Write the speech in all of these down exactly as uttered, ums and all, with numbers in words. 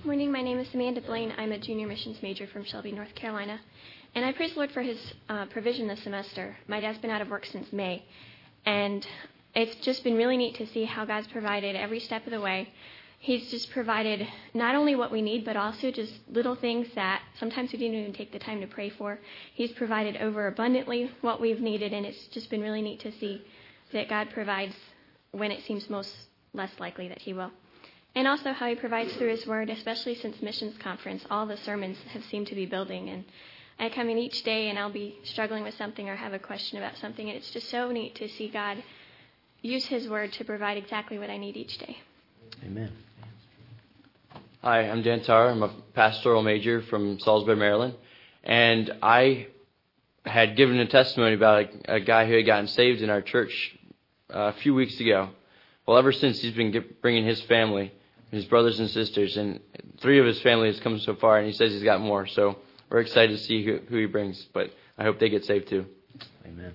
Morning, my name is Amanda Blaine. I'm a junior missions major from Shelby, North Carolina. And I praise the Lord for his uh, provision this semester. My dad's been out of work since May. And it's just been really neat to see how God's provided every step of the way. He's just provided not only what we need, but also just little things that sometimes we didn't even take the time to pray for. He's provided over abundantly what we've needed, and it's just been really neat to see that God provides when it seems most less likely that he will. And also how he provides through his word, especially since missions conference. All the sermons have seemed to be building. And I come in each day and I'll be struggling with something or have a question about something. And it's just so neat to see God use his word to provide exactly what I need each day. Amen. Hi, I'm Dan Tarr. I'm a pastoral major from Salisbury, Maryland. And I had given a testimony about a, a guy who had gotten saved in our church uh, a few weeks ago. Well, ever since, he's been get, bringing his family, his brothers and sisters, and three of his family has come so far, and he says he's got more. So we're excited to see who, who he brings, but I hope they get saved too. Amen.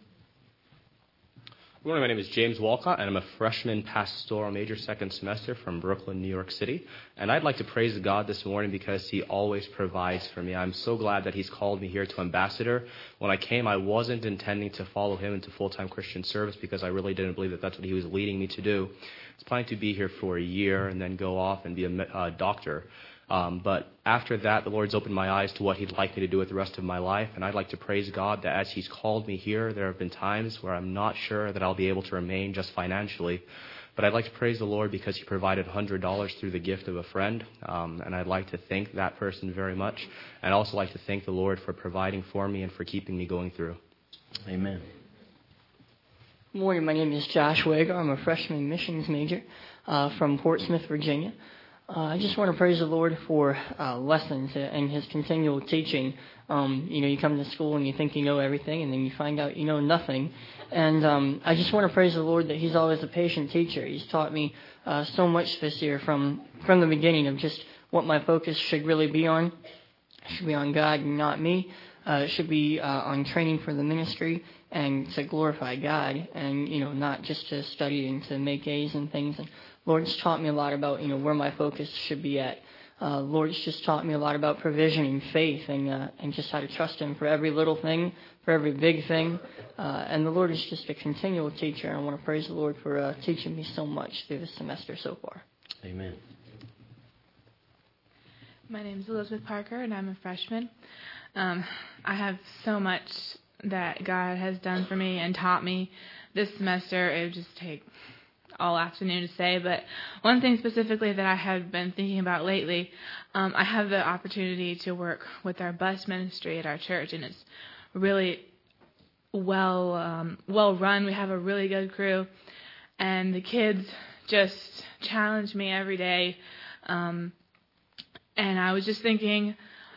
Good morning, my name is James Walcott, and I'm a freshman pastoral major second semester from Brooklyn, New York City. And I'd like to praise God this morning because he always provides for me. I'm so glad that he's called me here to ambassador. When I came, I wasn't intending to follow him into full-time Christian service because I really didn't believe that that's what he was leading me to do. I was planning to be here for a year and then go off and be a uh, doctor. Um, but after that, the Lord's opened my eyes to what he'd like me to do with the rest of my life. And I'd like to praise God that as he's called me here, there have been times where I'm not sure that I'll be able to remain just financially. But I'd like to praise the Lord because he provided one hundred dollars through the gift of a friend. Um, and I'd like to thank that person very much. And I'd also like to thank the Lord for providing for me and for keeping me going through. Amen. Good morning, my name is Josh Wager. I'm a freshman missions major uh, from Portsmouth, Virginia. Uh, I just want to praise the Lord for uh, lessons and his continual teaching. Um, you know, you come to school and you think you know everything, and then you find out you know nothing. And um, I just want to praise the Lord that he's always a patient teacher. He's taught me uh, so much this year from, from the beginning of just what my focus should really be on. It should be on God and not me. Uh, it should be uh, on training for the ministry and to glorify God, and, you know, not just to study and to make A's and things. And Lord's taught me a lot about, you know, where my focus should be at. Uh, Lord's just taught me a lot about provision and faith, and uh, and just how to trust him for every little thing, for every big thing. Uh, and the Lord is just a continual teacher, and I want to praise the Lord for uh, teaching me so much through this semester so far. Amen. My name is Elizabeth Parker, and I'm a freshman. Um, I have so much that God has done for me and taught me this semester. It would just take all afternoon to say, but one thing specifically that I have been thinking about lately, um, I have the opportunity to work with our bus ministry at our church, and it's really well um, well run. We have a really good crew, and the kids just challenge me every day. Um, and I was just thinking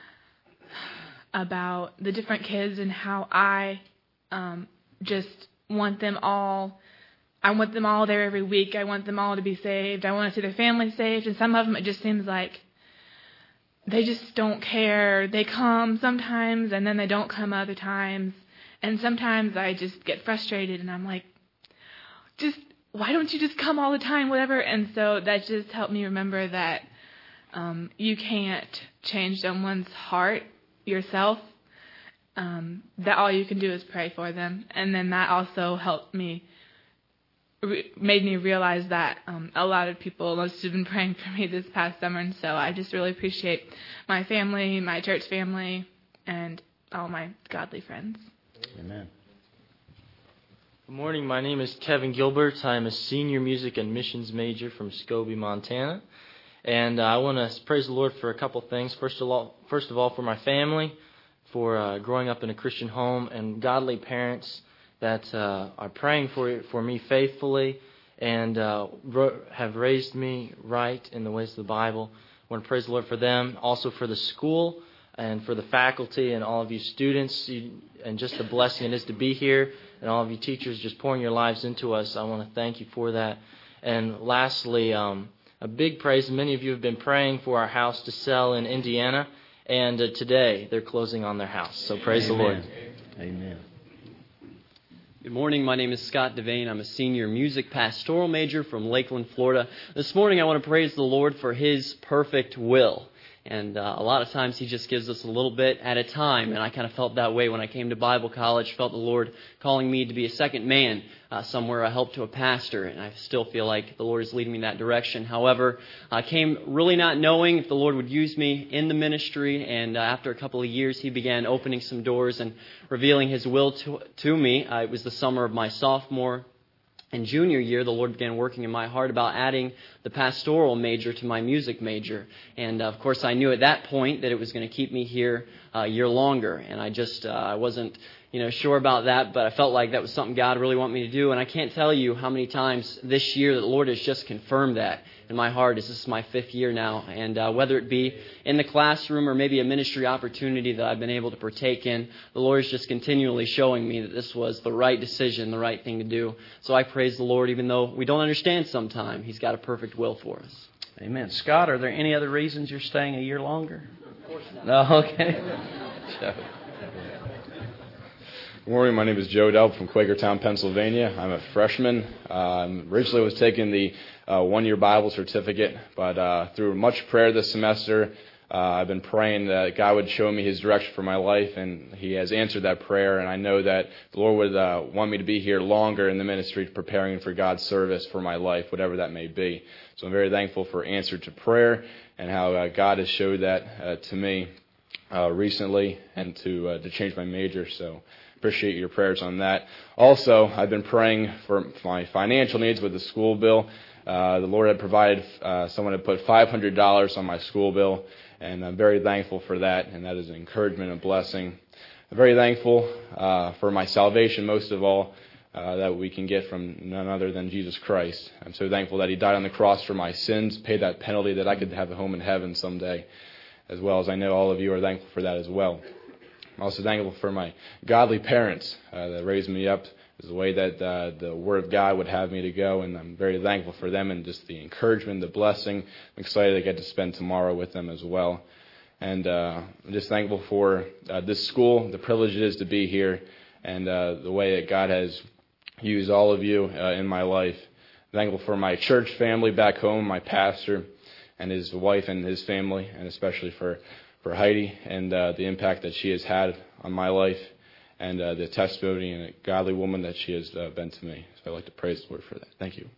about the different kids and how I um, just want them all. I want them all there every week. I want them all to be saved. I want to see their family saved. And some of them, it just seems like they just don't care. They come sometimes, and then they don't come other times. And sometimes I just get frustrated, and I'm like, just, why don't you just come all the time, whatever? And so that just helped me remember that um, you can't change someone's heart yourself. Um, that all you can do is pray for them. And then that also helped me, re- made me realize that um, a lot of people must have been praying for me this past summer. And so I just really appreciate my family, my church family, and all my godly friends. Amen. Good morning. My name is Kevin Gilbert. I'm a senior music and missions major from Scobie, Montana. And uh, I want to praise the Lord for a couple things. First of all, first of all, for my family, for uh, growing up in a Christian home, and godly parents that uh, are praying for for me faithfully and uh, ro- have raised me right in the ways of the Bible. I want to praise the Lord for them. Also for the school and for the faculty and all of you students, you, and just the blessing it is to be here, and all of you teachers just pouring your lives into us. I want to thank you for that. And lastly, um, a big praise. Many of you have been praying for our house to sell in Indiana, and uh, today they're closing on their house. So praise Amen. the Lord. Amen. Good morning. My name is Scott Devane. I'm a senior music pastoral major from Lakeland, Florida. This morning I want to praise the Lord for His perfect will. And uh, a lot of times He just gives us a little bit at a time. And I kind of felt that way when I came to Bible college, felt the Lord calling me to be a second man uh, somewhere. I helped to a pastor, and I still feel like the Lord is leading me in that direction. However, I came really not knowing if the Lord would use me in the ministry. And uh, after a couple of years, He began opening some doors and revealing His will to, to me. Uh, it was the summer of my sophomore and junior year. The Lord began working in my heart about adding the pastoral major to my music major. And, uh, of course, I knew at that point that it was going to keep me here uh, a year longer. And I just, uh, I wasn't, you know, sure about that, but I felt like that was something God really wanted me to do. And I can't tell you how many times this year that the Lord has just confirmed that in my heart. This is my fifth year now. And uh, whether it be in the classroom or maybe a ministry opportunity that I've been able to partake in, the Lord is just continually showing me that this was the right decision, the right thing to do. So I praise the Lord, even though we don't understand sometimes. He's got a perfect will for us. Amen. Scott, are there any other reasons you're staying a year longer? Of course not. No, okay. So. Good morning. My name is Joe Delp from Quakertown, Pennsylvania. I'm a freshman. Um, originally was taking the uh, one-year Bible certificate, but uh, through much prayer this semester, uh, I've been praying that God would show me His direction for my life, and He has answered that prayer. And I know that the Lord would uh, want me to be here longer in the ministry, preparing for God's service for my life, whatever that may be. So I'm very thankful for answer to prayer and how uh, God has showed that uh, to me uh, recently, and to uh, to change my major. So appreciate your prayers on that. Also, I've been praying for my financial needs with the school bill. Uh, the Lord had provided, uh, someone had put five hundred dollars on my school bill, and I'm very thankful for that, and that is an encouragement and blessing. I'm very thankful uh, for my salvation, most of all, uh, that we can get from none other than Jesus Christ. I'm so thankful that He died on the cross for my sins, paid that penalty that I could have a home in heaven someday, as well as I know all of you are thankful for that as well. I'm also thankful for my godly parents uh, that raised me up as the way that uh, the Word of God would have me to go, and I'm very thankful for them and just the encouragement, the blessing. I'm excited to get to spend tomorrow with them as well. And uh, I'm just thankful for uh, this school, the privilege it is to be here, and uh, the way that God has used all of you uh, in my life. I'm thankful for my church family back home, my pastor and his wife and his family, and especially for for Heidi and uh, the impact that she has had on my life, and uh, the testimony and a godly woman that she has uh, been to me. So I'd like to praise the Lord for that. Thank you.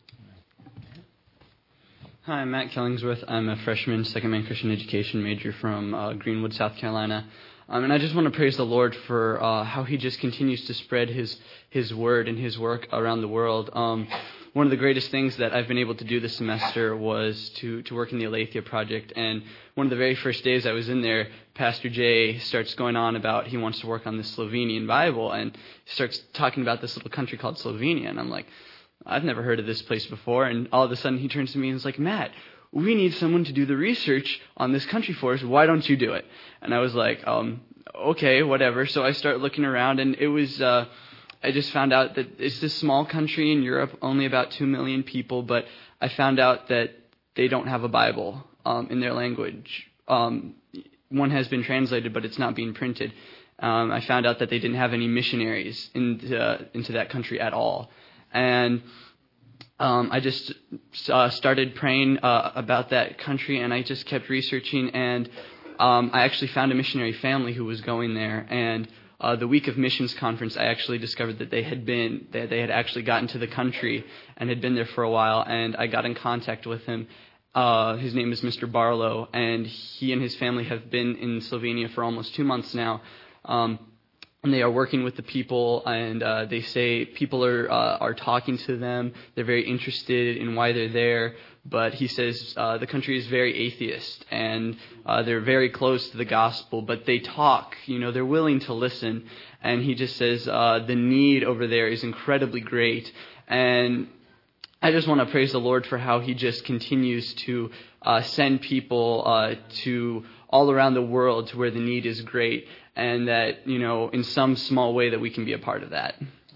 Hi, I'm Matt Killingsworth. I'm a freshman, second-man Christian education major from uh, Greenwood, South Carolina. Um, and I just want to praise the Lord for uh, how He just continues to spread His His word and His work around the world. Um, one of the greatest things that I've been able to do this semester was to, to work in the Aletheia Project. And one of the very first days I was in there, Pastor Jay starts going on about he wants to work on the Slovenian Bible, and he starts talking about this little country called Slovenia. And I'm like, I've never heard of this place before. And all of a sudden he turns to me and is like, Matt, we need someone to do the research on this country for us. Why don't you do it? And I was like, um, okay, whatever. So I start looking around, and it was, uh, I just found out that it's this small country in Europe, only about two million people, but I found out that they don't have a Bible um, in their language. Um, one has been translated, but it's not being printed. Um, I found out that they didn't have any missionaries into, into that country at all. And Um, I just uh, started praying uh, about that country, and I just kept researching, and um, I actually found a missionary family who was going there. And uh, the week of missions conference, I actually discovered that they had been, that they had actually gotten to the country and had been there for a while, and I got in contact with him. Uh, his name is Mister Barlow, and he and his family have been in Slovenia for almost two months now. Um, And they are working with the people, and uh, they say people are uh, are talking to them. They're very interested in why they're there. But he says uh, the country is very atheist, and uh, they're very close to the gospel. But they talk, you know, they're willing to listen. And he just says uh, the need over there is incredibly great. And I just want to praise the Lord for how He just continues to uh, send people uh, to all around the world to where the need is great. And that, you know, in some small way that we can be a part of that.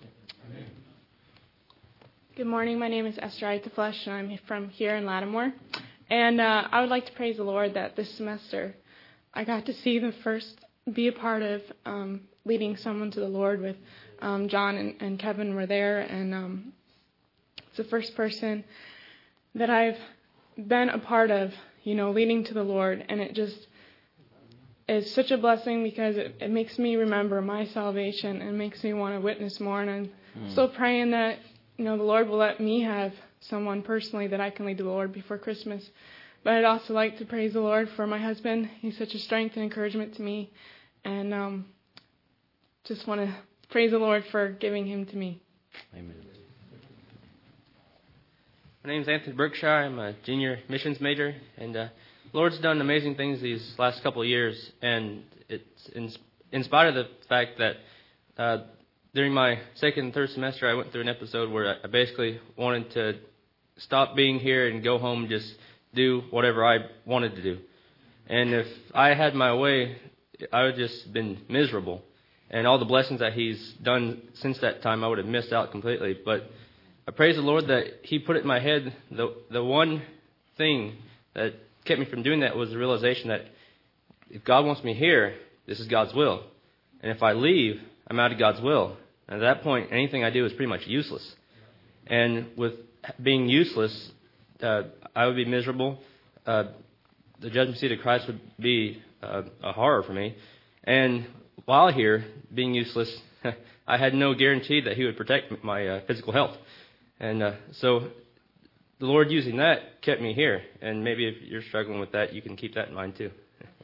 Good morning. My name is Esther Eiteflesh, and I'm from here in Lattimore. And uh, I would like to praise the Lord that this semester I got to see the first, be a part of um, leading someone to the Lord with um, John and, and Kevin were there, and um, it's the first person that I've been a part of, you know, leading to the Lord, and it just is such a blessing because it, it makes me remember my salvation and makes me want to witness more, and I'm mm. still praying that, you know, the Lord will let me have someone personally that I can lead to the Lord before Christmas. But I'd also like to praise the Lord for my husband. He's such a strength and encouragement to me, and um, just want to praise the Lord for giving him to me. Amen. My name's Anthony Berkshire. I'm a junior missions major, and uh, the Lord's done amazing things these last couple of years, and it's in, in spite of the fact that uh, during my second and third semester, I went through an episode where I basically wanted to stop being here and go home and just do whatever I wanted to do. And if I had my way, I would have just been miserable. And all the blessings that he's done since that time, I would have missed out completely. But I praise the Lord that he put it in my head. The the one thing that kept me from doing that was the realization that if God wants me here, this is God's will. And if I leave, I'm out of God's will. And at that point, anything I do is pretty much useless. And with being useless, uh, I would be miserable. Uh, the judgment seat of Christ would be uh, a horror for me. And while here, being useless, I had no guarantee that he would protect my uh, physical health. And uh, so the Lord using that kept me here. And maybe if you're struggling with that, you can keep that in mind too.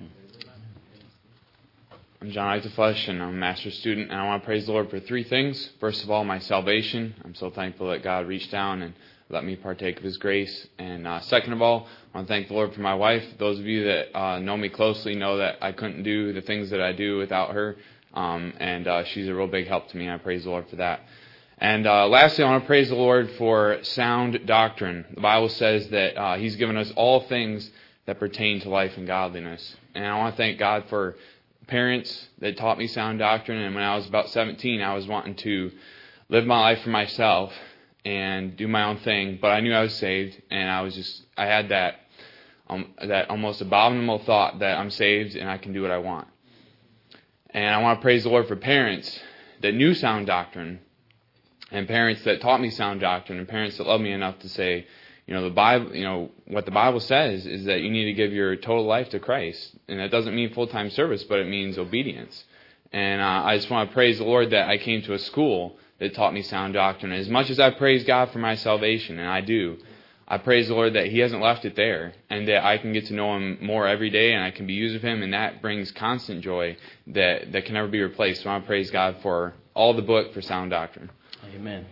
I'm John Itaflesh, and I'm a master's student, and I want to praise the Lord for three things. First of all, my salvation. I'm so thankful that God reached down and let me partake of his grace. And uh, second of all, I want to thank the Lord for my wife. Those of you that uh, know me closely know that I couldn't do the things that I do without her, um, and uh, she's a real big help to me, and I praise the Lord for that. And uh, lastly, I want to praise the Lord for sound doctrine. The Bible says that uh, he's given us all things that pertain to life and godliness. And I want to thank God for parents that taught me sound doctrine. And when I was about seventeen, I was wanting to live my life for myself and do my own thing. But I knew I was saved, and I was just, I had that, um, that almost abominable thought that I'm saved and I can do what I want. And I want to praise the Lord for parents that knew sound doctrine, and parents that taught me sound doctrine, and parents that loved me enough to say, you know, the Bible, you know, what the Bible says is that you need to give your total life to Christ. And that doesn't mean full-time service, but it means obedience. And uh, I just want to praise the Lord that I came to a school that taught me sound doctrine. As much as I praise God for my salvation, and I do, I praise the Lord that he hasn't left it there, and that I can get to know him more every day, and I can be used of him, and that brings constant joy that, that can never be replaced. So I want to praise God for all the book for sound doctrine. Amen.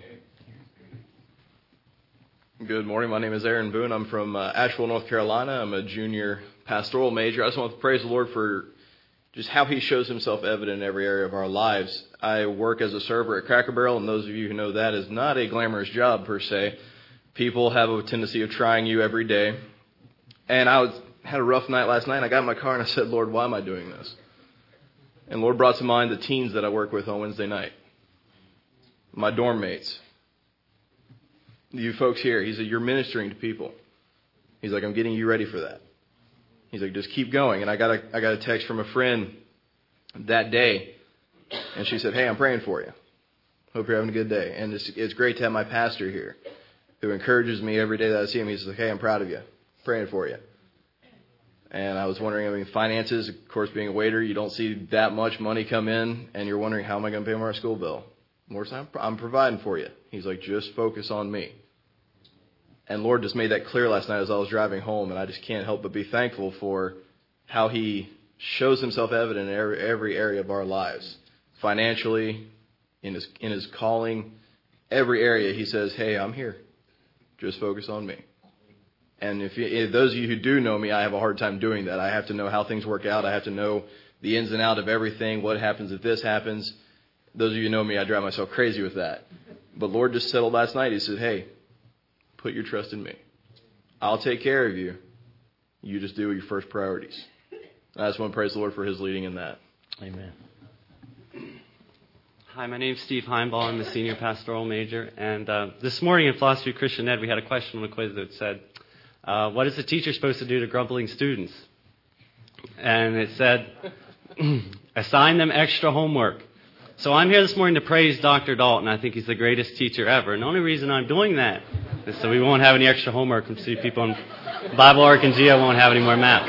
Good morning. My name is Aaron Boone. I'm from uh, Asheville, North Carolina. I'm a junior pastoral major. I just want to praise the Lord for just how he shows himself evident in every area of our lives. I work as a server at Cracker Barrel, and those of you who know that is not a glamorous job per se. People have a tendency of trying you every day. And I was, had a rough night last night, and I got in my car and I said, Lord, why am I doing this? And Lord brought to mind the teens that I work with on Wednesday night. My dorm mates. You folks here. He said, you're ministering to people. He's like, I'm getting you ready for that. He's like, just keep going. And I got a I got a text from a friend that day, and she said, hey, I'm praying for you. Hope you're having a good day. And it's, it's great to have my pastor here who encourages me every day that I see him. He's like, hey, I'm proud of you. Praying for you. And I was wondering, I mean, finances, of course, being a waiter, you don't see that much money come in, and you're wondering, how am I going to pay my school bill? Lord, I'm, I'm providing for you. He's like, just focus on me. And Lord just made that clear last night as I was driving home, and I just can't help but be thankful for how he shows himself evident in every, every area of our lives. Financially, in his in his calling, every area he says, hey, I'm here. Just focus on me. And if, you, if those of you who do know me, I have a hard time doing that. I have to know how things work out. I have to know the ins and outs of everything, what happens if this happens. Those of you who know me, I drive myself crazy with that. But Lord just settled last night. He said, hey, put your trust in me. I'll take care of you. You just do your first priorities. I just want to praise the Lord for his leading in that. Amen. Hi, my name's Steve Heimball. I'm a senior pastoral major. And uh, this morning in Philosophy Christian Ed, we had a question on the quiz that said, uh, what is the teacher supposed to do to grumbling students? And it said, assign them extra homework. So I'm here this morning to praise Doctor Dalton. I think he's the greatest teacher ever. And the only reason I'm doing that is so we won't have any extra homework and see people in Bible Arc and Geo won't have any more math.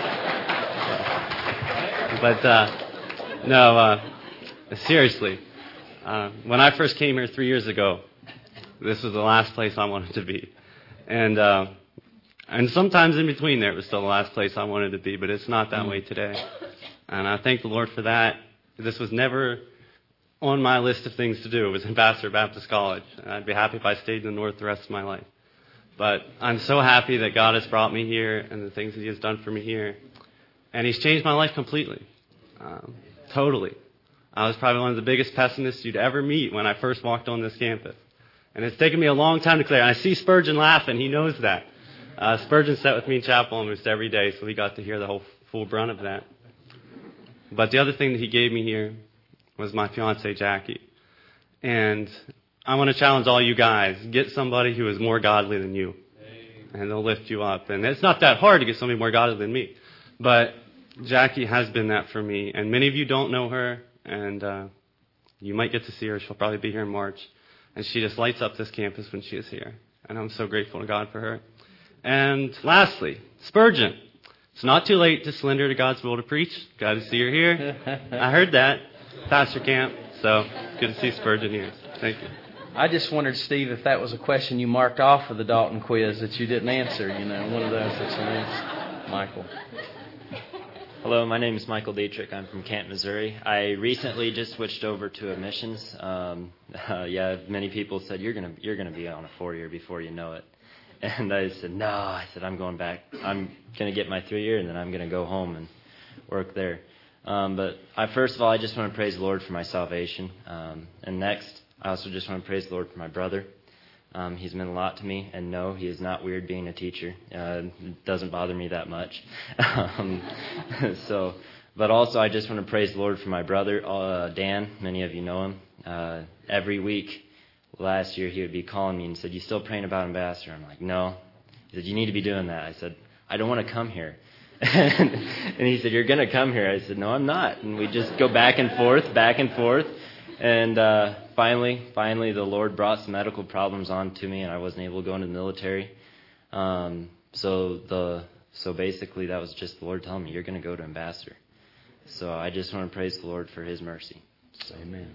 But uh, no, uh, seriously, uh, when I first came here three years ago, this was the last place I wanted to be. And uh, and sometimes in between there, it was still the last place I wanted to be, but it's not that way today. And I thank the Lord for that. This was never on my list of things to do. It was Ambassador Baptist College. And I'd be happy if I stayed in the North the rest of my life. But I'm so happy that God has brought me here and the things that He has done for me here. And He's changed my life completely. Um, totally. I was probably one of the biggest pessimists you'd ever meet when I first walked on this campus. And it's taken me a long time to clear. And I see Spurgeon laughing. He knows that. Uh, Spurgeon sat with me in chapel almost every day, so he got to hear the whole full brunt of that. But the other thing that he gave me here was my fiancée, Jackie. And I want to challenge all you guys. Get somebody who is more godly than you. And they'll lift you up. And it's not that hard to get somebody more godly than me. But Jackie has been that for me. And many of you don't know her. And uh, you might get to see her. She'll probably be here in March. And she just lights up this campus when she is here. And I'm so grateful to God for her. And lastly, Spurgeon. It's not too late to surrender to God's will to preach. Glad to see you here. I heard that, Pastor Camp. So good to see Spurgeon here. Thank you. I just wondered, Steve, if that was a question you marked off for the Dalton quiz that you didn't answer. You know, one of those that you missed. Michael. Hello, my name is Michael Dietrich. I'm from Camp, Missouri. I recently just switched over to a missions. Um, uh, yeah, many people said you're gonna you're gonna be on a four-year before you know it. And I said, no, I said, I'm going back. I'm going to get my three-year, and then I'm going to go home and work there. Um, but I, first of all, I just want to praise the Lord for my salvation. Um, and next, I also just want to praise the Lord for my brother. Um, he's meant a lot to me. And no, he is not weird being a teacher. Uh, it doesn't bother me that much. um, so, but also, I just want to praise the Lord for my brother, uh, Dan. Many of you know him. Uh, every week. Last year, he would be calling me and said, you still praying about Ambassador? I'm like, no. He said, you need to be doing that. I said, I don't want to come here. and he said, you're going to come here. I said, no, I'm not. And we just go back and forth, back and forth. And uh, finally, finally, the Lord brought some medical problems on to me, and I wasn't able to go into the military. Um, so the so basically, that was just the Lord telling me, you're going to go to Ambassador. So I just want to praise the Lord for His mercy. So, amen.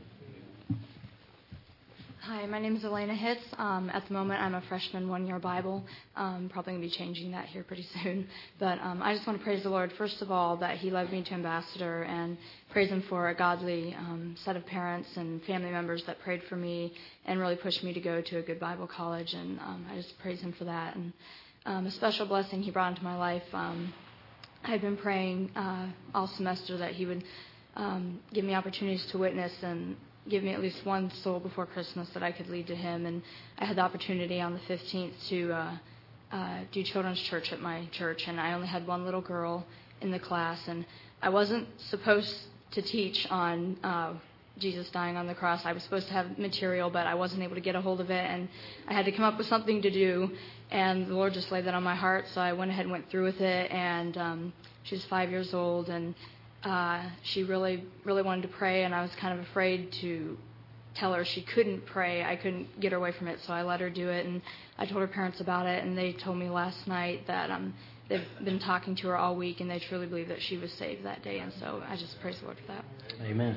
Hi, my name is Elena Hitz. Um, at the moment, I'm a freshman one-year Bible. Um, probably going to be changing that here pretty soon. But um, I just want to praise the Lord, first of all, that He led me to Ambassador, and praise Him for a godly um, set of parents and family members that prayed for me and really pushed me to go to a good Bible college. And um, I just praise Him for that. And um, a special blessing He brought into my life. Um, I had been praying uh, all semester that He would um, give me opportunities to witness and give me at least one soul before Christmas that I could lead to Him. And I had the opportunity on the fifteenth to uh, uh, do children's church at my church, and I only had one little girl in the class, and I wasn't supposed to teach on uh, Jesus dying on the cross. I was supposed to have material, but I wasn't able to get a hold of it, and I had to come up with something to do, and the Lord just laid that on my heart, so I went ahead and went through with it. And um, she was five years old, and Uh, she really, really wanted to pray, and I was kind of afraid to tell her she couldn't pray. I couldn't get her away from it, so I let her do it, and I told her parents about it, and they told me last night that um, they've been talking to her all week, and they truly believe that she was saved that day, and so I just praise the Lord for that. Amen.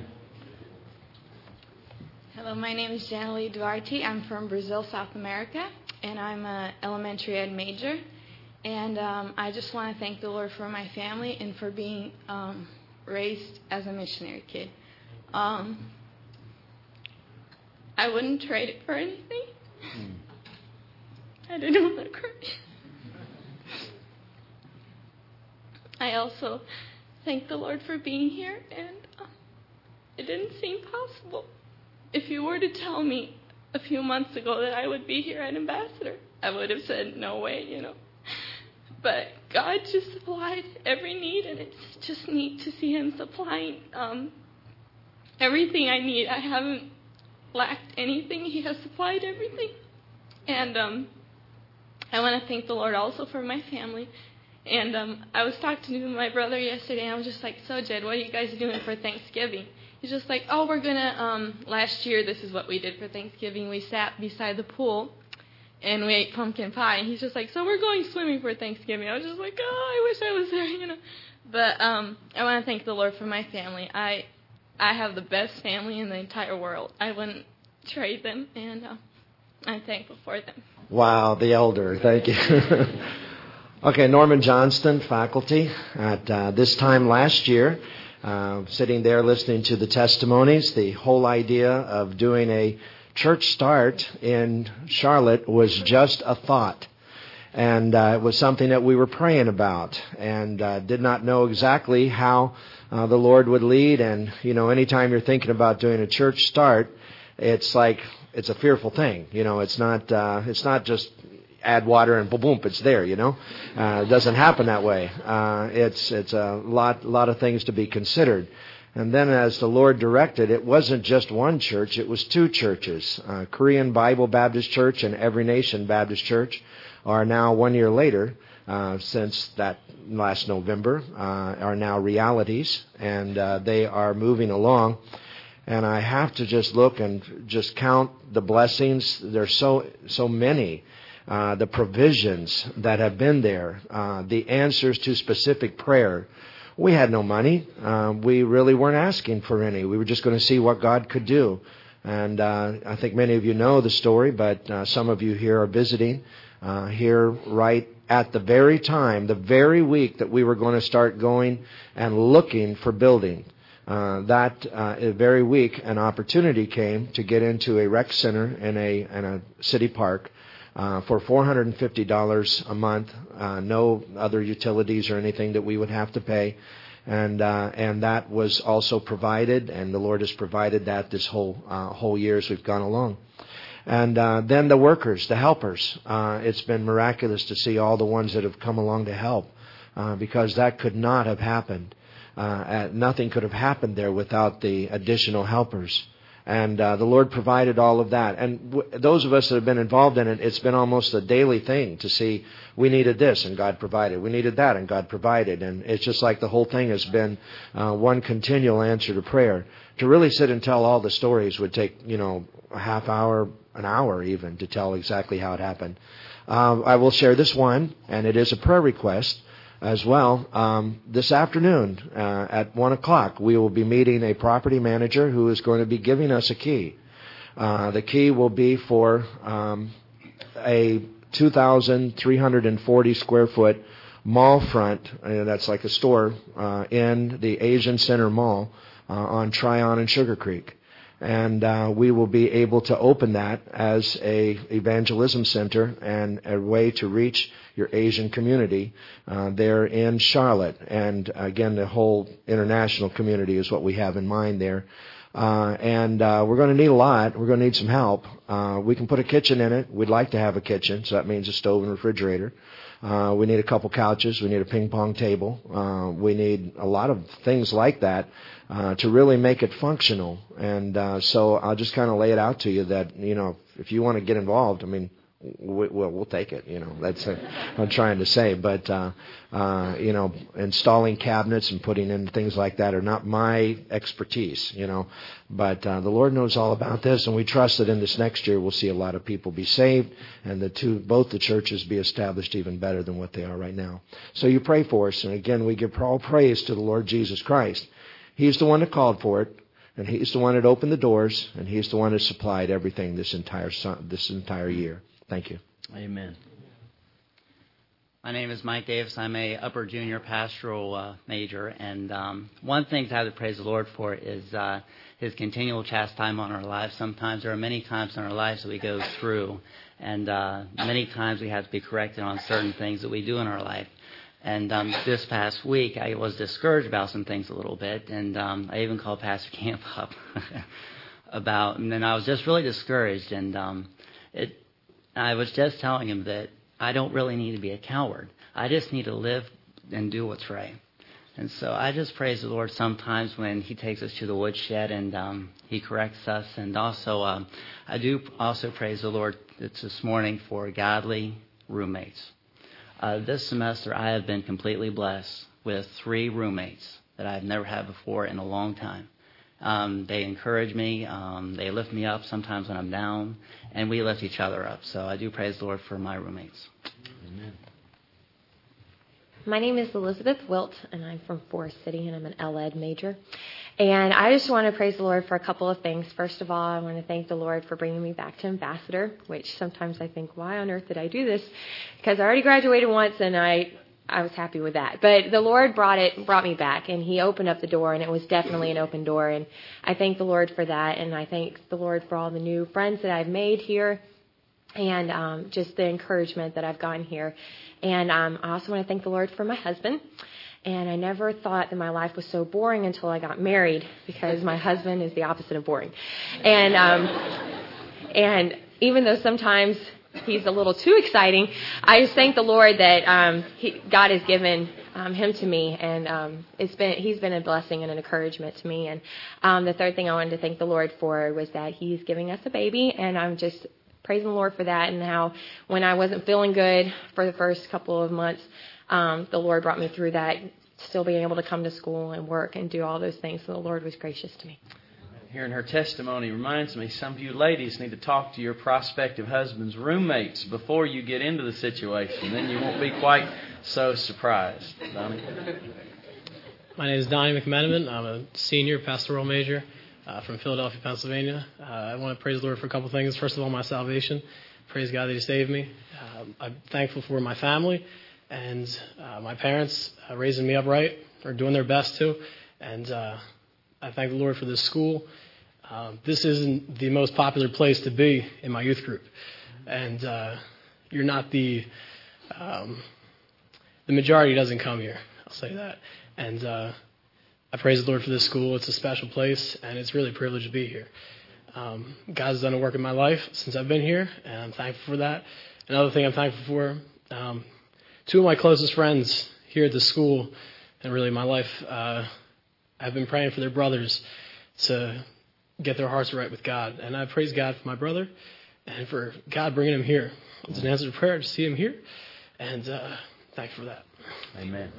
Hello, my name is Janalee Duarte. I'm from Brazil, South America, and I'm an elementary ed major, and um, I just want to thank the Lord for my family and for being Um, raised as a missionary kid. Um, I wouldn't trade it for anything. Mm. I didn't want to cry. I also thank the Lord for being here, and uh, it didn't seem possible. If you were to tell me a few months ago that I would be here at Ambassador, I would have said, no way, you know. But God just supplied every need, and it's just neat to see Him supplying um, everything I need. I haven't lacked anything. He has supplied everything. And um, I want to thank the Lord also for my family. And um, I was talking to my brother yesterday, and I was just like, so, Jed, what are you guys doing for Thanksgiving? he's just like, oh, we're going to, um, last year, this is what we did for Thanksgiving. We sat beside the pool, and we ate pumpkin pie. And he's just like, so we're going swimming for Thanksgiving. I was just like, oh, I wish I was there, you know. But um, I want to thank the Lord for my family. I I have the best family in the entire world. I wouldn't trade them, and uh, I'm thankful for them. Wow, the elder. Thank you. Okay, Norman Johnston, faculty. At uh, this time last year, uh, sitting there listening to the testimonies, the whole idea of doing a church start in Charlotte was just a thought. And uh, it was something that we were praying about and uh, did not know exactly how uh, the Lord would lead. And, you know, anytime you're thinking about doing a church start, it's like it's a fearful thing. You know, it's not uh, it's not just add water and boom, boom, it's there, you know. Uh, it doesn't happen that way. Uh, it's it's a lot, lot of things to be considered. And then as the Lord directed, it wasn't just one church, it was two churches. Uh, Korean Bible Baptist Church and Every Nation Baptist Church are now one year later, uh, since that last November, uh, are now realities, and uh, they are moving along. And I have to just look and just count the blessings. There's so so many. Uh, the provisions that have been there, uh, the answers to specific prayer. We had no money. Uh, we really weren't asking for any. We were just going to see what God could do. And uh, I think many of you know the story, but uh, some of you here are visiting uh, here right at the very time, the very week that we were going to start going and looking for building. Uh, that uh, very week, an opportunity came to get into a rec center in a, in a city park. Uh, for four hundred fifty dollars a month, uh, no other utilities or anything that we would have to pay, and uh, and that was also provided, and the Lord has provided that this whole uh, whole year as we've gone along. And uh, then the workers, the helpers, uh, it's been miraculous to see all the ones that have come along to help, uh, because that could not have happened. Uh, nothing could have happened there without the additional helpers. And uh, the Lord provided all of that. And w- those of us that have been involved in it, it's been almost a daily thing to see we needed this and God provided. We needed that and God provided. And it's just like the whole thing has been uh, one continual answer to prayer. To really sit and tell all the stories would take, you know, a half hour, an hour even, to tell exactly how it happened. Uh, I will share this one, and it is a prayer request as well. Um, this afternoon uh, at one o'clock, we will be meeting a property manager who is going to be giving us a key. Uh, the key will be for um, a two thousand three hundred forty square foot mall front. Uh, that's like a store uh, in the Asian Center Mall uh, on Tryon and Sugar Creek. And uh, we will be able to open that as a evangelism center and a way to reach your Asian community uh, there in Charlotte. And again, the whole international community is what we have in mind there. Uh, and uh, we're going to need a lot. We're going to need some help. Uh, we can put a kitchen in it. We'd like to have a kitchen, so that means a stove and refrigerator. Uh, we need a couple couches. We need a ping pong table. Uh, we need a lot of things like that uh, to really make it functional. And uh, so I'll just kind of lay it out to you that, you know, if you want to get involved, I mean, we, we'll, we'll take it. You know, that's what I'm trying to say. But, uh, uh, you know, installing cabinets and putting in things like that are not my expertise, you know. But uh, the Lord knows all about this, and we trust that in this next year we'll see a lot of people be saved and the two, both the churches be established even better than what they are right now. So you pray for us, and again, we give all praise to the Lord Jesus Christ. He's the one that called for it, and He's the one that opened the doors, and He's the one that supplied everything this entire this entire year. Thank you. Amen. My name is Mike Davis. I'm a upper junior pastoral uh, major, and um, one thing I have to praise the Lord for is uh, His continual chastisement on our lives. Sometimes there are many times in our lives that we go through, and uh, many times we have to be corrected on certain things that we do in our life. And um, this past week, I was discouraged about some things a little bit, and um, I even called Pastor Camp up about, and then I was just really discouraged, and um, it. I was just telling him that I don't really need to be a coward. I just need to live and do what's right. And so I just praise the Lord sometimes when He takes us to the woodshed and um, He corrects us. And also, um, I do also praise the Lord this morning for godly roommates. Uh, this semester, I have been completely blessed with three roommates that I've never had before in a long time. Um, they encourage me. Um, they lift me up sometimes when I'm down, and we lift each other up. So I do praise the Lord for my roommates. Amen. My name is Elizabeth Wilt, and I'm from Forest City, and I'm an L Ed major. And I just want to praise the Lord for a couple of things. First of all, I want to thank the Lord for bringing me back to Ambassador, which sometimes I think, why on earth did I do this? Because I already graduated once, and I I was happy with that. But the Lord brought it brought me back, and He opened up the door, and it was definitely an open door. And I thank the Lord for that, and I thank the Lord for all the new friends that I've made here, and um, just the encouragement that I've gotten here. And um, I also want to thank the Lord for my husband. And I never thought that my life was so boring until I got married, because my husband is the opposite of boring. And um, and even though sometimes he's a little too exciting, I just thank the Lord that um, he, God has given um, him to me, and um, it's been he's been a blessing and an encouragement to me. And um, the third thing I wanted to thank the Lord for was that He's giving us a baby, and I'm just praising the Lord for that, and how when I wasn't feeling good for the first couple of months, um, the Lord brought me through that, still being able to come to school and work and do all those things. So the Lord was gracious to me. Hearing her testimony reminds me some of you ladies need to talk to your prospective husband's roommates before you get into the situation. Then you won't be quite so surprised. Donnie? My name is Donnie McMenamin. I'm a senior pastoral major uh, from Philadelphia, Pennsylvania. Uh, I want to praise the Lord for a couple things. First of all, my salvation. Praise God that He saved me. Uh, I'm thankful for my family and uh, my parents uh, raising me up right, or doing their best to. And uh, I thank the Lord for this school. Um, this isn't the most popular place to be in my youth group. And uh, you're not the... Um, the majority doesn't come here, I'll say that. And uh, I praise the Lord for this school. It's a special place, and it's really a privilege to be here. Um, God's done a work in my life since I've been here, and I'm thankful for that. Another thing I'm thankful for, um, two of my closest friends here at the school, and really my life, uh, I've been praying for their brothers to get their hearts right with God. And I praise God for my brother and for God bringing him here. It's an answer to prayer to see him here, and uh, thank you for that. Amen.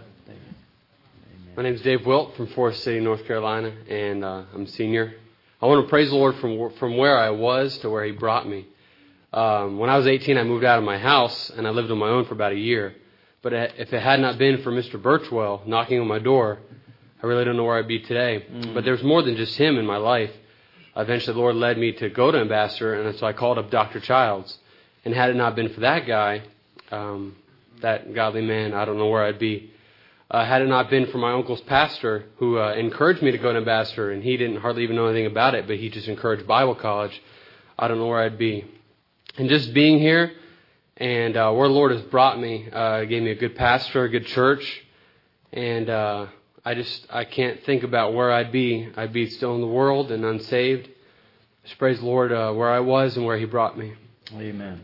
My name is Dave Wilt from Forest City, North Carolina, and uh, I'm a senior. I want to praise the Lord from from where I was to where He brought me. Um, when I was eighteen, I moved out of my house, and I lived on my own for about a year. But if it had not been for Mister Birchwell knocking on my door, I really don't know where I'd be today. Mm. But there's more than just him in my life. Eventually, the Lord led me to go to Ambassador, and so I called up Doctor Childs. And had it not been for that guy, um, that godly man, I don't know where I'd be. Uh, had it not been for my uncle's pastor, who uh, encouraged me to go to Ambassador, and he didn't hardly even know anything about it, but he just encouraged Bible college, I don't know where I'd be. And just being here and uh, where the Lord has brought me, uh, gave me a good pastor, a good church, and uh, I just I can't think about where I'd be. I'd be still in the world and unsaved. Just praise the Lord uh, where I was and where He brought me. Amen.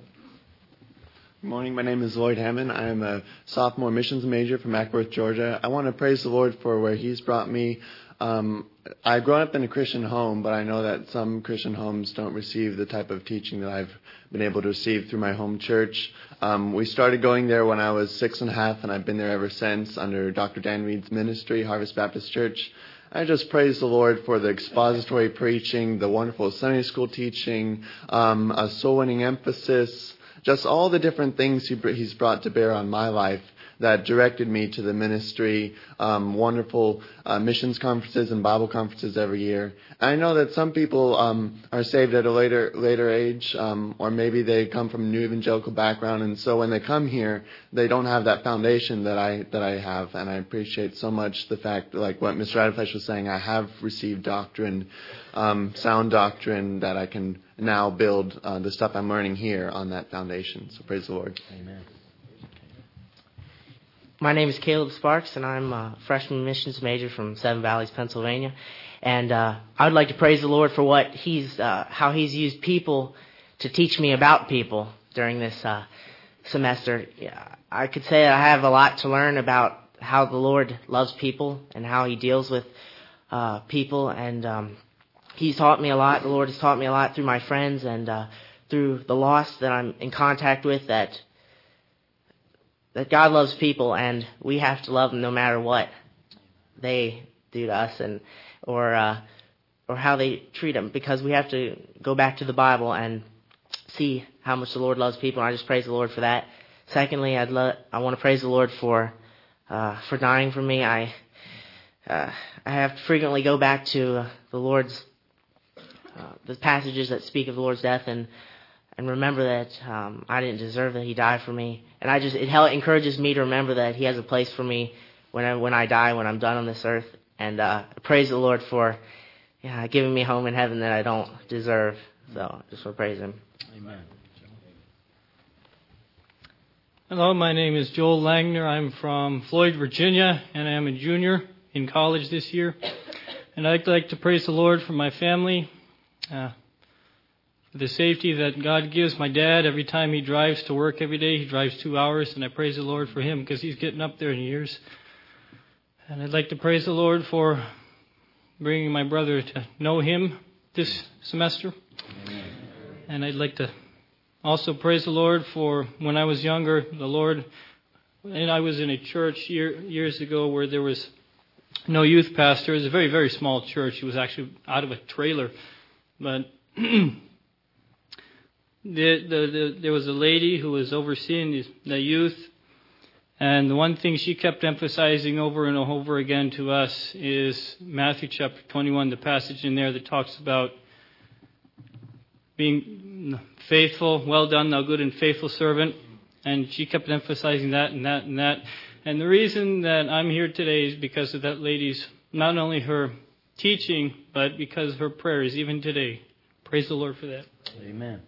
Good morning. My name is Lloyd Hammond. I am a sophomore missions major from Ackworth, Georgia. I want to praise the Lord for where He's brought me. Um, I've grown up in a Christian home, but I know that some Christian homes don't receive the type of teaching that I've been able to receive through my home church. Um, we started going there when I was six and a half, and I've been there ever since under Doctor Dan Reed's ministry, Harvest Baptist Church. I just praise the Lord for the expository preaching, the wonderful Sunday school teaching, um, a soul-winning emphasis, just all the different things he, He's brought to bear on my life that directed me to the ministry, um, wonderful uh, missions conferences and Bible conferences every year. And I know that some people um, are saved at a later later age, um, or maybe they come from a new evangelical background, and so when they come here, they don't have that foundation that I that I have. And I appreciate so much the fact, like what Mister Radeflesh was saying, I have received doctrine, um, sound doctrine, that I can now build uh, the stuff I'm learning here on that foundation. So praise the Lord. Amen. My name is Caleb Sparks, and I'm a freshman missions major from Seven Valleys, Pennsylvania. And uh, I would like to praise the Lord for what He's, uh, how He's used people to teach me about people during this uh, semester. Yeah, I could say that I have a lot to learn about how the Lord loves people and how He deals with uh, people. And um, He's taught me a lot. The Lord has taught me a lot through my friends and uh, through the lost that I'm in contact with, that that God loves people, and we have to love them no matter what they do to us, and or uh, or how they treat them, because we have to go back to the Bible and see how much the Lord loves people. And I just praise the Lord for that. Secondly, I'd lo- I want to praise the Lord for uh, for dying for me. I uh, I have to frequently go back to uh, the Lord's uh, the passages that speak of the Lord's death and and remember that um, I didn't deserve that He died for me. And I just it, it encourages me to remember that He has a place for me when I when I die, when I'm done on this earth. And uh, I praise the Lord for yeah, giving me a home in heaven that I don't deserve. So I just want to praise Him. Amen. Hello, my name is Joel Langner. I'm from Floyd, Virginia, and I am a junior in college this year. And I'd like to praise the Lord for my family, uh, for the safety that God gives my dad every time he drives to work every day. He drives two hours, and I praise the Lord for him because he's getting up there in years. And I'd like to praise the Lord for bringing my brother to know Him this semester. Amen. And I'd like to also praise the Lord for when I was younger, the Lord, and I was in a church year, years ago where there was no youth pastor. It was a very, very small church. It was actually out of a trailer. But the, the, the, there was a lady who was overseeing the, the youth. And the one thing she kept emphasizing over and over again to us is Matthew chapter twenty-one, the passage in there that talks about being faithful. Well done, thou good and faithful servant. And she kept emphasizing that and that and that. And the reason that I'm here today is because of that lady's, not only her teaching, but because of her prayers, even today. Praise the Lord for that. Amen.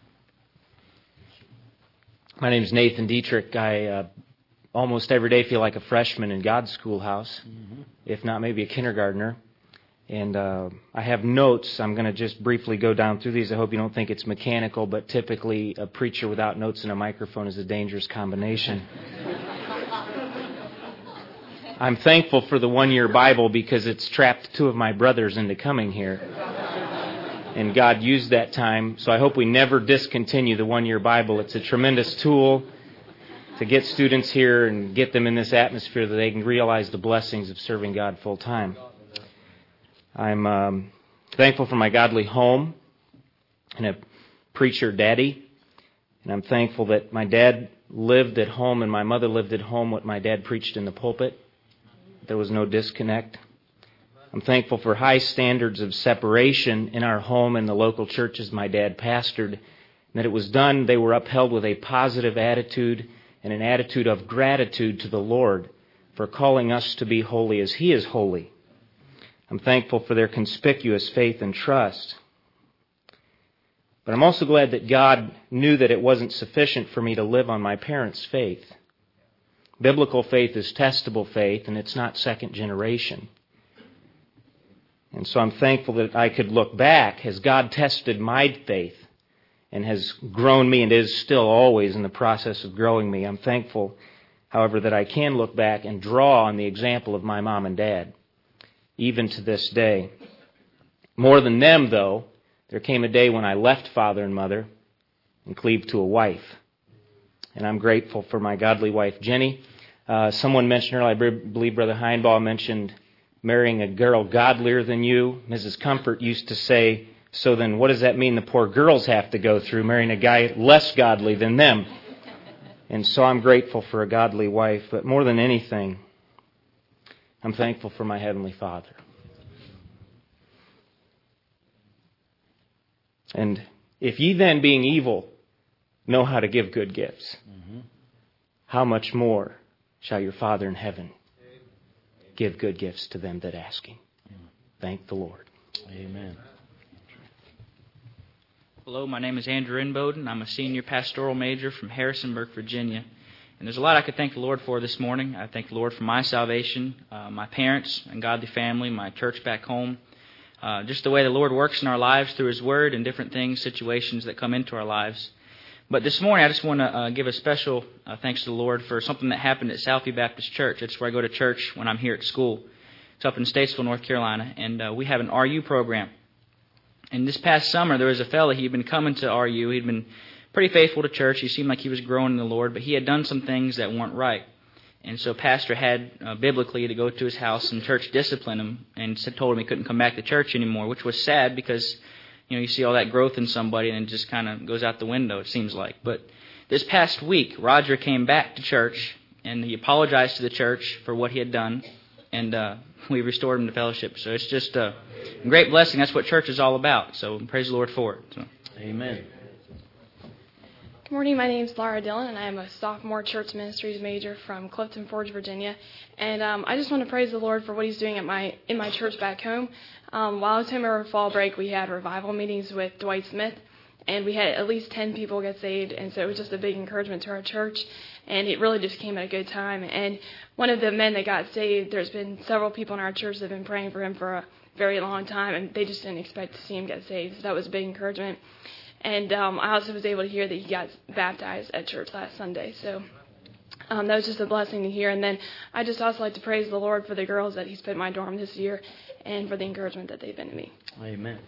My name is Nathan Dietrich. I uh, almost every day feel like a freshman in God's schoolhouse, mm-hmm. if not maybe a kindergartner. And uh, I have notes. I'm going to just briefly go down through these. I hope you don't think it's mechanical, but typically a preacher without notes and a microphone is a dangerous combination. I'm thankful for the one-year Bible because it's trapped two of my brothers into coming here. And God used that time, so I hope we never discontinue the one-year Bible. It's a tremendous tool to get students here and get them in this atmosphere that they can realize the blessings of serving God full time. I'm um, thankful for my godly home and a preacher daddy. And I'm thankful that my dad lived at home and my mother lived at home what my dad preached in the pulpit. There was no disconnect. I'm thankful for high standards of separation in our home and the local churches my dad pastored. And that it was done, they were upheld with a positive attitude and an attitude of gratitude to the Lord for calling us to be holy as He is holy. I'm thankful for their conspicuous faith and trust. But I'm also glad that God knew that it wasn't sufficient for me to live on my parents' faith. Biblical faith is testable faith, and it's not second generation. And so I'm thankful that I could look back as God tested my faith and has grown me and is still always in the process of growing me. I'm thankful, however, that I can look back and draw on the example of my mom and dad, even to this day. More than them, though, there came a day when I left father and mother and cleaved to a wife. And I'm grateful for my godly wife, Jenny. Uh, someone mentioned earlier, I believe Brother Heinbaugh mentioned marrying a girl godlier than you. Missus Comfort used to say, so then what does that mean the poor girls have to go through, marrying a guy less godly than them? And so I'm grateful for a godly wife, but more than anything, I'm thankful for my Heavenly Father. And if ye then, being evil, know how to give good gifts, mm-hmm. how much more shall your Father in heaven give good gifts to them that ask Him? Thank the Lord. Amen. Hello, my name is Andrew Inboden. I'm a senior pastoral major from Harrisonburg, Virginia. And there's a lot I could thank the Lord for this morning. I thank the Lord for my salvation, uh, my parents and godly family, my church back home, uh, just the way the Lord works in our lives through His Word and different things, situations that come into our lives. But this morning I just want to uh, give a special uh, thanks to the Lord for something that happened at Southview Baptist Church. It's where I go to church when I'm here at school. It's up in Statesville, North Carolina, and uh, we have an R U program. And this past summer, there was a fella, he'd been coming to R U. He'd been pretty faithful to church. He seemed like he was growing in the Lord, but he had done some things that weren't right. And so Pastor had uh, biblically to go to his house and church discipline him and said, told him he couldn't come back to church anymore, which was sad because, you know, you see all that growth in somebody and it just kind of goes out the window, it seems like. But this past week, Roger came back to church and he apologized to the church for what he had done, and uh, we restored him to fellowship. So it's just a great blessing. That's what church is all about. So praise the Lord for it. So. Amen. Good morning. My name is Laura Dillon, and I am a sophomore church ministries major from Clifton Forge, Virginia. And um, I just want to praise the Lord for what He's doing at my in my church back home. Um, while I was home over fall break, we had revival meetings with Dwight Smith, and we had at least ten people get saved. And so it was just a big encouragement to our church, and it really just came at a good time. And one of the men that got saved, there's been several people in our church that have been praying for him for a very long time, and they just didn't expect to see him get saved. So that was a big encouragement. And um, I also was able to hear that he got baptized at church last Sunday. So um, that was just a blessing to hear. And then I just also like to praise the Lord for the girls that He's put in my dorm this year and for the encouragement that they've been to me. Amen.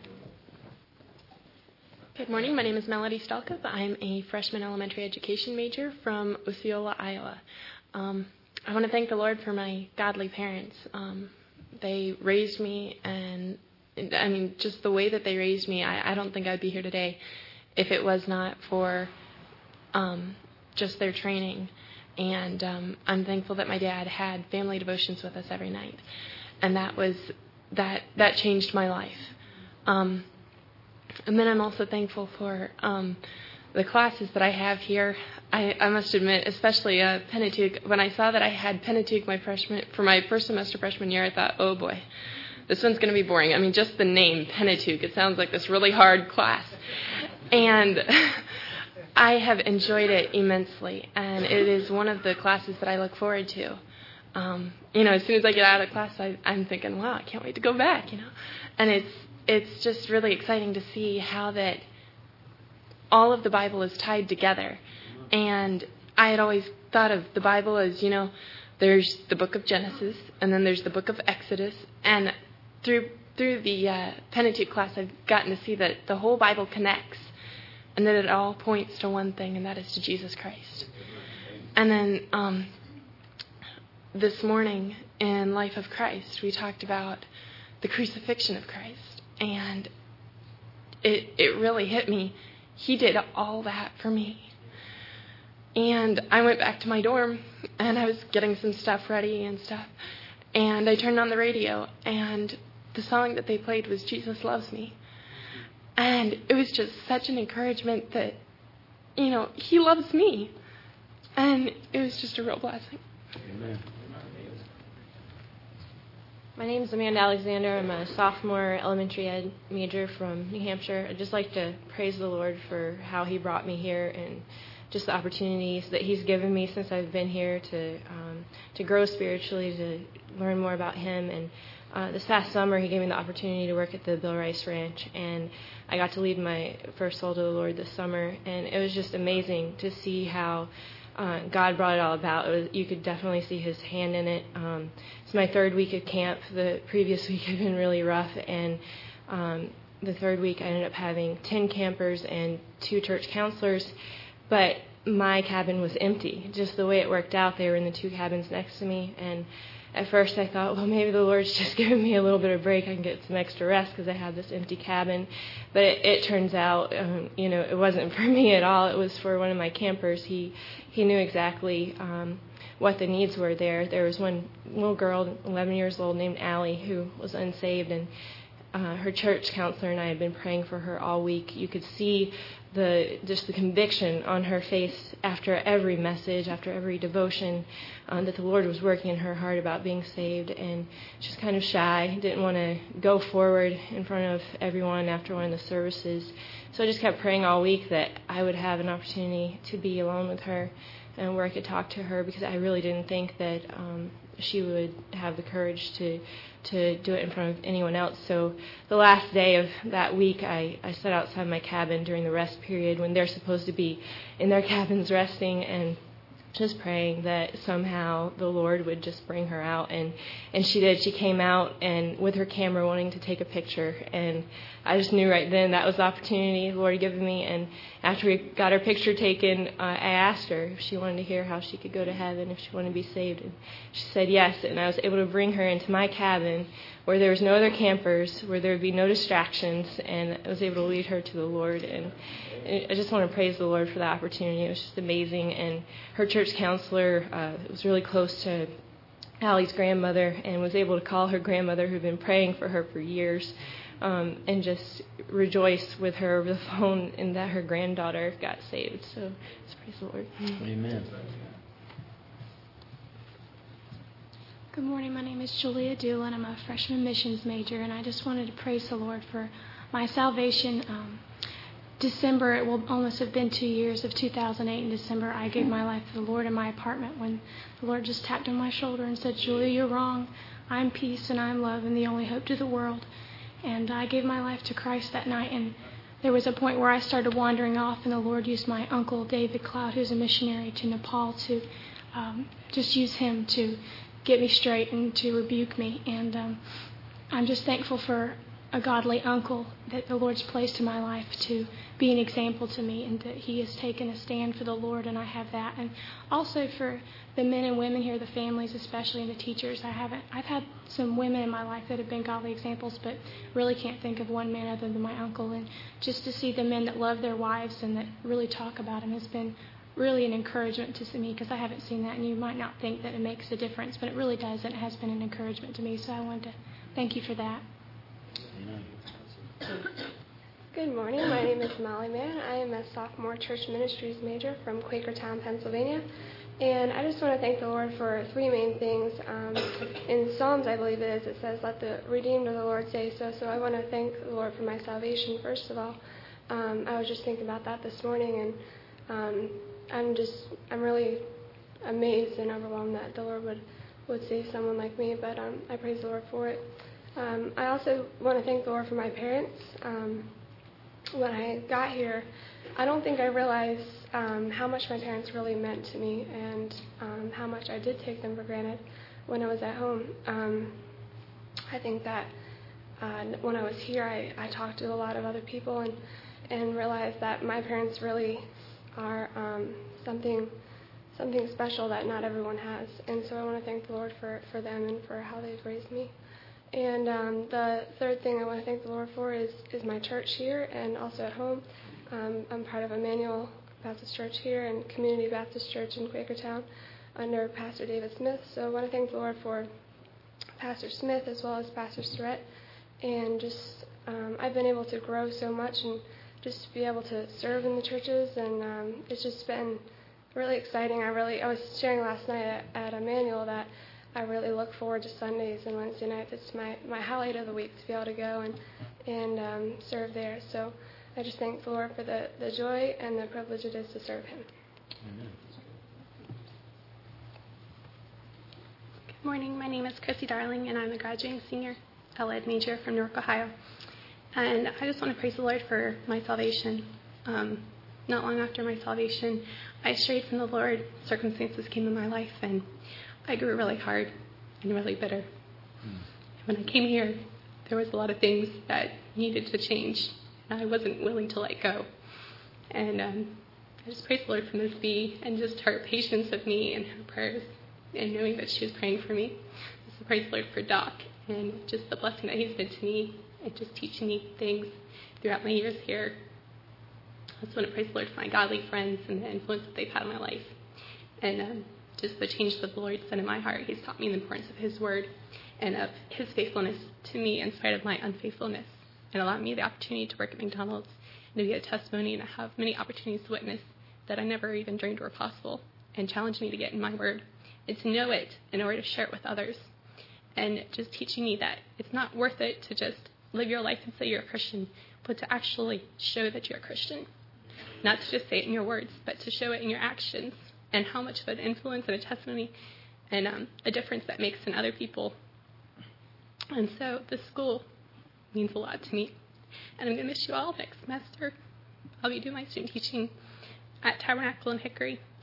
Good morning. My name is Melody Stalkup. I'm a freshman elementary education major from Osceola, Iowa. Um, I want to thank the Lord for my godly parents. Um, they raised me, and I mean, just the way that they raised me, I, I don't think I'd be here today if it was not for um, just their training. And um, I'm thankful that my dad had family devotions with us every night, and that was that that changed my life. Um, and then I'm also thankful for um, the classes that I have here. I, I must admit, especially uh, Pentateuch. When I saw that I had Pentateuch my freshman for my first semester freshman year, I thought, oh boy, this one's going to be boring. I mean, just the name, Pentateuch, it sounds like this really hard class. And I have enjoyed it immensely, and it is one of the classes that I look forward to. Um, you know, as soon as I get out of class, I, I'm thinking, wow, I can't wait to go back, you know. And it's it's just really exciting to see how that all of the Bible is tied together. And I had always thought of the Bible as, you know, there's the book of Genesis, and then there's the book of Exodus, and through through the uh, Pentateuch class, I've gotten to see that the whole Bible connects, and that it all points to one thing, and that is to Jesus Christ. And then um, this morning in Life of Christ, we talked about the crucifixion of Christ, and it it really hit me. He did all that for me. And I went back to my dorm, and I was getting some stuff ready and stuff, and I turned on the radio, and the song that they played was Jesus Loves Me. And it was just such an encouragement that, you know, He loves me. And it was just a real blessing. Amen. My name is Amanda Alexander. I'm a sophomore elementary ed major from New Hampshire. I'd just like to praise the Lord for how He brought me here and just the opportunities that He's given me since I've been here to um, to grow spiritually, to learn more about Him. And uh, this past summer, He gave me the opportunity to work at the Bill Rice Ranch, and I got to lead my first soul to the Lord this summer. And it was just amazing to see how uh, God brought it all about. It was, you could definitely see His hand in it. Um, it's my third week of camp. The previous week had been really rough, and um, the third week I ended up having ten campers and two church counselors. But my cabin was empty. Just the way it worked out, they were in the two cabins next to me. And at first I thought, well, maybe the Lord's just giving me a little bit of break. I can get some extra rest because I have this empty cabin. But it, it turns out, um, you know, it wasn't for me at all. It was for one of my campers. He he knew exactly um, what the needs were there. There was one little girl, eleven years old, named Allie, who was unsaved, and uh, her church counselor and I had been praying for her all week. You could see the just the conviction on her face after every message, after every devotion, um, that the Lord was working in her heart about being saved. And she was kind of shy, didn't want to go forward in front of everyone after one of the services. So I just kept praying all week that I would have an opportunity to be alone with her and where I could talk to her, because I really didn't think that um, she would have the courage to to do it in front of anyone else. So the last day of that week, I, I sat outside my cabin during the rest period when they're supposed to be in their cabins resting, and just praying that somehow the Lord would just bring her out. And, and she did. She came out and with her camera wanting to take a picture. And I just knew right then that was the opportunity the Lord had given me. And after we got her picture taken, uh, I asked her if she wanted to hear how she could go to heaven, if she wanted to be saved. And she said yes. And I was able to bring her into my cabin where there was no other campers, where there would be no distractions. And I was able to lead her to the Lord. And I just want to praise the Lord for that opportunity. It was just amazing. And her church counselor uh, was really close to Allie's grandmother and was able to call her grandmother, who had been praying for her for years, um, and just rejoice with her over the phone in that her granddaughter got saved. So just praise the Lord. Amen. Good morning. My name is Julia Doolin. I'm a freshman missions major, and I just wanted to praise the Lord for my salvation. Um, December, it will almost have been two years of two thousand eight in December, I gave my life to the Lord in my apartment when the Lord just tapped on my shoulder and said, Julia, you're wrong. I'm peace and I'm love and the only hope to the world. And I gave my life to Christ that night, and there was a point where I started wandering off, and the Lord used my uncle, David Cloud, who's a missionary to Nepal, to um, just use him to get me straight and to rebuke me. And um, I'm just thankful for a godly uncle that the Lord's placed in my life to be an example to me, and that he has taken a stand for the Lord, and I have that. And also for the men and women here, the families especially, and the teachers. I haven't I've had some women in my life that have been godly examples, but really can't think of one man other than my uncle. And just to see the men that love their wives and that really talk about him has been really an encouragement to me, because I haven't seen that, and you might not think that it makes a difference, but it really does, and it has been an encouragement to me. So I wanted to thank you for that. Good morning. My name is Molly Mann. I am a sophomore church ministries major from Quakertown, Pennsylvania. And I just want to thank the Lord for three main things. Um, in Psalms, I believe it is, it says, let the redeemed of the Lord say so. So I want to thank the Lord for my salvation, first of all. Um, I was just thinking about that this morning, and um, I'm just, I'm really amazed and overwhelmed that the Lord would, would save someone like me, but um, I praise the Lord for it. Um, I also want to thank the Lord for my parents. Um, when I got here, I don't think I realized um, how much my parents really meant to me, and um, how much I did take them for granted when I was at home. Um, I think that uh, when I was here, I, I talked to a lot of other people and, and realized that my parents really are um, something something special that not everyone has. And so I want to thank the Lord for, for them and for how they've raised me. And um, the third thing I want to thank the Lord for is, is my church here and also at home. Um, I'm part of Emmanuel Baptist Church here and Community Baptist Church in Quakertown under Pastor David Smith. So I want to thank the Lord for Pastor Smith as well as Pastor Surratt. And just um, I've been able to grow so much and just be able to serve in the churches. And um, it's just been really exciting. I really I was sharing last night at, at Emmanuel that I really look forward to Sundays and Wednesday nights. It's my, my highlight of the week to be able to go and and um, serve there. So I just thank the Lord for the, the joy and the privilege it is to serve Him. Amen. Good morning. My name is Chrissy Darling, and I'm a graduating senior L Ed major from Newark, Ohio. And I just want to praise the Lord for my salvation. Um, not long after my salvation, I strayed from the Lord. Circumstances came in my life, and I grew really hard and really bitter. Hmm. When I came here, there was a lot of things that needed to change, and I wasn't willing to let go. And um, I just praise the Lord for Miz B and just her patience with me and her prayers and knowing that she was praying for me. Just praise the Lord for Doc and just the blessing that he's been to me and just teaching me things throughout my years here. I just want to praise the Lord for my godly friends and the influence that they've had on my life. And um, just the change that the Lord's done in my heart. He's taught me the importance of His Word and of His faithfulness to me in spite of my unfaithfulness, and allowed me the opportunity to work at McDonald's and to be a testimony and to have many opportunities to witness that I never even dreamed were possible, and challenged me to get in my Word and to know it in order to share it with others, and just teaching me that it's not worth it to just live your life and say you're a Christian, but to actually show that you're a Christian. Not to just say it in your words, but to show it in your actions, and how much of an influence and a testimony and um, a difference that makes in other people. And so this school means a lot to me. And I'm going to miss you all next semester. I'll be doing my student teaching at Tabernacle in Hickory.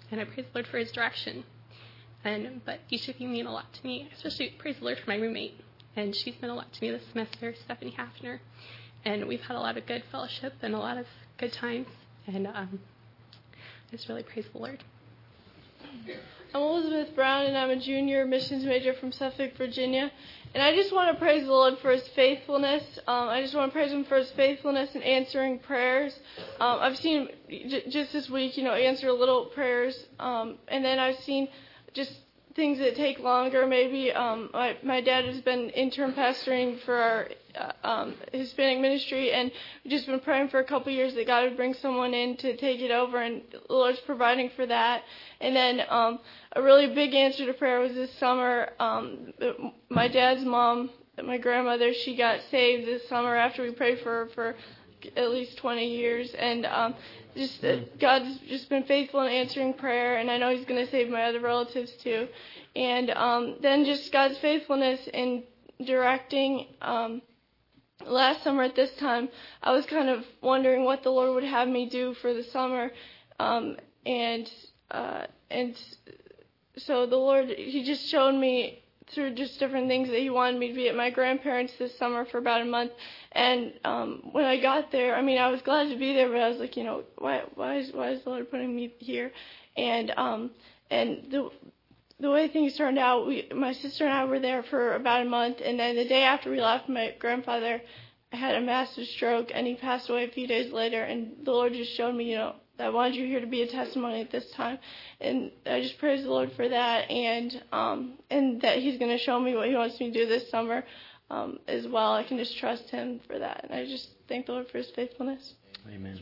and I praise the Lord for his direction. And but each of you mean a lot to me, especially praise the Lord for my roommate. And she's been a lot to me this semester, Stephanie Hafner. And we've had a lot of good fellowship and a lot of good times. And um, I just really praise the Lord. I'm Elizabeth Brown, and I'm a junior missions major from Suffolk, Virginia. And I just want to praise the Lord for his faithfulness. Um, I just want to praise him for his faithfulness in answering prayers. Um, I've seen him j- just this week, you know, answer little prayers. Um, and then I've seen just things that take longer. Maybe um, my, my dad has been intern pastoring for our uh, um, Hispanic ministry, and we've just been praying for a couple years that God would bring someone in to take it over, and the Lord's providing for that. And then um, a really big answer to prayer was this summer. Um, my dad's mom, my grandmother, she got saved this summer after we prayed for her for at least twenty years. And um, just uh, God's just been faithful in answering prayer, and I know he's going to save my other relatives too. And um, then just God's faithfulness in directing. Um, last summer at this time, I was kind of wondering what the Lord would have me do for the summer. Um, and uh, and so the Lord, he just showed me through just different things that he wanted me to be at my grandparents' this summer for about a month. And um, when I got there, I mean, I was glad to be there, but I was like, you know, why why is why is the Lord putting me here? And um and the the way things turned out, we my sister and I were there for about a month, and then the day after we left, my grandfather had a massive stroke, and he passed away a few days later. And the Lord just showed me, you know, I wanted you here to be a testimony at this time, and I just praise the Lord for that, and um, and that he's going to show me what he wants me to do this summer um, as well. I can just trust him for that, and I just thank the Lord for his faithfulness. Amen.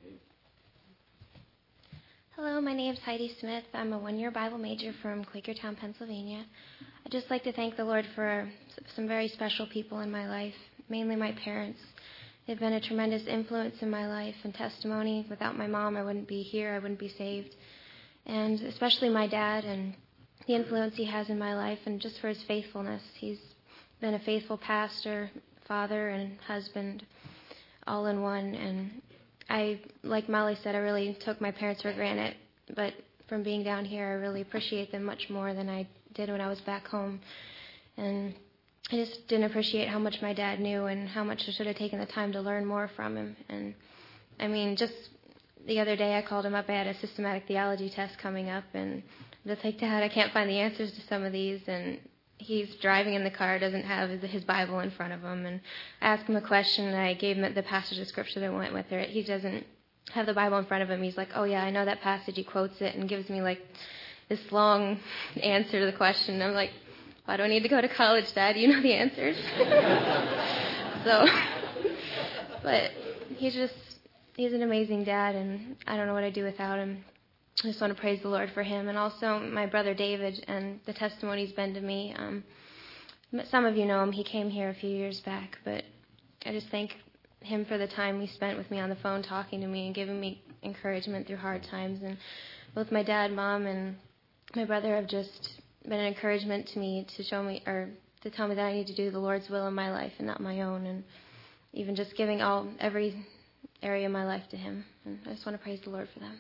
Hello, my name is Heidi Smith. I'm a one-year Bible major from Quakertown, Pennsylvania. I'd just like to thank the Lord for some very special people in my life, mainly my parents. They've been a tremendous influence in my life and testimony. Without my mom, I wouldn't be here. I wouldn't be saved. And especially my dad and the influence he has in my life, and just for his faithfulness. He's been a faithful pastor, father, and husband, all in one. And I, like Molly said, I really took my parents for granted. But from being down here, I really appreciate them much more than I did when I was back home. And I just didn't appreciate how much my dad knew and how much I should have taken the time to learn more from him. And, I mean, just the other day I called him up. I had a systematic theology test coming up, and I'm just like, Dad, I can't find the answers to some of these. And he's driving in the car, doesn't have his, his Bible in front of him. And I asked him a question, and I gave him the passage of Scripture that went with it. He doesn't have the Bible in front of him. He's like, oh, yeah, I know that passage. He quotes it and gives me, like, this long answer to the question. I'm like, I don't need to go to college, Dad. You know the answers. so, but he's just, he's an amazing dad, and I don't know what I'd do without him. I just want to praise the Lord for him. And also my brother David and the testimony he's been to me. Um, some of you know him. He came here a few years back, but I just thank him for the time he spent with me on the phone talking to me and giving me encouragement through hard times. And both my dad, Mom, and my brother have just been an encouragement to me to show me, or to tell me that I need to do the Lord's will in my life and not my own, and even just giving all every area of my life to him. And I just want to praise the Lord for them.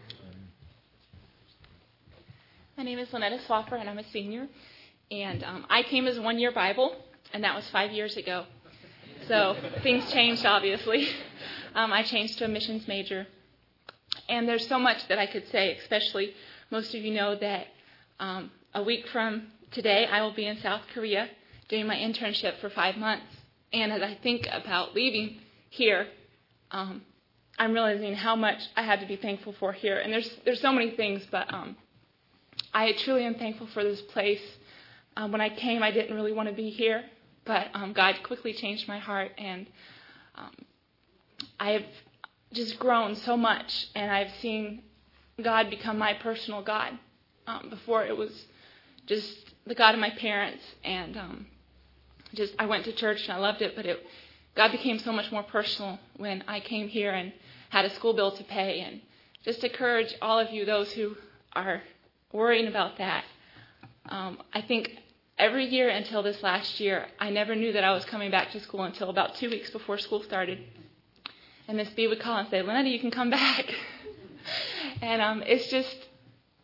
My name is Lynetta Swaffer, and I'm a senior. And um, I came as a one-year Bible, and that was five years ago. So things changed, obviously. Um, I changed to a missions major. And there's so much that I could say, especially most of you know that um, a week from today, I will be in South Korea doing my internship for five months. And as I think about leaving here, um, I'm realizing how much I had to be thankful for here. And there's there's so many things, but um, I truly am thankful for this place. Um, when I came, I didn't really want to be here, but um, God quickly changed my heart, and um, I've just grown so much, and I've seen God become my personal God. Um, before it was just the God of my parents, and um, just I went to church and I loved it, but it, God became so much more personal when I came here and had a school bill to pay. And just encourage all of you, those who are worrying about that. Um, I think every year until this last year, I never knew that I was coming back to school until about two weeks before school started. And Miss B would call and say, Lynetta, you can come back. and um, it's just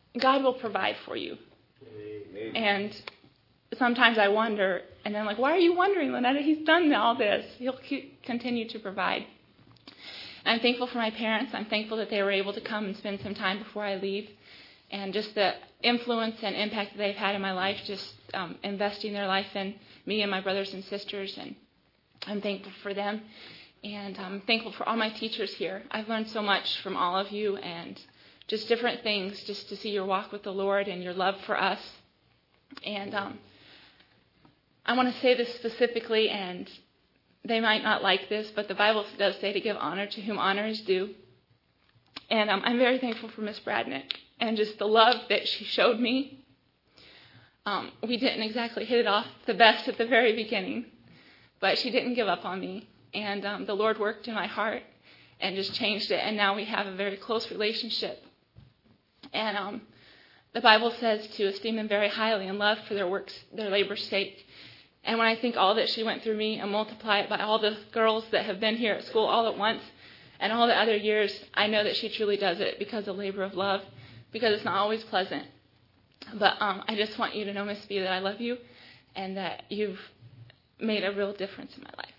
God will provide for you. And sometimes I wonder, and I'm like, why are you wondering, Lynetta? He's done all this. He'll keep, continue to provide. I'm thankful for my parents. I'm thankful that they were able to come and spend some time before I leave. And just the influence and impact that they've had in my life, just um, investing their life in me and my brothers and sisters. And I'm thankful for them. And I'm thankful for all my teachers here. I've learned so much from all of you, and just different things, just to see your walk with the Lord and your love for us. And um, I want to say this specifically, and they might not like this, but the Bible does say to give honor to whom honor is due. And um, I'm very thankful for Miss Bradnick and just the love that she showed me. Um, we didn't exactly hit it off the best at the very beginning, but she didn't give up on me. And um, the Lord worked in my heart and just changed it, and now we have a very close relationship. And um, the Bible says to esteem them very highly and love for their works, their labor's sake. And when I think all that she went through me and multiply it by all the girls that have been here at school all at once and all the other years, I know that she truly does it because of labor of love, because it's not always pleasant. But um, I just want you to know, Miss B, that I love you and that you've made a real difference in my life.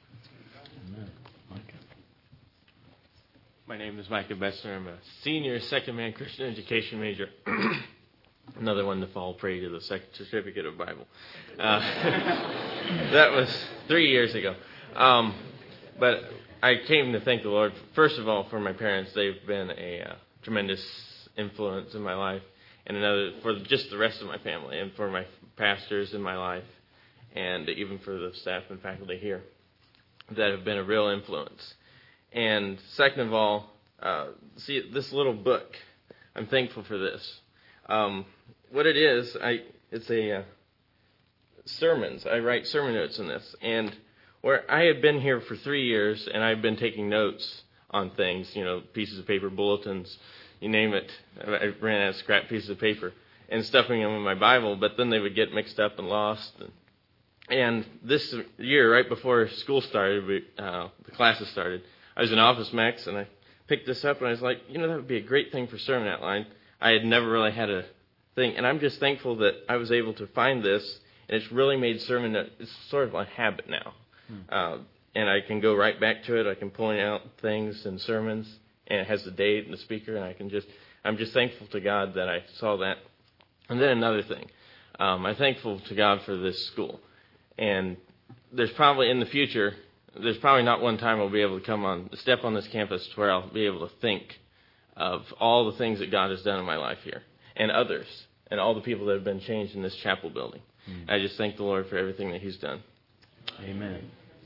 My name is Micah Bessner. I'm a senior second-man Christian education major. Another one to fall prey to the certificate of Bible. Uh, that was three years ago. Um, but I came to thank the Lord, first of all, for my parents. They've been a uh, tremendous influence in my life, and another for just the rest of my family, and for my pastors in my life, and even for the staff and faculty here that have been a real influence. And second of all, uh, see, this little book, I'm thankful for this. Um, what it is, I it's a uh, sermons. I write sermon notes in this. And where I had been here for three years, and I've been taking notes on things, you know, pieces of paper, bulletins, you name it. I ran out of scrap pieces of paper and stuffing them in my Bible, but then they would get mixed up and lost. And, and this year, right before school started, we, uh, the classes started, I was in Office Max, and I picked this up, and I was like, you know, that would be a great thing for sermon outline. I had never really had a thing, and I'm just thankful that I was able to find this, and it's really made sermon, it's sort of a habit now. Hmm. Uh, and I can go right back to it. I can point out things in sermons, and it has the date and the speaker, and I can just, I'm just thankful to God that I saw that. And then another thing, um, I'm thankful to God for this school. And there's probably in the future, there's probably not one time I'll be able to come on, step on this campus where I'll be able to think of all the things that God has done in my life here, and others, and all the people that have been changed in this chapel building. Mm. I just thank the Lord for everything that He's done. Amen.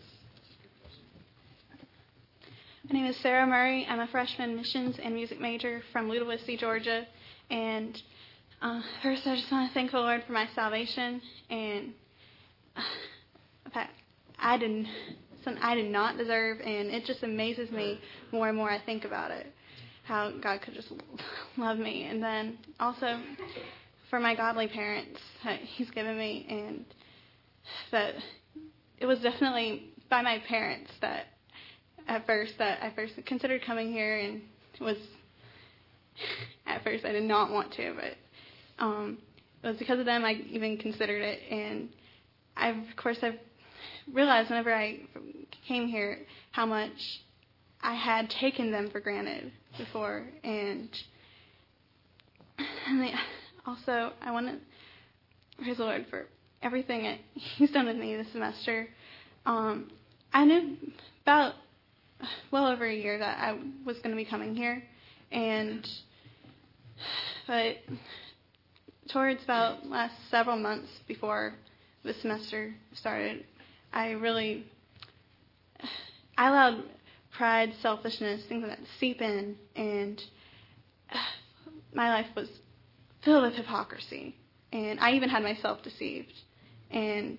My name is Sarah Murray. I'm a freshman missions and music major from Ludowici, Georgia. And uh, first, I just want to thank the Lord for my salvation. And uh, I didn't. Something I did not deserve, and it just amazes me more and more I think about it, how God could just love me. And then also for my godly parents that He's given me, and that it was definitely by my parents that at first that I first considered coming here, and it was at first I did not want to, but um, it was because of them I even considered it. And I've, of course I've realized whenever I came here how much I had taken them for granted before. And, and they, also I want to praise the Lord for everything that He's done with me this semester. Um, I knew about well over a year that I was going to be coming here, and but towards about last several months before the semester started, I really, I allowed pride, selfishness, things like that to seep in, and my life was filled with hypocrisy, and I even had myself deceived, and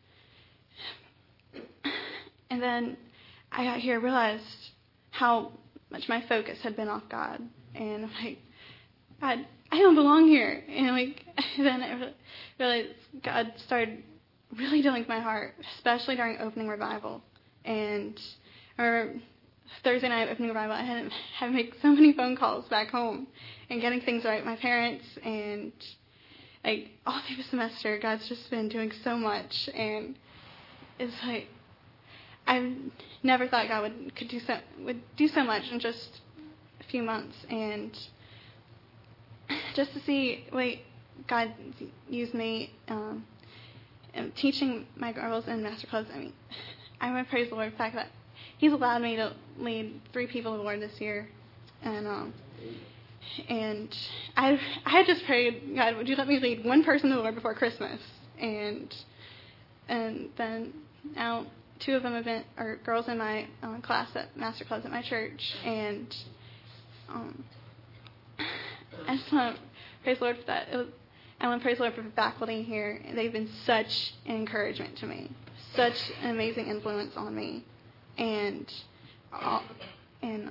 and then I got here, realized how much my focus had been off God, and I'm like, God, I don't belong here, and like, then I realized God started really dealing with my heart, especially during opening revival. And I remember Thursday night opening Bible, I had had to make so many phone calls back home and getting things right with my parents, and like all through the semester, God's just been doing so much, and it's like I never thought God would could do so would do so much in just a few months, and just to see like God use me um, and teaching my girls in master class. I mean, I want to praise the Lord for the fact that He's allowed me to lead three people to the Lord this year, and um, and I I had just prayed, God, would you let me lead one person to the Lord before Christmas, and and then now two of them have been are girls in my uh, class at master class at my church, and um, I just want to praise the Lord for that. It was, I want to praise the Lord for the faculty here. They've been such an encouragement to me, such an amazing influence on me. And uh, and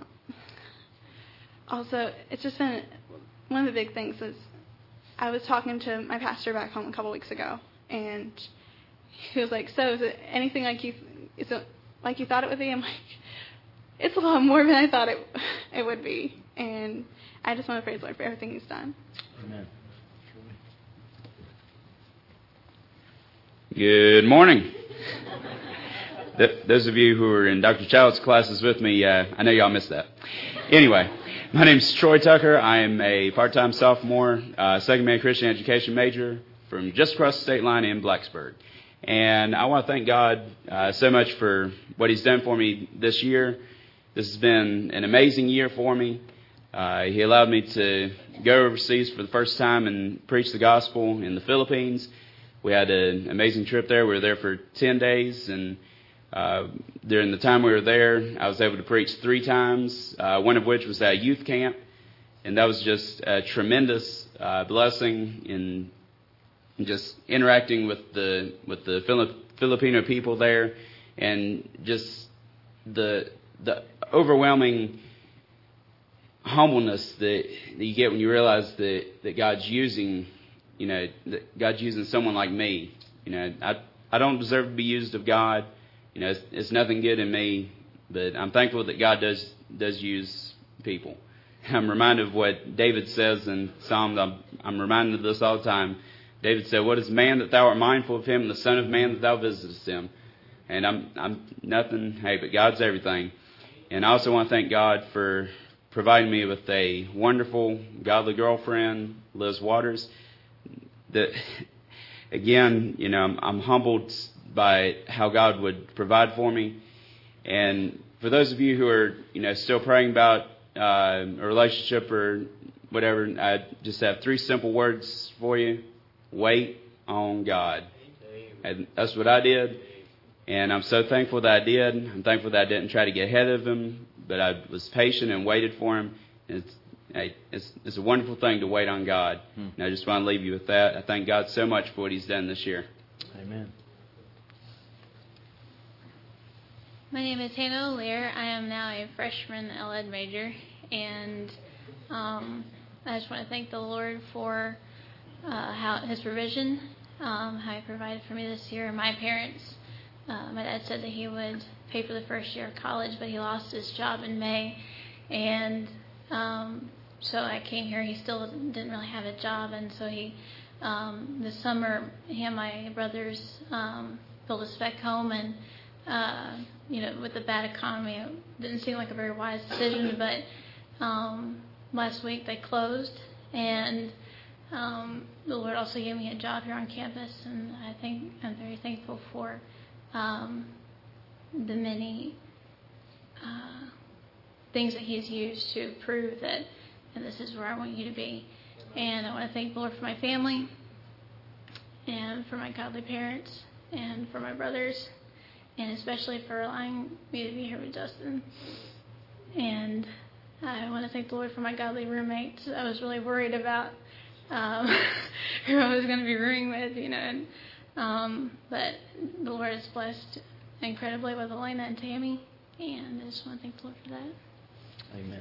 also, it's just been one of the big things is I was talking to my pastor back home a couple weeks ago, and he was like, "So is it anything like you is it like you thought it would be?" I'm like, "It's a lot more than I thought it it would be." And I just want to praise the Lord for everything He's done. Amen. Good morning. Those of you who are in Doctor Child's classes with me, uh, I know y'all missed that. Anyway, my name's Troy Tucker. I am a part-time sophomore, uh, second-man Christian education major from just across the state line in Blacksburg. And I want to thank God uh, so much for what He's done for me this year. This has been an amazing year for me. Uh, he allowed me to go overseas for the first time and preach the gospel in the Philippines. We had an amazing trip there. We were there for ten days, and Uh, during the time we were there, I was able to preach three times, uh, one of which was at a youth camp, and that was just a tremendous uh, blessing in, in just interacting with the with the Filip- Filipino people there, and just the the overwhelming humbleness that, that you get when you realize that, that God's using, you know, that God's using someone like me. You know, I I don't deserve to be used of God. You know, it's, it's nothing good in me, but I'm thankful that God does does use people. I'm reminded of what David says in Psalms. I'm, I'm reminded of this all the time. David said, "What is man that thou art mindful of him, and the son of man that thou visitest him?" And I'm I'm nothing, hey, but God's everything. And I also want to thank God for providing me with a wonderful, godly girlfriend, Liz Waters. That, again, you know, I'm, I'm humbled by how God would provide for me. And for those of you who are, you know, still praying about uh, a relationship or whatever, I just have three simple words for you. Wait on God. And that's what I did. And I'm so thankful that I did. I'm thankful that I didn't try to get ahead of Him, but I was patient and waited for Him. And it's, hey, it's, it's a wonderful thing to wait on God. Hmm. And I just want to leave you with that. I thank God so much for what He's done this year. Amen. My name is Hannah O'Lear. I am now a freshman L Ed major, and um, I just want to thank the Lord for uh, how His provision, um, how He provided for me this year. My parents, uh, my dad said that he would pay for the first year of college, but he lost his job in May, and um, so I came here. He still didn't really have a job, and so he, um, this summer, he and my brothers um, built a spec home, and uh, you know, with the bad economy, it didn't seem like a very wise decision, but um, last week they closed, and um, the Lord also gave me a job here on campus, and I think I'm very thankful for um, the many uh, things that He's used to prove that, and this is where I want you to be. And I want to thank the Lord for my family, and for my godly parents, and for my brothers, and especially for allowing me to be here with Justin. And I want to thank the Lord for my godly roommates. I was really worried about um, who I was going to be rooming with, you know. And, um, but the Lord has blessed incredibly with Elena and Tammy, and I just want to thank the Lord for that. Amen.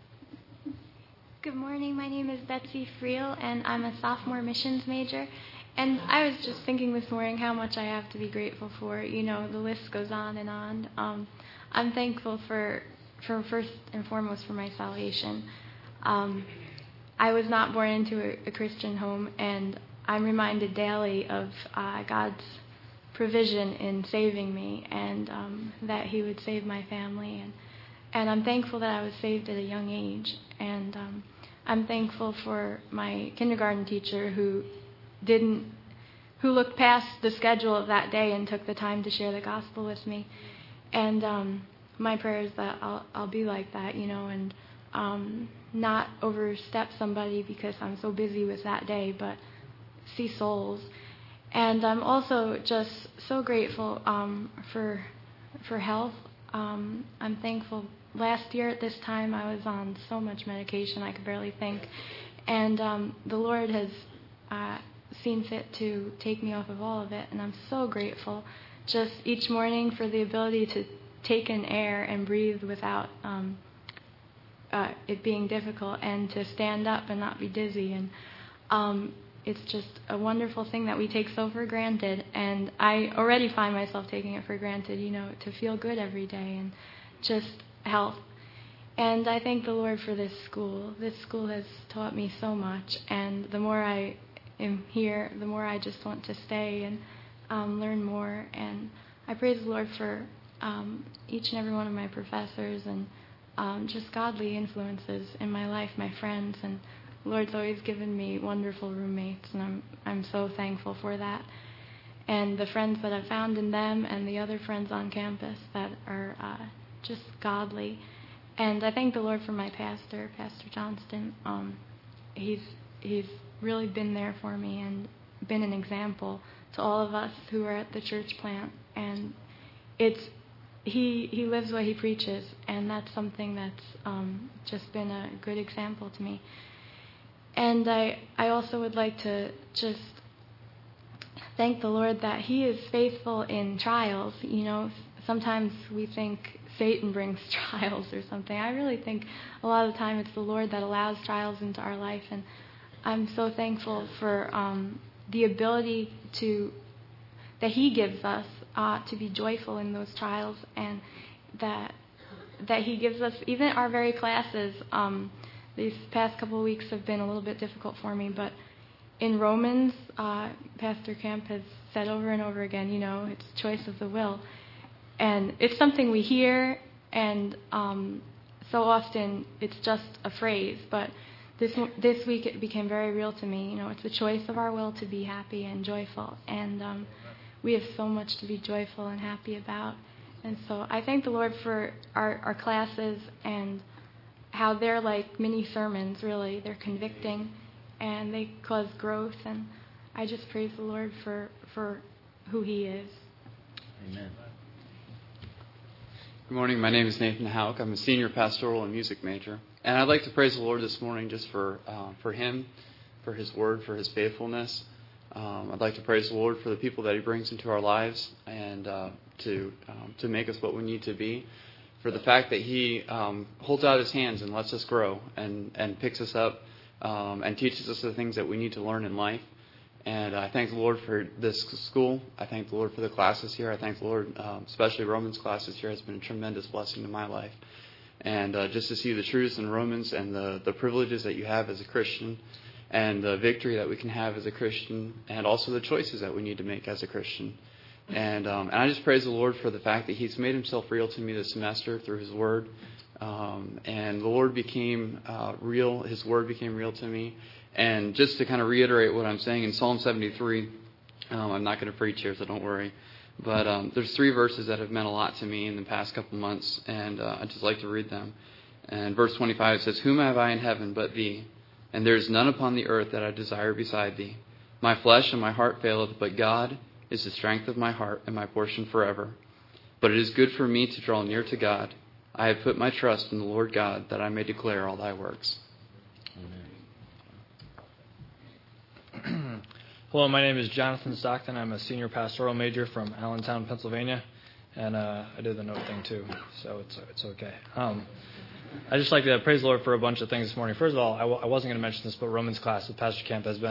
Good morning. My name is Betsy Friel, and I'm a sophomore missions major. And I was just thinking this morning how much I have to be grateful for. You know, the list goes on and on. Um, I'm thankful for, for first and foremost, for my salvation. Um, I was not born into a, a Christian home, and I'm reminded daily of uh, God's provision in saving me, and um, that He would save my family. And, and I'm thankful that I was saved at a young age. And um, I'm thankful for my kindergarten teacher who didn't, who looked past the schedule of that day and took the time to share the gospel with me. And um, my prayer is that I'll, I'll be like that, you know, and um, not overstep somebody because I'm so busy with that day, but see souls. And I'm also just so grateful um, for for health. Um, I'm thankful. Last year at this time, I was on so much medication I could barely think, and um, the Lord has uh, seen fit to take me off of all of it, and I'm so grateful. Just each morning for the ability to take in air and breathe without um, uh, it being difficult, and to stand up and not be dizzy. And um, it's just a wonderful thing that we take so for granted. And I already find myself taking it for granted, you know, to feel good every day and just health. And I thank the Lord for this school. This school has taught me so much. And the more I am here, the more I just want to stay and um, learn more. And I praise the Lord for um, each and every one of my professors and um, just godly influences in my life, my friends. And the Lord's always given me wonderful roommates, and I'm I'm so thankful for that. And the friends that I've found in them and the other friends on campus that are uh, just godly. And I thank the Lord for my pastor, Pastor Johnston. Um, he's he's really been there for me and been an example to all of us who are at the church plant. And it's he he lives what he preaches, and that's something that's um, just been a good example to me. And I, I also would like to just thank the Lord that He is faithful in trials. You know, sometimes we think Satan brings trials or something. I really think a lot of the time it's the Lord that allows trials into our life. And I'm so thankful for um, the ability to that He gives us uh, to be joyful in those trials, and that that He gives us, even our very classes. Um, These past couple of weeks have been a little bit difficult for me, but in Romans, uh, Pastor Camp has said over and over again, you know, it's choice of the will. And it's something we hear, and um, so often it's just a phrase, but this this week it became very real to me. You know, it's the choice of our will to be happy and joyful, and um, we have so much to be joyful and happy about. And so I thank the Lord for our, our classes and how they're like mini sermons, really. They're convicting, and they cause growth. And I just praise the Lord for, for who He is. Amen. Good morning. My name is Nathan Houck. I'm a senior pastoral and music major. And I'd like to praise the Lord this morning just for uh, for Him, for His Word, for His faithfulness. Um, I'd like to praise the Lord for the people that He brings into our lives and uh, to um, to make us what we need to be. For the fact that He um, holds out His hands and lets us grow and, and picks us up um, and teaches us the things that we need to learn in life. And I thank the Lord for this school. I thank the Lord for the classes here. I thank the Lord, um, especially Romans classes here, has been a tremendous blessing to my life. And uh, just to see the truths in Romans and the, the privileges that you have as a Christian and the victory that we can have as a Christian and also the choices that we need to make as a Christian. And um, and I just praise the Lord for the fact that He's made Himself real to me this semester through His Word. Um, and the Lord became uh, real. His Word became real to me. And just to kind of reiterate what I'm saying in Psalm seventy-three, um, I'm not going to preach here, so don't worry. But um, there's three verses that have meant a lot to me in the past couple months, and uh, I'd just like to read them. And verse twenty-five says, "Whom have I in heaven but Thee? And there is none upon the earth that I desire beside Thee. My flesh and my heart faileth, but God is the strength of my heart and my portion forever. But it is good for me to draw near to God. I have put my trust in the Lord God, that I may declare all Thy works." Amen. Hello, my name is Jonathan Stockton. I'm a senior pastoral major from Allentown, Pennsylvania, and uh, I did the note thing too, so it's it's okay. Um, I just like to praise the Lord for a bunch of things this morning. First of all, I, w- I wasn't going to mention this, but Romans class with Pastor Camp has been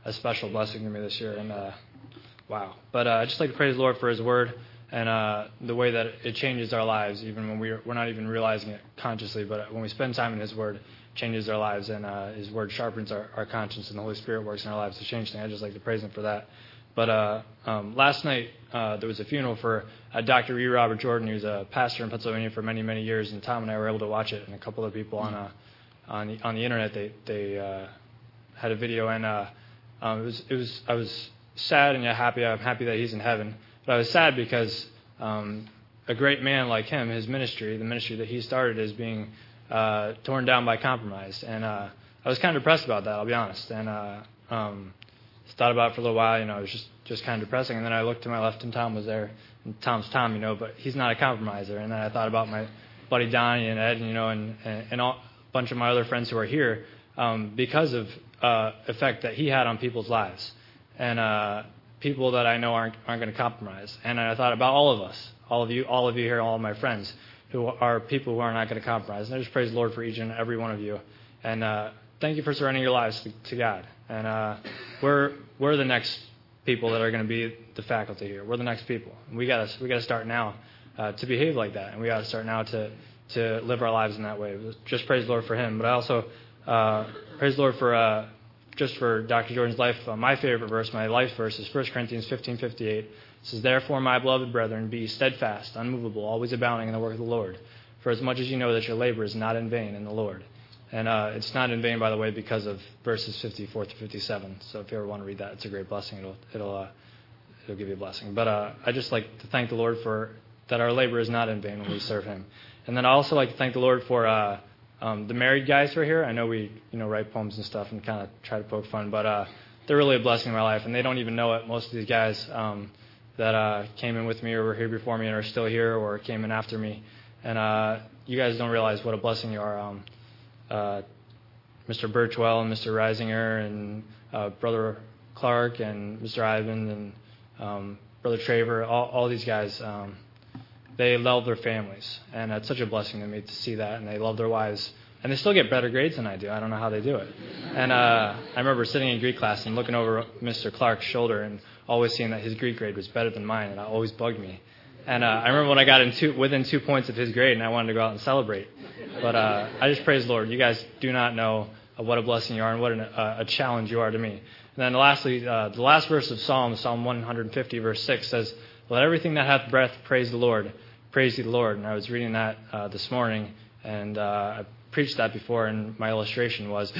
a special blessing to me this year. And uh, wow. But uh, I'd just like to praise the Lord for His Word and uh, the way that it changes our lives, even when we're, we're not even realizing it consciously. But when we spend time in His Word, it changes our lives, and uh, His Word sharpens our, our conscience, and the Holy Spirit works in our lives to change things. I'd just like to praise Him for that. But uh, um, last night, uh, there was a funeral for uh, Doctor E. Robert Jordan, who's a pastor in Pennsylvania for many, many years, and Tom and I were able to watch it, and a couple of people on uh, on the on the internet, they they uh, had a video, and uh, um, it was it was I was sad and yet happy. I'm happy that he's in heaven, but I was sad because um, a great man like him, his ministry, the ministry that he started, is being uh, torn down by compromise, and uh, I was kind of depressed about that. I'll be honest, and. Uh, um, Thought about it for a little while, you know, it was just, just kind of depressing. And then I looked to my left, and Tom was there. And Tom's Tom, you know, but he's not a compromiser. And then I thought about my buddy Donnie and Ed, you know, and, and, and all, a bunch of my other friends who are here um, because of uh, effect that he had on people's lives. And uh, people that I know aren't aren't going to compromise. And I thought about all of us, all of you, all of you here, all of my friends who are people who are not going to compromise. And I just praise the Lord for each and every one of you. And uh, thank you for surrendering your lives to, to God. And uh, we're we're the next people that are going to be the faculty here. We're the next people. And we got to we got to start now uh, to behave like that, and we got to start now to to live our lives in that way. Just praise the Lord for him, but I also uh, praise the Lord for uh, just for Doctor Jordan's life. Uh, my favorite verse, my life verse, is First Corinthians fifteen fifty-eight. It says, "Therefore, my beloved brethren, be steadfast, unmovable, always abounding in the work of the Lord. For as much as you know that your labor is not in vain in the Lord." And uh, it's not in vain, by the way, because of verses fifty-four to fifty-seven. So if you ever want to read that, it's a great blessing. It'll it'll uh, it'll give you a blessing. But uh, I just like to thank the Lord for that our labor is not in vain when we serve Him. And then I also like to thank the Lord for uh, um, the married guys who are here. I know we you know write poems and stuff and kind of try to poke fun, but uh, they're really a blessing in my life, and they don't even know it. Most of these guys um, that uh, came in with me or were here before me and are still here or came in after me, and uh, you guys don't realize what a blessing you are. Um, Uh, Mister Birchwell and Mister Reisinger and uh, Brother Clark and Mister Ivan and um, Brother Traver, all, all these guys, um, they love their families. And it's such a blessing to me to see that. And they love their wives. And they still get better grades than I do. I don't know how they do it. And uh, I remember sitting in Greek class and looking over Mister Clark's shoulder and always seeing that his Greek grade was better than mine. And it always bugged me. And uh, I remember when I got in two, within two points of his grade and I wanted to go out and celebrate. But uh, I just praise the Lord. You guys do not know what a blessing you are and what an, uh, a challenge you are to me. And then lastly, uh, the last verse of Psalm, Psalm one fifty, verse six says, "Let everything that hath breath praise the Lord. Praise ye the Lord." And I was reading that uh, this morning, and uh, I preached that before, and my illustration was,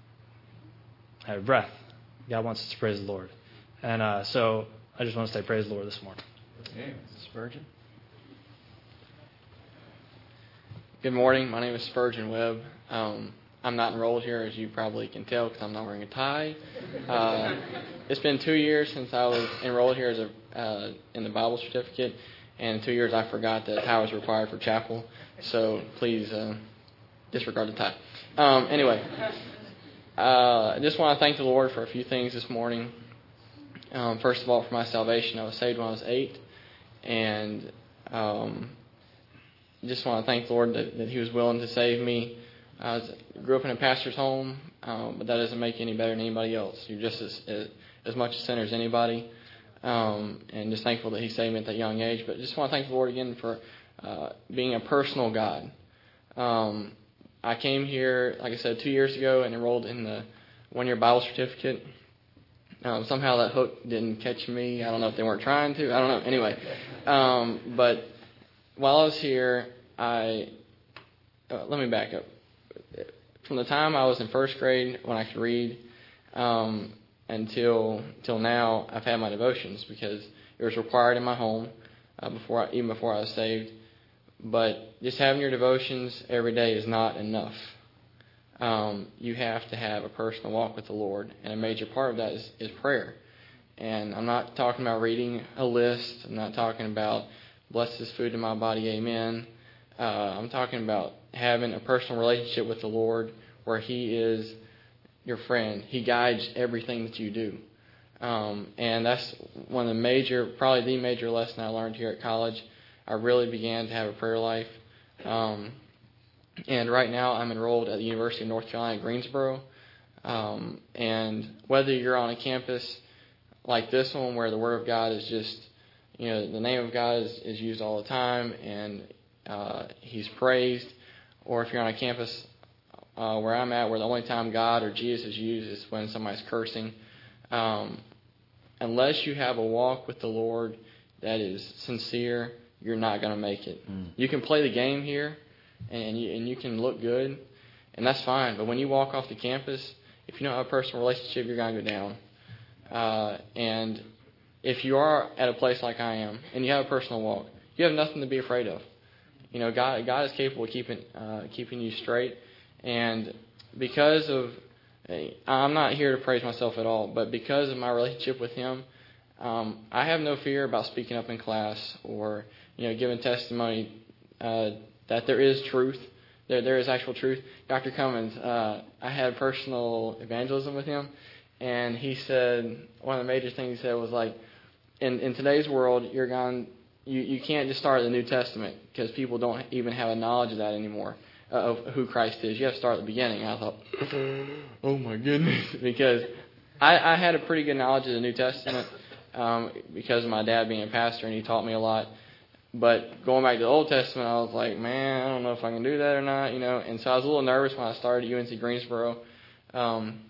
I have breath. God wants us to praise the Lord. And uh, so I just want to say praise the Lord this morning. Okay, Spurgeon. Good morning. My name is Spurgeon Webb. Um, I'm not enrolled here, as you probably can tell, because I'm not wearing a tie. Uh, it's been two years since I was enrolled here as a uh, in the Bible certificate, and in two years I forgot that tie was required for chapel. So please uh, disregard the tie. Um, anyway, uh, I just want to thank the Lord for a few things this morning. Um, first of all, for my salvation. I was saved when I was eight, and um, just want to thank the Lord that, that He was willing to save me. I was, grew up in a pastor's home, um, but that doesn't make you any better than anybody else. You're just as as, as much a sinner as anybody, um, and just thankful that He saved me at that young age. But just want to thank the Lord again for uh, being a personal God. Um, I came here, like I said, two years ago and enrolled in the one-year Bible certificate. Um, somehow that hook didn't catch me. I don't know if they weren't trying to. I don't know. Anyway, um, but while I was here, I uh, let me back up. From the time I was in first grade, when I could read, um, until till now, I've had my devotions because it was required in my home uh, before I, even before I was saved. But just having your devotions every day is not enough. Um, you have to have a personal walk with the Lord, and a major part of that is, is prayer. And I'm not talking about reading a list. I'm not talking about bless this food in my body, amen. Uh, I'm talking about having a personal relationship with the Lord where He is your friend. He guides everything that you do. Um, and that's one of the major, probably the major lesson I learned here at college. I really began to have a prayer life. Um, and right now I'm enrolled at the University of North Carolina, Greensboro. Um, and whether you're on a campus like this one where the Word of God is just, you know, the name of God is, is used all the time and uh, He's praised, or if you're on a campus uh, where I'm at where the only time God or Jesus is used is when somebody's cursing, um, unless you have a walk with the Lord that is sincere, you're not going to make it. Mm. You can play the game here, and you, and you can look good, and that's fine. But when you walk off the campus, if you don't have a personal relationship, you're going to go down. Uh, and if you are at a place like I am, and you have a personal walk, you have nothing to be afraid of. You know, God, God is capable of keeping uh, keeping you straight. And because of, I'm not here to praise myself at all, but because of my relationship with Him, um, I have no fear about speaking up in class or, you know, giving testimony uh, that there is truth. There, there is actual truth. Doctor Cummins, uh, I had personal evangelism with him, and he said one of the major things he said was like, in in today's world, you're gone. You you can't just start at the New Testament because people don't even have a knowledge of that anymore, uh, of who Christ is. You have to start at the beginning. I thought, oh my goodness, because I, I had a pretty good knowledge of the New Testament um, because of my dad being a pastor, and he taught me a lot. But going back to the Old Testament, I was like, man, I don't know if I can do that or not, you know. And so I was a little nervous when I started at U N C Greensboro. Um,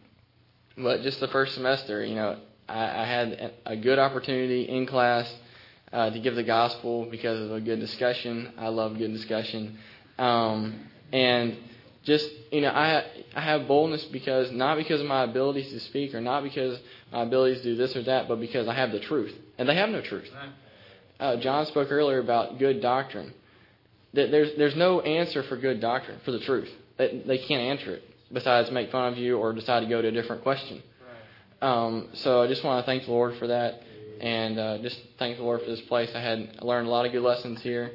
but just the first semester, you know, I, I had a good opportunity in class uh, to give the gospel because of a good discussion. I love good discussion. Um, and just, you know, I I have boldness because, not because of my abilities to speak or not because of my abilities to do this or that, but because I have the truth. And they have no truth. Uh, John spoke earlier about good doctrine. There's there's no answer for good doctrine, for the truth. They, they can't answer it besides make fun of you or decide to go to a different question. Right. Um, so I just want to thank the Lord for that, and uh, just thank the Lord for this place. I had I learned a lot of good lessons here,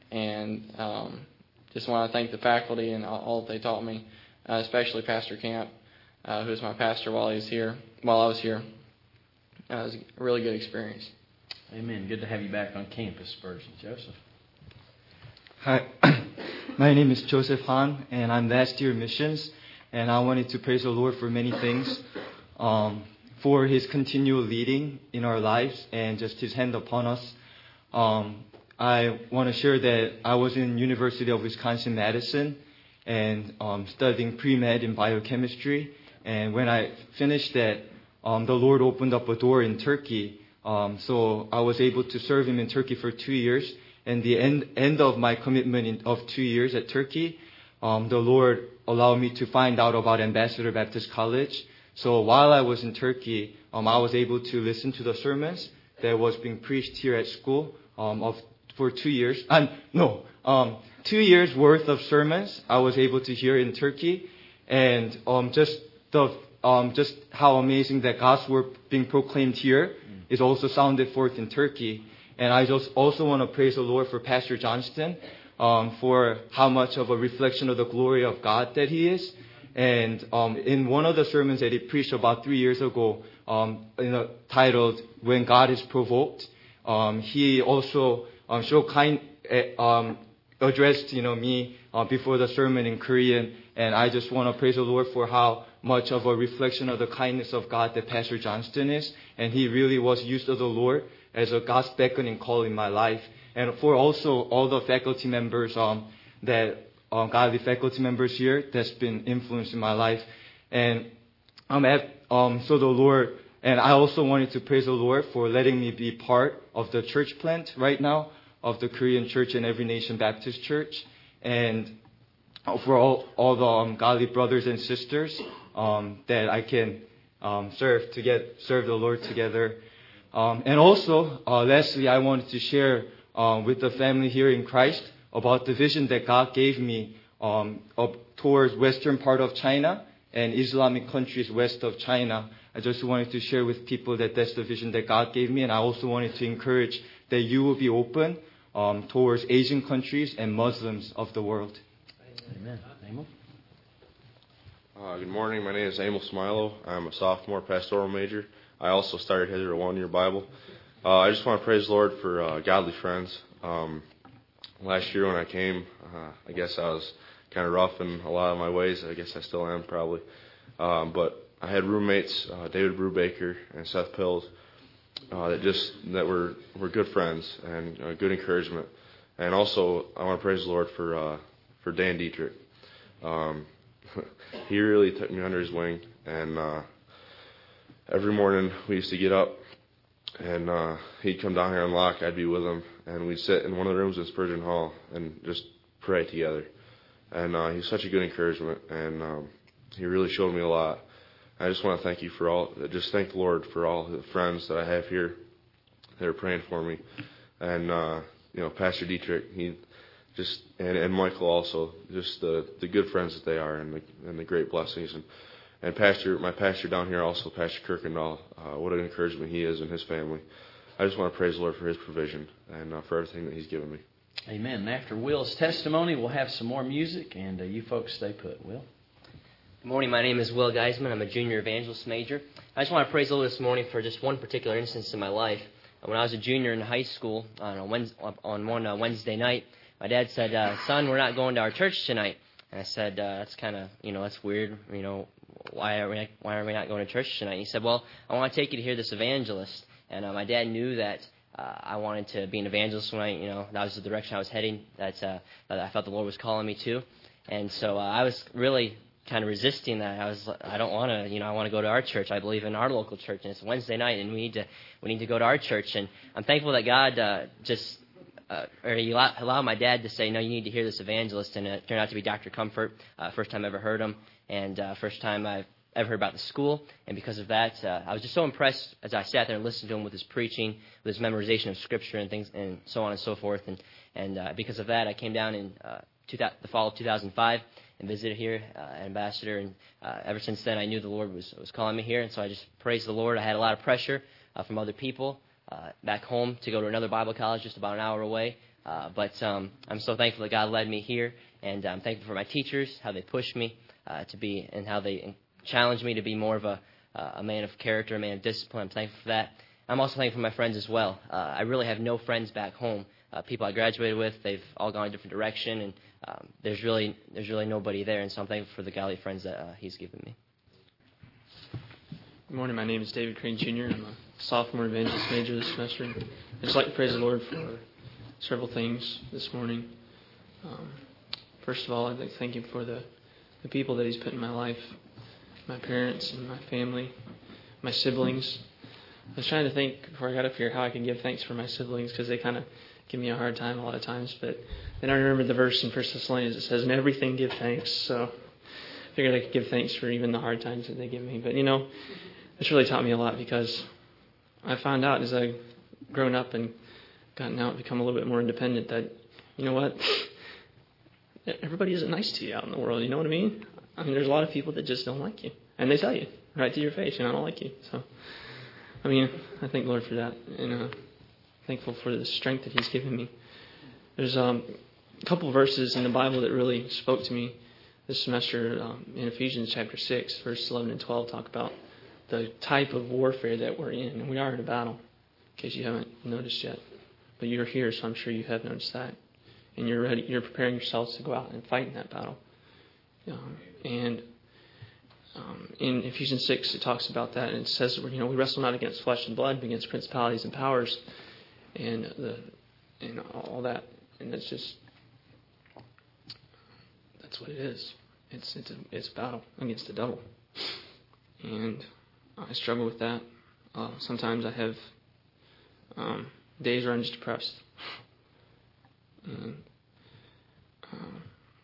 and um, just want to thank the faculty and all, all that they taught me, uh, especially Pastor Camp, uh, who was my pastor while he was here, while I was here. Uh, it was a really good experience. Amen. Good to have you back on campus, Spurgeon. Joseph. Hi. My name is Joseph Han, and I'm last year missions. And I wanted to praise the Lord for many things. Um, for His continual leading in our lives and just His hand upon us. Um, I want to share that I was in University of Wisconsin-Madison and um, studying pre-med in biochemistry. And when I finished that, um, the Lord opened up a door in Turkey. Um, so I was able to serve Him in Turkey for two years. And the end, end of my commitment in, of two years at Turkey, um, the Lord allowed me to find out about Ambassador Baptist College. So while I was in Turkey, um, I was able to listen to the sermons that was being preached here at school um, of for two years. And no, um, two years worth of sermons I was able to hear in Turkey, and um, just the um, just how amazing that God's word being proclaimed here is also sounded forth in Turkey. And I just also want to praise the Lord for Pastor Johnston um, for how much of a reflection of the glory of God that he is. And um, in one of the sermons that he preached about three years ago, um, you know, titled "When God is Provoked," um, he also um, showed kind, uh, um, addressed you know me uh, before the sermon in Korean. And I just want to praise the Lord for how much of a reflection of the kindness of God that Pastor Johnston is. And he really was used of the Lord as a God's beckoning call in my life. And for also all the faculty members, um, that um, godly faculty members here that's been influenced in my life. And um, at, um, so the Lord, and I also wanted to praise the Lord for letting me be part of the church plant right now of the Korean Church and Every Nation Baptist Church. And for all, all the um, godly brothers and sisters um, that I can um, serve to get serve the Lord together. Um, and also, uh, lastly, I wanted to share um, with the family here in Christ about the vision that God gave me um, up towards western part of China and Islamic countries west of China. I just wanted to share with people that that's the vision that God gave me, and I also wanted to encourage that you will be open um, towards Asian countries and Muslims of the world. Amen. Emil? Uh, good morning. My name is Emil Smilo. I'm a sophomore pastoral major. I also started Hither a one-year Bible. Uh, I just want to praise the Lord for uh, godly friends. Um, last year when I came, uh, I guess I was kind of rough in a lot of my ways. I guess I still am probably. Um, but I had roommates, uh, David Brubaker and Seth Pills, uh, that just that were, were good friends and uh, good encouragement. And also, I want to praise the Lord for uh, for Dan Dietrich. Um, he really took me under his wing, and uh, every morning we used to get up, and uh, he'd come down here on lock. I'd be with him, and we'd sit in one of the rooms in Spurgeon Hall and just pray together. And uh, he was such a good encouragement, and um, he really showed me a lot. I just want to thank you for all, just thank the Lord for all the friends that I have here that are praying for me. And, uh, you know, Pastor Dietrich, he just, and, and Michael also, just the, the good friends that they are and the, and the great blessings. And, and Pastor, my pastor down here also, Pastor Kirkendall, uh, what an encouragement he is and his family. I just want to praise the Lord for his provision and uh, for everything that he's given me. Amen. And after Will's testimony, we'll have some more music, and uh, you folks stay put. Will? Good morning. My name is Will Geisman. I'm a junior evangelist major. I just want to praise the Lord this morning for just one particular instance in my life. When I was a junior in high school, on, a Wednesday, on one uh, Wednesday night, my dad said, uh, son, we're not going to our church tonight. And I said, uh, that's kind of, you know, that's weird. You know, why are we not, why are we not going to church tonight? And he said, well, I want to take you to hear this evangelist. And uh, my dad knew that uh, I wanted to be an evangelist when I, you know, that was the direction I was heading, that, uh, that I felt the Lord was calling me to. And so uh, I was really kind of resisting that. I was, I don't want to, you know, I want to go to our church. I believe in our local church, and it's Wednesday night, and we need to, we need to go to our church. And I'm thankful that God uh, just, uh, or He allowed, allowed my dad to say, no, you need to hear this evangelist, and it turned out to be Doctor Comfort. Uh, first time I ever heard him, and uh, first time I've ever heard about the school. And because of that, uh, I was just so impressed as I sat there and listened to him with his preaching, with his memorization of Scripture and things, and so on and so forth. And and uh, because of that, I came down in uh, two, the fall of two thousand five. And visited here uh, at Ambassador, and uh, ever since then I knew the Lord was was calling me here, and so I just praised the Lord. I had a lot of pressure uh, from other people uh, back home to go to another Bible college just about an hour away, uh, but um, I'm so thankful that God led me here, and I'm thankful for my teachers, how they pushed me uh, to be, and how they challenged me to be more of a, uh, a man of character, a man of discipline. I'm thankful for that. I'm also thankful for my friends as well. Uh, I really have no friends back home. Uh, people I graduated with, they've all gone a different direction, and um, there's really there's really nobody there, and so I'm thankful for the godly friends that uh, He's given me. Good morning. My name is David Crane Junior I'm a sophomore evangelist major this semester. I'd just like to praise the Lord for several things this morning. Um, first of all, I'd like to thank Him for the, the people that He's put in my life, my parents and my family, my siblings. I was trying to think before I got up here how I can give thanks for my siblings, because they kind of give me a hard time a lot of times. But then I remembered the verse in First Thessalonians that says, in everything give thanks. So I figured I could give thanks for even the hard times that they give me. But, you know, it's really taught me a lot, because I found out as I've grown up and gotten out and become a little bit more independent that, you know what, everybody isn't nice to you out in the world. You know what I mean? I mean, there's a lot of people that just don't like you. And they tell you right to your face, you know, I don't like you. So, I mean, I thank the Lord for that. And uh, thankful for the strength that He's given me. There's um, a couple verses in the Bible that really spoke to me this semester. Um, in Ephesians chapter six, verse eleven and twelve, talk about the type of warfare that we're in. And we are in a battle, in case you haven't noticed yet. But you're here, so I'm sure you have noticed that. And you're ready. You're preparing yourselves to go out and fight in that battle. Um, and um, in Ephesians six, it talks about that, and it says, you know, we wrestle not against flesh and blood, but against principalities and powers, and the and all that. And that's just that's what it is. It's it's a, it's a battle against the devil, and I struggle with that. Uh, sometimes I have um, days where I'm just depressed, and um,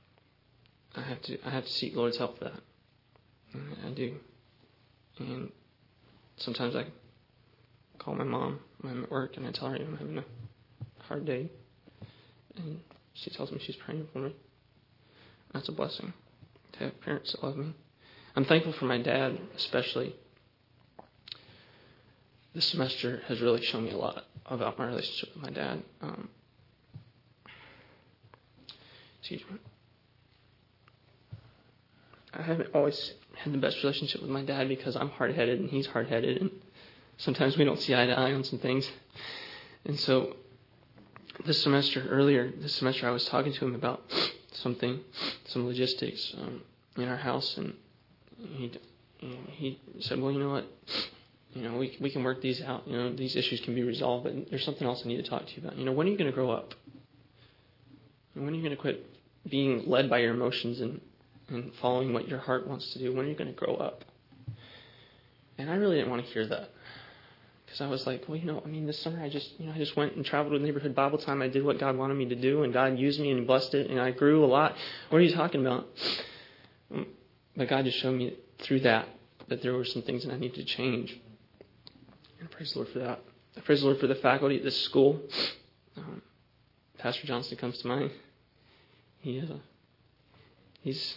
I have to I have to seek the Lord's help for that. And I do. And sometimes I call my mom when I'm at work, and I tell her I'm having a hard day, and she tells me she's praying for me. That's a blessing to have parents that love me. I'm thankful for my dad, especially. This semester has really shown me a lot about my relationship with my dad. Um, excuse me. I haven't always had the best relationship with my dad because I'm hard-headed and he's hard-headed, and sometimes we don't see eye to eye on some things. And so this semester, earlier this semester, I was talking to him about something, some logistics um, in our house, and he And he said, well, you know what? You know, we we can work these out. You know, these issues can be resolved, but there's something else I need to talk to you about. You know, when are you going to grow up? And when are you going to quit being led by your emotions and, and following what your heart wants to do? When are you going to grow up? And I really didn't want to hear that. Because I was like, well, you know, I mean, this summer I just, you know, I just went and traveled with Neighborhood Bible Time. I did what God wanted me to do, and God used me and He blessed it, and I grew a lot. What are you talking about? But God just showed me through that that there were some things that I needed to change. And praise the Lord for that. I praise the Lord for the faculty at this school. Um, Pastor Johnston comes to mind. He is a, he's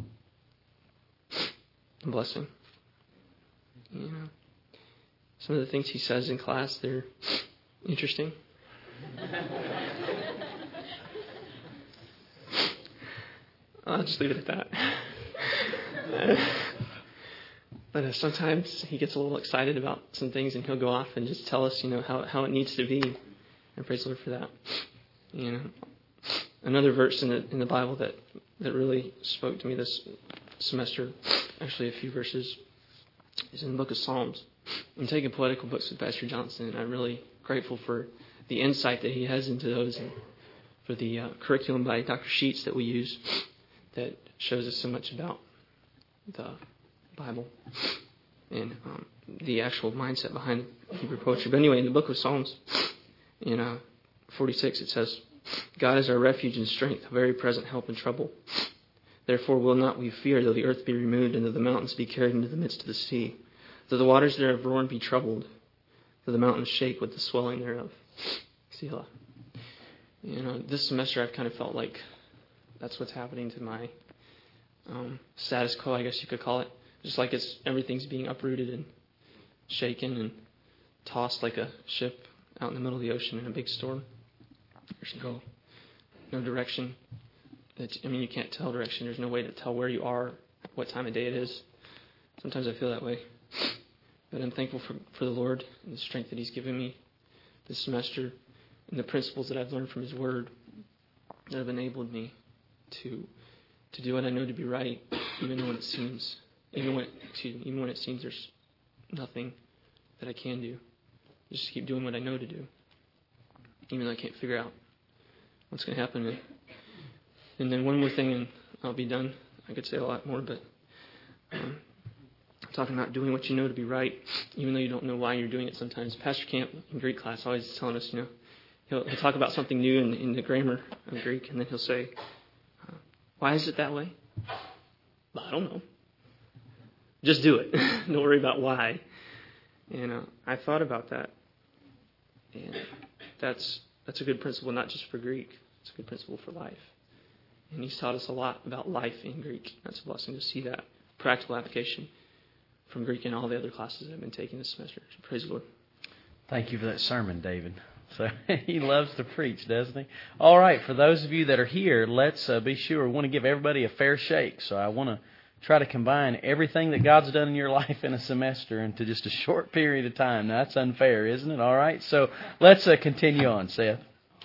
a blessing. You know, some of the things he says in class, they're interesting. I'll just leave it at that. But uh, sometimes he gets a little excited about some things, and he'll go off and just tell us, you know, how how it needs to be. And praise the Lord for that. You know, another verse in the in the Bible that, that really spoke to me this semester, actually a few verses, is in the book of Psalms. I'm taking political books with Pastor Johnston, and I'm really grateful for the insight that he has into those, and for the uh, curriculum by Doctor Sheets that we use that shows us so much about the Bible and um, the actual mindset behind Hebrew poetry. But anyway, in the book of Psalms, in uh, forty-six, it says, God is our refuge and strength, a very present help in trouble. Therefore will not we fear, though the earth be removed, and though the mountains be carried into the midst of the sea, though the waters thereof roar and be troubled, though the mountains shake with the swelling thereof. Selah. You know, this semester I've kind of felt like that's what's happening to my um, status quo, I guess you could call it. Just like it's everything's being uprooted and shaken and tossed like a ship out in the middle of the ocean in a big storm. There's no no direction. That, I mean, you can't tell direction. There's no way to tell where you are, what time of day it is. Sometimes I feel that way. But I'm thankful for, for the Lord and the strength that He's given me this semester, and the principles that I've learned from His Word that have enabled me to to do what I know to be right, even when it seems even when excuse me, even when it seems there's nothing that I can do. Just keep doing what I know to do, even though I can't figure out what's going to happen to me. And then one more thing, and I'll be done. I could say a lot more, but um, talking about doing what you know to be right, even though you don't know why you're doing it sometimes. Pastor Camp in Greek class always is telling us, you know, he'll, he'll talk about something new in, in the grammar of Greek, and then he'll say, uh, why is it that way? Well, I don't know. Just do it. Don't worry about why. And uh, I thought about that, and that's that's a good principle, not just for Greek. It's a good principle for life. And He's taught us a lot about life in Greek. That's a blessing to see that practical application from Greek in all the other classes I've been taking this semester. So praise the Lord. Thank you for that sermon, David. So he loves to preach, doesn't he? All right, for those of you that are here, let's uh, be sure. We want to give everybody a fair shake. So I want to try to combine everything that God's done in your life in a semester into just a short period of time. Now, that's unfair, isn't it? All right, so let's uh, continue on, Seth.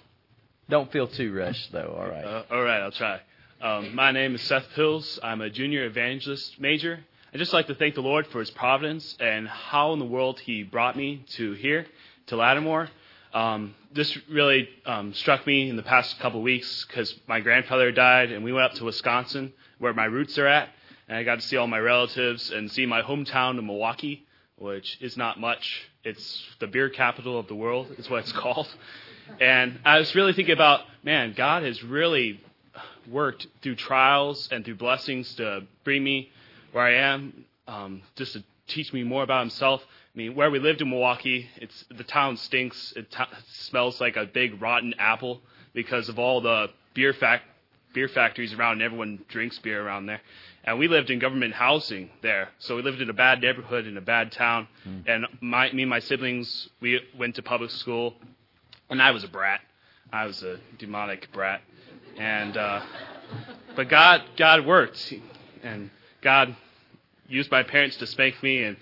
Don't feel too rushed, though. All right. Uh, all right, I'll try. Um, my name is Seth Pills. I'm a junior evangelist major. I'd just like to thank the Lord for His providence and how in the world He brought me to here, to Lattimore. Um, this really um, struck me in the past couple of weeks because my grandfather died, and we went up to Wisconsin, where my roots are at, and I got to see all my relatives and see my hometown of Milwaukee, which is not much. It's the beer capital of the world, is what it's called. And I was really thinking about, man, God has really worked through trials and through blessings to bring me where I am, um, just to teach me more about Himself. I mean, where we lived in Milwaukee, it's the town stinks. It t- smells like a big rotten apple because of all the beer fac- beer factories around, and everyone drinks beer around there. And we lived in government housing there, so we lived in a bad neighborhood in a bad town. Mm. And my, me and my siblings, we went to public school, and I was a brat. I was a demonic brat. And uh, but God, God worked, and God used my parents to spank me, and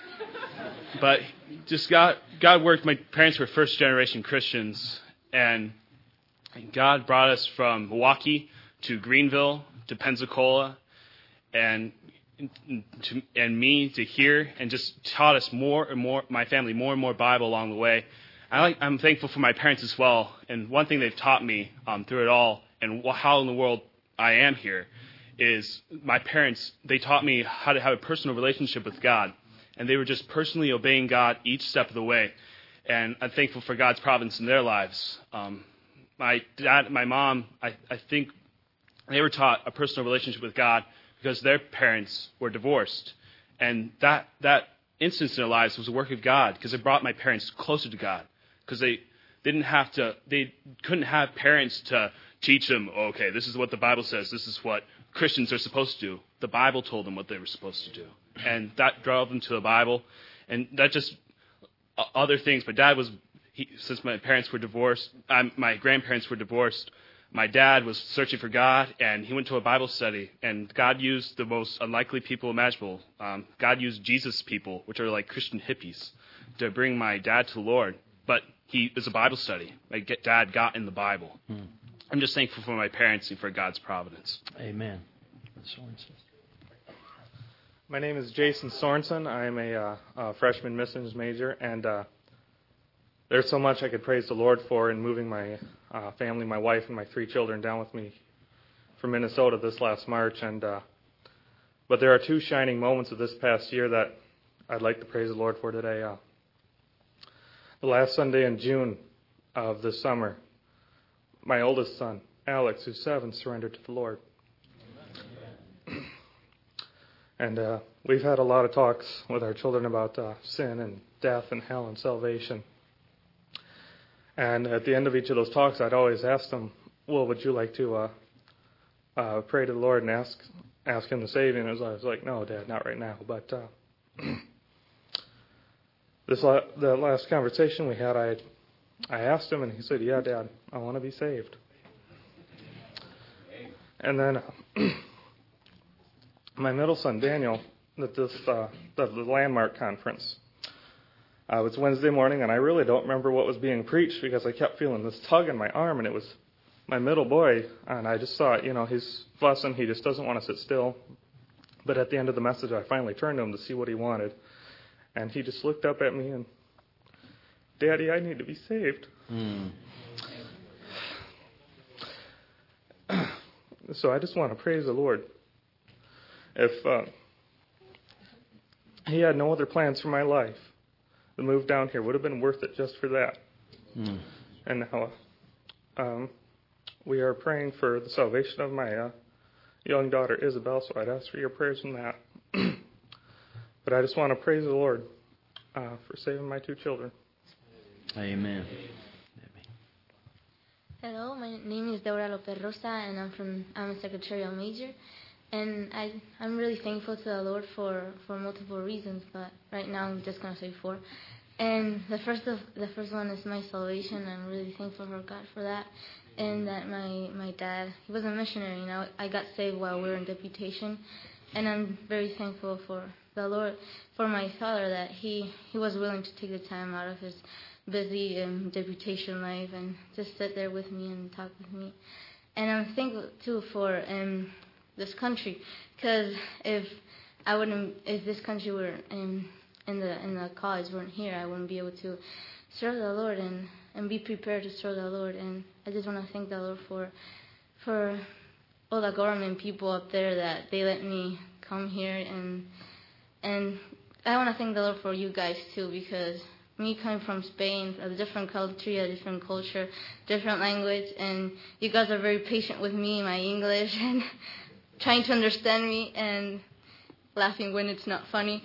but just God, God worked. My parents were first generation Christians, and God brought us from Milwaukee to Greenville to Pensacola, and to, and me to hear, and just taught us more and more, my family more and more Bible along the way. I like, I'm thankful for my parents as well. And one thing they've taught me um, through it all, and how in the world I am here, is my parents. They taught me how to have a personal relationship with God, and they were just personally obeying God each step of the way. And I'm thankful for God's providence in their lives. Um, my dad, my mom, I, I think they were taught a personal relationship with God because their parents were divorced, and that that instance in their lives was a work of God, because it brought my parents closer to God. Because they didn't have to, they couldn't have parents to teach them, oh, okay, this is what the Bible says, this is what Christians are supposed to do. The Bible told them what they were supposed to do. And that drove them to the Bible. And that just, uh, other things. But Dad was, he, since my parents were divorced, um, my grandparents were divorced, my dad was searching for God, and he went to a Bible study. And God used the most unlikely people imaginable. Um, God used Jesus people, which are like Christian hippies, to bring my dad to the Lord. But he was a Bible study. My dad got in the Bible. Hmm. I'm just thankful for my parents and for God's providence. Amen. My name is Jason Sorensen. I am a, uh, a freshman missions major, and uh, there's so much I could praise the Lord for in moving my uh, family, my wife, and my three children down with me from Minnesota this last March. And uh, but there are two shining moments of this past year that I'd like to praise the Lord for today. Uh, The last Sunday in June of this summer, my oldest son, Alex, who's seven, surrendered to the Lord. And uh, we've had a lot of talks with our children about uh, sin and death and hell and salvation. And at the end of each of those talks, I'd always ask them, well, would you like to uh, uh, pray to the Lord and ask ask him to save you? And I was like, no, Dad, not right now. But uh, This la- the last conversation we had, I I asked him, and he said, yeah, Dad, I want to be saved. And then uh, my middle son, Daniel, at this uh, the, the Landmark Conference, uh, it was Wednesday morning, and I really don't remember what was being preached because I kept feeling this tug in my arm, and it was my middle boy, and I just thought, you know, he's fussing, he just doesn't want to sit still. But at the end of the message, I finally turned to him to see what he wanted. And he just looked up at me and, Daddy, I need to be saved. Mm. So I just want to praise the Lord. If uh, he had no other plans for my life, the move down here would have been worth it just for that. Mm. And now um, we are praying for the salvation of my uh, young daughter, Isabel, so I'd ask for your prayers on that. But I just want to praise the Lord uh, for saving my two children. Amen. Hello, my name is Deborah Lopez Rosa, and I'm from I'm a secretarial major, and I I'm really thankful to the Lord for, for multiple reasons, but right now I'm just gonna say four. And the first of the first one is my salvation. I'm really thankful for God for that, and that my my dad, he was a missionary. You know, I got saved while we were in deputation, and I'm very thankful for the Lord, for my father, that he, he was willing to take the time out of his busy um, deputation life and just sit there with me and talk with me. And I'm thankful too for um, this country, because if I wouldn't, if this country were in in the in the college weren't here, I wouldn't be able to serve the Lord and, and be prepared to serve the Lord. And I just want to thank the Lord for for all the government people up there that they let me come here. And and I want to thank the Lord for you guys too, because me coming from Spain, a different country, a different culture, different language, and you guys are very patient with me, my English, and trying to understand me and laughing when it's not funny.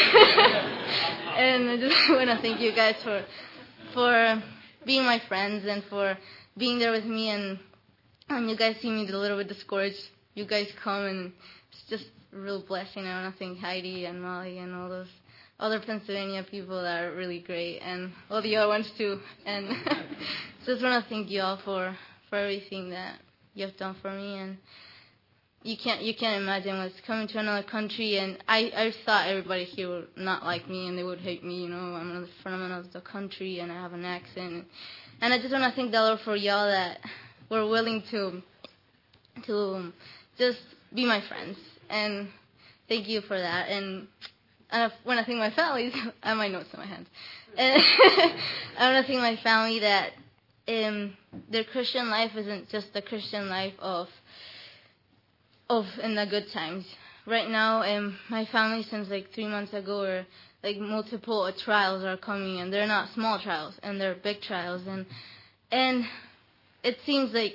And I just want to thank you guys for for being my friends and for being there with me. And when you guys see me a little bit discouraged, you guys come, and it's just a real blessing. I want to thank Heidi and Molly and all those other Pennsylvania people that are really great, and all the other ones too. And just want to thank you all for, for everything that you have done for me. And you can't you can't imagine what's coming to another country. And I, I thought everybody here would not like me and they would hate me. You know, I'm from another country and I have an accent. And I just want to thank the Lord for y'all that were willing to to just be my friends. And thank you for that. And uh, when I think my family, I have my notes in my hand. And I want to think my family that um, their Christian life isn't just the Christian life of of in the good times. Right now, um, my family since like three months ago, are like multiple uh, trials are coming, and they're not small trials, and they're big trials, and and it seems like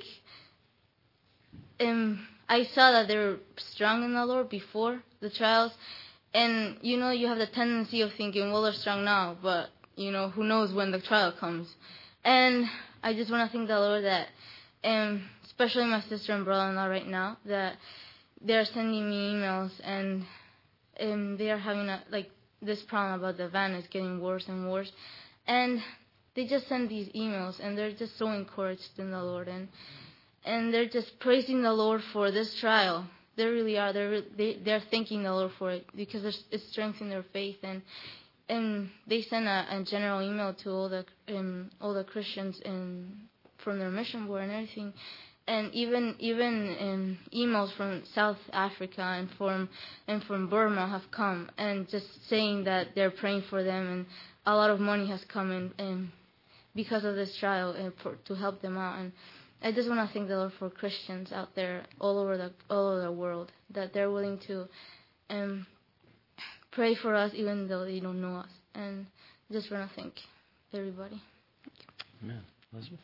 um, I saw that they were strong in the Lord before the trials, and you know you have the tendency of thinking, well, they're strong now, but you know who knows when the trial comes, and I just want to thank the Lord that, um, especially my sister and brother-in-law right now, that they're sending me emails, and um, they are having a, like this problem about the van is getting worse and worse, and they just send these emails, and they're just so encouraged in the Lord, and and they're just praising the Lord for this trial. They really are. They're they, they're thanking the Lord for it because it's, it's strengthening their faith, and and they send a, a general email to all the um, all the Christians in from their mission board and everything. And even even um, emails from South Africa and from and from Burma have come, and just saying that they're praying for them, and a lot of money has come in, in because of this trial and for, to help them out. And I just want to thank the Lord for Christians out there all over the all over the world that they're willing to um, pray for us even though they don't know us. And I just want to thank everybody. Amen. Elizabeth.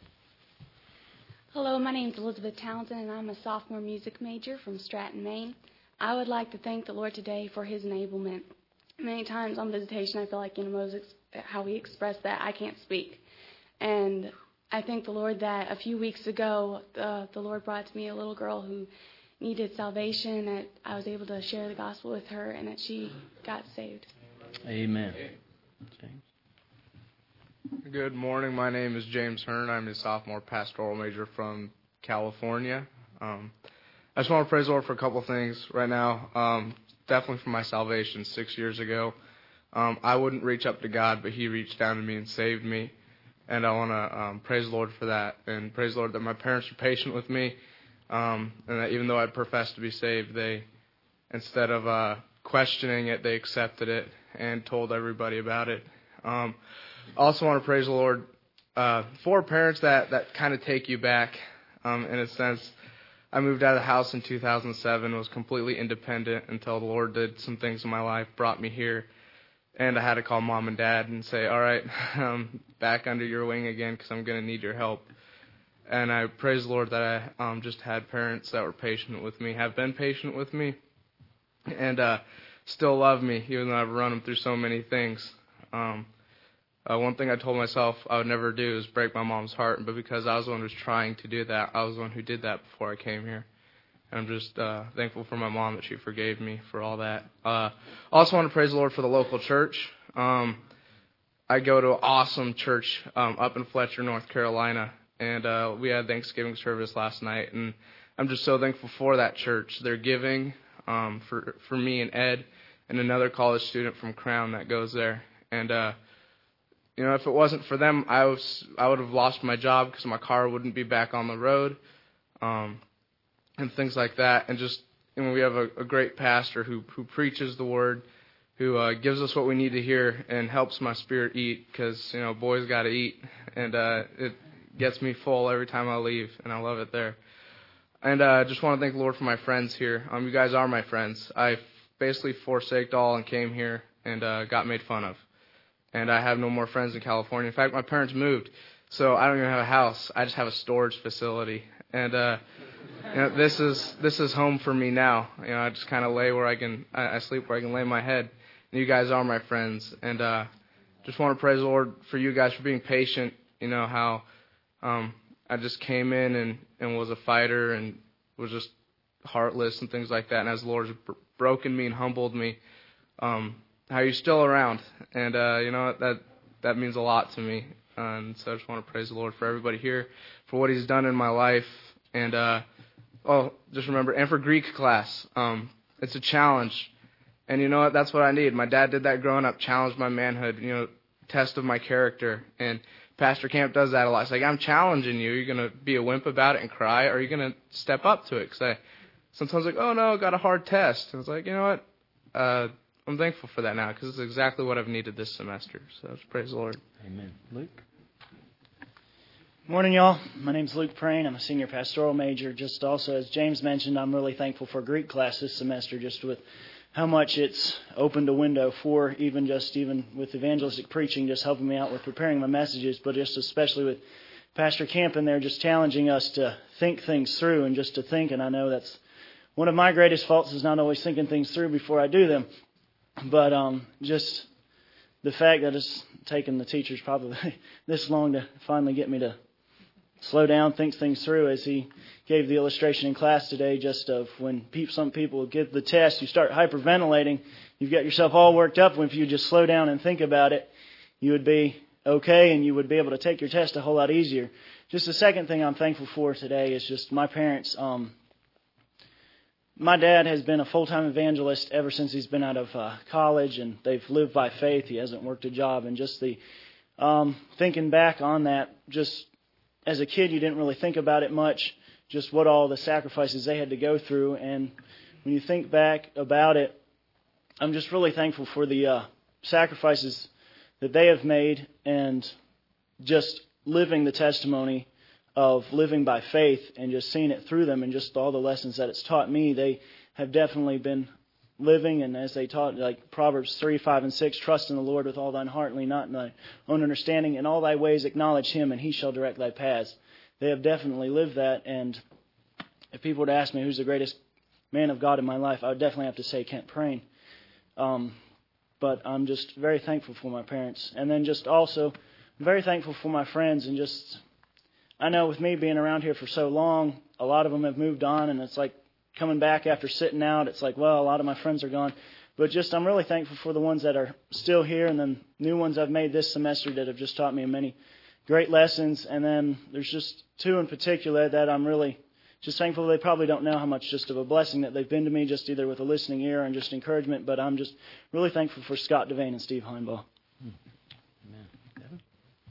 Hello, my name is Elizabeth Townsend, and I'm a sophomore music major from Stratton, Maine. I would like to thank the Lord today for His enablement. Many times on visitation, I feel like, you know, Moses, how he expressed that I can't speak. And I thank the Lord that a few weeks ago, uh, the Lord brought to me a little girl who needed salvation, that I was able to share the gospel with her, and that she got saved. Amen. James. Good morning. My name is James Hearn. I'm a sophomore pastoral major from California. Um, I just want to praise the Lord for a couple things right now. Um, definitely for my salvation six years ago. Um, I wouldn't reach up to God, but He reached down to me and saved me. And I want to um, praise the Lord for that. And praise the Lord that my parents were patient with me. Um, and that even though I'd professed to be saved, they, instead of uh, questioning it, they accepted it and told everybody about it. Um, I also want to praise the Lord uh, for parents that, that kind of take you back, um, in a sense. I moved out of the house in two thousand seven, was completely independent until the Lord did some things in my life, brought me here, and I had to call mom and dad and say, all right, I'm back under your wing again because I'm going to need your help. And I praise the Lord that I um, just had parents that were patient with me, have been patient with me, and uh, still love me, even though I've run them through so many things. Um Uh, one thing I told myself I would never do is break my mom's heart, but because I was the one who was trying to do that, I was the one who did that before I came here. And I'm just uh, thankful for my mom that she forgave me for all that. Uh, I also want to praise the Lord for the local church. Um, I go to an awesome church um, up in Fletcher, North Carolina, and uh, we had Thanksgiving service last night, and I'm just so thankful for that church. They're giving um, for for me and Ed and another college student from Crown that goes there, and uh, You know, if it wasn't for them, I was I would have lost my job because my car wouldn't be back on the road, um, and things like that. And just, you know, we have a, a great pastor who who preaches the word, who uh, gives us what we need to hear and helps my spirit eat because, you know, boys got to eat, and uh, it gets me full every time I leave, and I love it there. And I uh, just want to thank the Lord for my friends here. Um, you guys are my friends. I basically forsaked all and came here and uh, got made fun of. And I have no more friends in California. In fact, my parents moved, so I don't even have a house. I just have a storage facility. And uh, you know, this is this is home for me now. You know, I just kind of lay where I can. I, I sleep where I can lay my head. And you guys are my friends. And uh, just want to praise the Lord for you guys for being patient. You know how um, I just came in and, and was a fighter and was just heartless and things like that. And as the Lord has br- broken me and humbled me. Um, how you're still around, and uh, you know that that means a lot to me, uh, and so I just want to praise the Lord for everybody here, for what He's done in my life, and uh, oh, just remember, and for Greek class, um, it's a challenge, and you know what, that's what I need. My dad did that growing up, challenged my manhood, you know, test of my character, and Pastor Camp does that a lot. It's like, I'm challenging you. You're gonna be a wimp about it and cry, or are you gonna step up to it? Because I sometimes like, oh no, got a hard test, and it's like, you know what. uh, I'm thankful for that now because it's exactly what I've needed this semester. So praise the Lord. Amen. Luke? Morning, y'all. My name's Luke Prain. I'm a senior pastoral major. Just also, as James mentioned, I'm really thankful for Greek class this semester, just with how much it's opened a window for, even just even with evangelistic preaching, just helping me out with preparing my messages, but just especially with Pastor Camp in there, just challenging us to think things through and just to think. And I know that's one of my greatest faults, is not always thinking things through before I do them. But um, just the fact that it's taken the teachers probably this long to finally get me to slow down, think things through, as he gave the illustration in class today, just of when pe- some people give the test, you start hyperventilating, you've got yourself all worked up. When if you just slow down and think about it, you would be okay and you would be able to take your test a whole lot easier. Just the second thing I'm thankful for today is just my parents. Um, my dad has been a full-time evangelist ever since he's been out of uh, college, and they've lived by faith. He hasn't worked a job, and just the um, thinking back on that, just as a kid, you didn't really think about it much, just what all the sacrifices they had to go through. And when you think back about it, I'm just really thankful for the uh, sacrifices that they have made, and just living the testimony of living by faith and just seeing it through them, and just all the lessons that it's taught me. They have definitely been living, and as they taught, like Proverbs three, five, and six, trust in the Lord with all thine heart, and lean not in thy own understanding. In all thy ways acknowledge him, and he shall direct thy paths. They have definitely lived that, and if people were to ask me who's the greatest man of God in my life, I would definitely have to say Kent Prain. Um, but I'm just very thankful for my parents. And then just also very thankful for my friends, and just, I know with me being around here for so long, a lot of them have moved on, and it's like coming back after sitting out, it's like, well, a lot of my friends are gone. But just I'm really thankful for the ones that are still here, and then new ones I've made this semester that have just taught me many great lessons. And then there's just two in particular that I'm really just thankful. They probably don't know how much just of a blessing that they've been to me, just either with a listening ear and just encouragement. But I'm just really thankful for Scott Devane and Steve Heinbaugh. Hmm. Amen. Devin?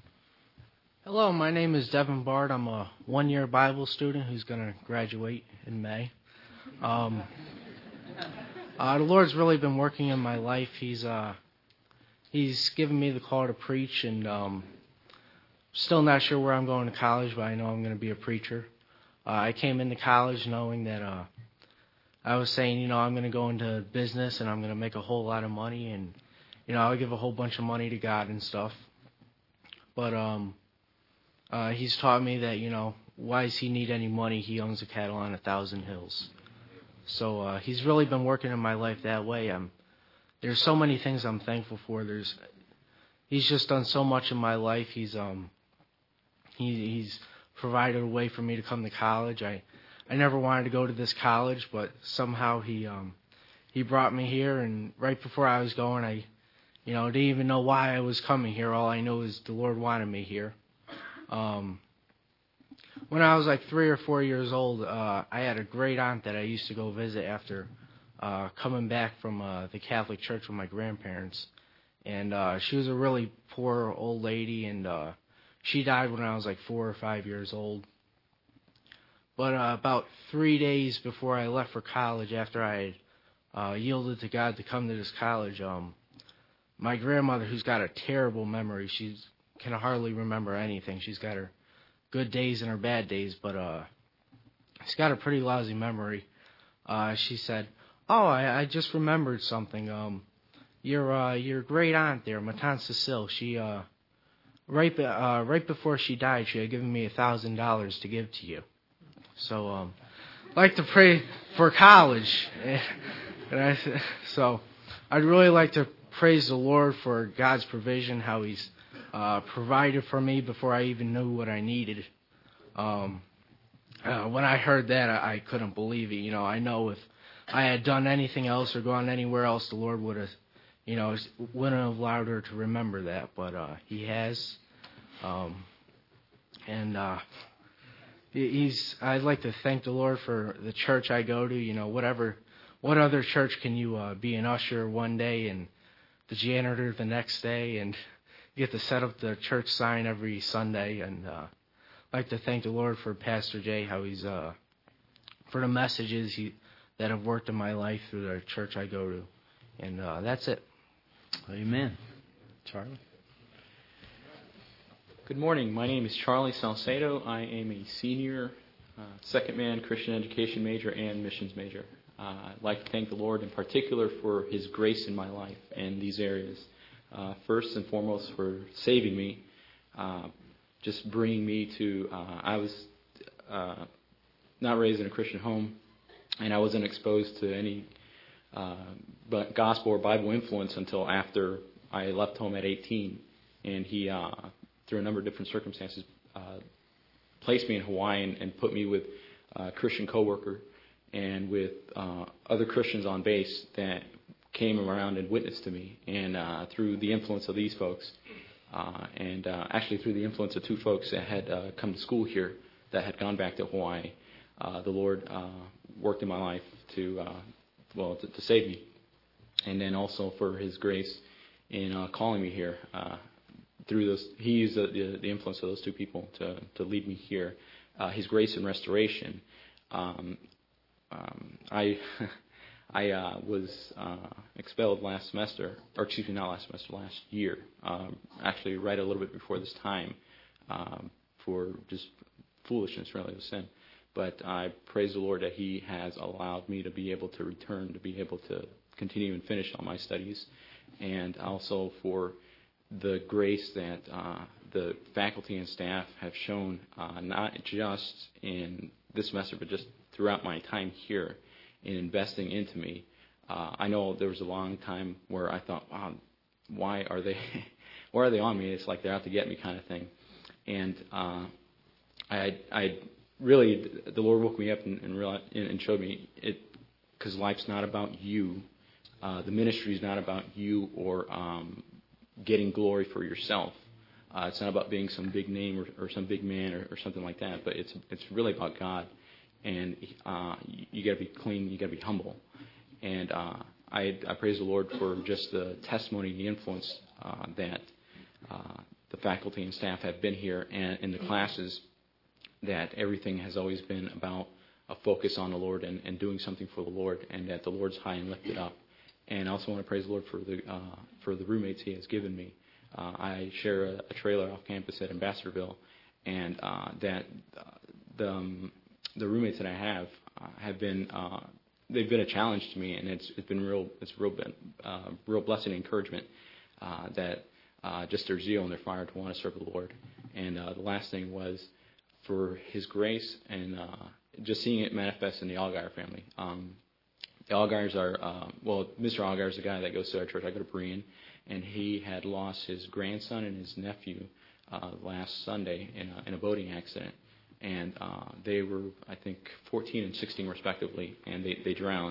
Hello, my name is Devin Bard. I'm a one-year Bible student who's going to graduate in May. Um, uh, the Lord's really been working in my life. He's uh, He's given me the call to preach, and um, still not sure where I'm going to college, but I know I'm going to be a preacher. Uh, I came into college knowing that uh, I was saying, you know, I'm going to go into business and I'm going to make a whole lot of money, and, you know, I'll give a whole bunch of money to God and stuff. But um, uh, he's taught me that, you know, why does he need any money? He owns a cattle on a thousand hills. So uh, he's really been working in my life that way. I'm, there's so many things I'm thankful for. There's, he's just done so much in my life. He's um, he, he's provided a way for me to come to college. I, I never wanted to go to this college, but somehow he um, he brought me here. And right before I was going, I, you know, didn't even know why I was coming here. All I know is the Lord wanted me here. Um, when I was like three or four years old, uh, I had a great aunt that I used to go visit after uh, coming back from uh, the Catholic Church with my grandparents. And uh, she was a really poor old lady, and uh, she died when I was like four or five years old. But uh, about three days before I left for college, after I had uh, yielded to God to come to this college, um, my grandmother, who's got a terrible memory, she can hardly remember anything. She's got her good days and her bad days, but uh, she's got a pretty lousy memory. Uh, she said, "Oh, I, I just remembered something. Um, your uh, your great aunt there, Ma Tante Cecile, she uh, right be, uh, right before she died, she had given me a thousand dollars to give to you. So um, I'd like to pray for college." And I, so I'd really like to praise the Lord for God's provision, how He's uh, provided for me before I even knew what I needed. Um, uh, when I heard that, I, I couldn't believe it. You know, I know if I had done anything else or gone anywhere else, the Lord would have, you know, wouldn't have allowed her to remember that. But uh, He has, um, and uh, He's. I'd like to thank the Lord for the church I go to. You know, whatever. What other church can you uh, be an usher one day and the janitor the next day, and you get to set up the church sign every Sunday? And uh, I'd like to thank the Lord for Pastor Jay, how he's uh, for the messages he, that have worked in my life through the church I go to. And uh, that's it. Amen. Charlie? Good morning. My name is Charlie Salcedo. I am a senior, uh, second man Christian education major and missions major. Uh, I'd like to thank the Lord in particular for His grace in my life and these areas. Uh, first and foremost for saving me, uh, just bringing me to, uh, I was uh, not raised in a Christian home, and I wasn't exposed to any uh, but gospel or Bible influence until after I left home at eighteen. And He, uh, through a number of different circumstances, uh, placed me in Hawaii and, and put me with a Christian coworker and with uh, other Christians on base that came around and witnessed to me. And uh, through the influence of these folks, uh, and uh, actually through the influence of two folks that had uh, come to school here that had gone back to Hawaii, uh, the Lord uh, worked in my life to, uh, well, to, to save me. And then also for His grace in uh, calling me here. Uh, through those, He used the, the, the influence of those two people to, to lead me here. Uh, His grace in restoration. Um, Um, I I uh, was uh, expelled last semester, or excuse me, not last semester, last year. Um, actually, right a little bit before this time, um, for just foolishness, really, of sin. But I praise the Lord that He has allowed me to be able to return, to be able to continue and finish all my studies, and also for the grace that uh, the faculty and staff have shown, uh, not just in this semester, but just throughout my time here in investing into me. Uh, I know there was a long time where I thought, wow, why are they why are they on me? It's like they're out to get me kind of thing. And uh, I, I really, the Lord woke me up and, and, realized, and showed me it, because life's not about you. Uh, the ministry is not about you or um, getting glory for yourself. Uh, it's not about being some big name or, or some big man or, or something like that, but it's it's really about God. And uh, you, you got to be clean, you got to be humble. And uh, I, I praise the Lord for just the testimony and the influence uh, that uh, the faculty and staff have been here, and in the classes, that everything has always been about a focus on the Lord and, and doing something for the Lord, and that the Lord's high and lifted up. And I also want to praise the Lord for the uh, for the roommates He has given me. Uh, I share a, a trailer off campus at Ambassadorville, and uh, that uh, the um, the roommates that I have uh, have been uh, they've been a challenge to me, and it's it's been real it's real been uh, real blessing and encouragement uh, that uh, just their zeal and their fire to want to serve the Lord. And uh, the last thing was for His grace and uh, just seeing it manifest in the Allgaier family. Um, the Allgaiers are uh, well, Mister Allgaier is the guy that goes to our church. I go to Berean, and he had lost his grandson and his nephew uh, last Sunday in a, in a boating accident. And uh, they were, I think, fourteen and sixteen respectively, and they, they drowned.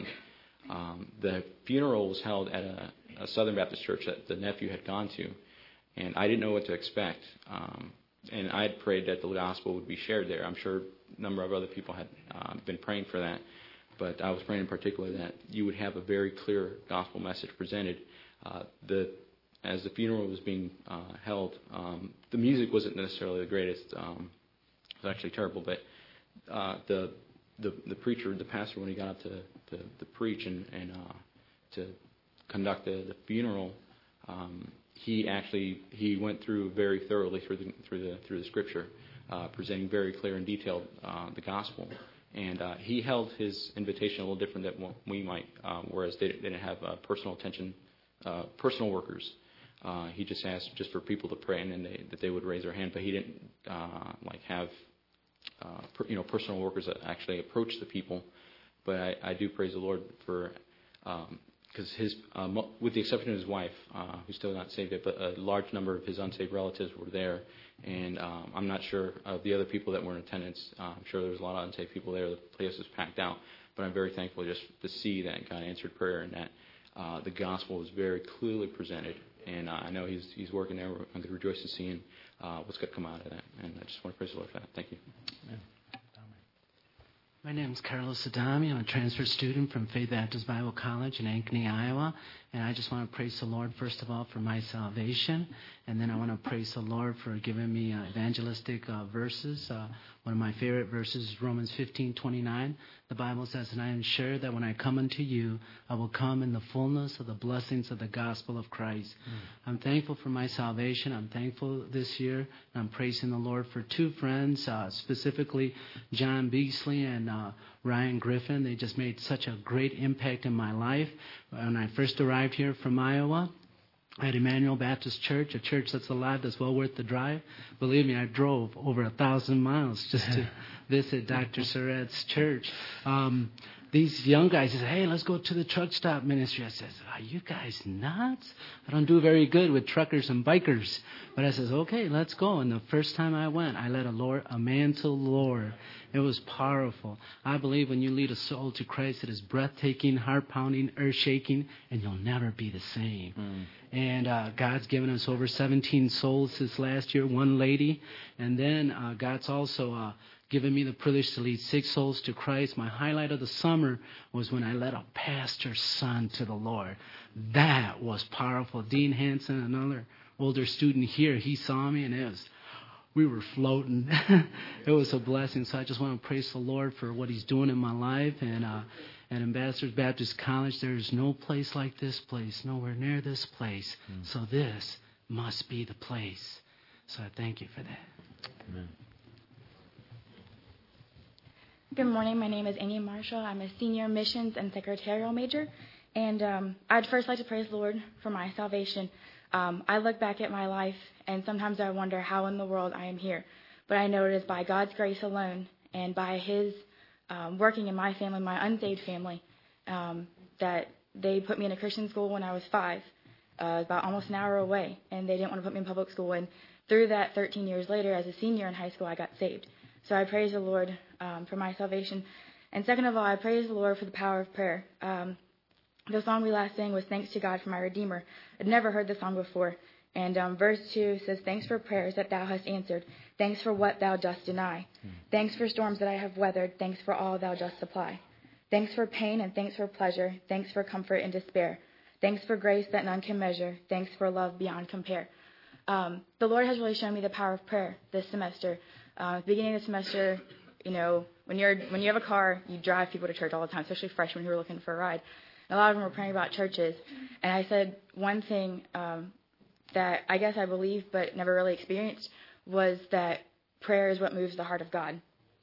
Um, the funeral was held at a, a Southern Baptist church that the nephew had gone to, and I didn't know what to expect. Um, and I had prayed that the gospel would be shared there. I'm sure a number of other people had uh, been praying for that, but I was praying in particular that you would have a very clear gospel message presented. Uh, the as the funeral was being uh, held, um, the music wasn't necessarily the greatest. Um, It was actually terrible, but uh, the, the the preacher, the pastor, when he got up to, to, to preach and, and uh, to conduct the, the funeral, um, he actually he went through very thoroughly through the through the through the scripture, uh, presenting very clear and detailed uh, the gospel. And uh, he held his invitation a little different than what we might, uh, whereas they, they didn't have uh, personal attention, uh, personal workers. Uh, he just asked just for people to pray, and then they, that they would raise their hand. But he didn't uh, like have uh, per, you know personal workers that actually approach the people. But I, I do praise the Lord for because um, his, uh, with the exception of his wife, uh, who's still not saved yet, but a large number of his unsaved relatives were there, and um, I'm not sure of the other people that were in attendance. Uh, I'm sure there was a lot of unsaved people there. The place was packed out, but I'm very thankful just to see that God answered prayer and that uh, the gospel was very clearly presented. And uh, I know he's he's working there. I'm going to rejoice to seeing uh, what's going to come out of that. And I just want to praise the Lord for that. Thank you. Amen. My name is Carlos Adami. I'm a transfer student from Faith Baptist Bible College in Ankeny, Iowa. And I just want to praise the Lord, first of all, for my salvation. And then I want to praise the Lord for giving me uh, evangelistic uh, verses. Uh, one of my favorite verses is Romans fifteen twenty-nine. The Bible says, "And I am sure that when I come unto you, I will come in the fullness of the blessings of the gospel of Christ." Mm. I'm thankful for my salvation. I'm thankful this year. And I'm praising the Lord for two friends, uh, specifically John Beasley and uh, Ryan Griffin. They just made such a great impact in my life. When I first arrived here from Iowa, at Emmanuel Baptist Church, a church that's alive, that's well worth the drive. Believe me, I drove over a thousand miles just to visit Doctor Surratt's church. Um, these young guys said, "Hey, let's go to the truck stop ministry." I said, "Are you guys nuts? I don't do very good with truckers and bikers." But I said, "Okay, let's go." And the first time I went, I led a Lord, a man to the Lord. It was powerful. I believe when you lead a soul to Christ, it is breathtaking, heart-pounding, earth-shaking, and you'll never be the same. Mm. And uh, God's given us over seventeen souls this last year, one lady. And then uh, God's also uh, given me the privilege to lead six souls to Christ. My highlight of the summer was when I led a pastor's son to the Lord. That was powerful. Dean Hansen, another older student here, he saw me, and it was... we were floating. It was a blessing. So I just want to praise the Lord for what he's doing in my life. And uh, at Ambassadors Baptist College, there is no place like this place, nowhere near this place. Mm. So this must be the place. So I thank you for that. Amen. Good morning. My name is Amy Marshall. I'm a senior missions and secretarial major. And um, I'd first like to praise the Lord for my salvation. Um, I look back at my life, and sometimes I wonder how in the world I am here. But I know it is by God's grace alone and by his um, working in my family, my unsaved family, um, that they put me in a Christian school when I was five, uh, about almost an hour away, and they didn't want to put me in public school. And through that, thirteen years later, as a senior in high school, I got saved. So I praise the Lord um, for my salvation. And second of all, I praise the Lord for the power of prayer. Um, the song we last sang was Thanks to God for My Redeemer. I'd never heard the song before. And um, verse two says, "Thanks for prayers that thou hast answered. Thanks for what thou dost deny. Thanks for storms that I have weathered. Thanks for all thou dost supply. Thanks for pain and thanks for pleasure. Thanks for comfort and despair. Thanks for grace that none can measure. Thanks for love beyond compare." Um, the Lord has really shown me the power of prayer this semester. Uh, at the beginning of the semester, you know, when you're when you have a car, you drive people to church all the time, especially freshmen who are looking for a ride. And a lot of them were praying about churches. And I said one thing um, that I guess I believe but never really experienced was that prayer is what moves the heart of God.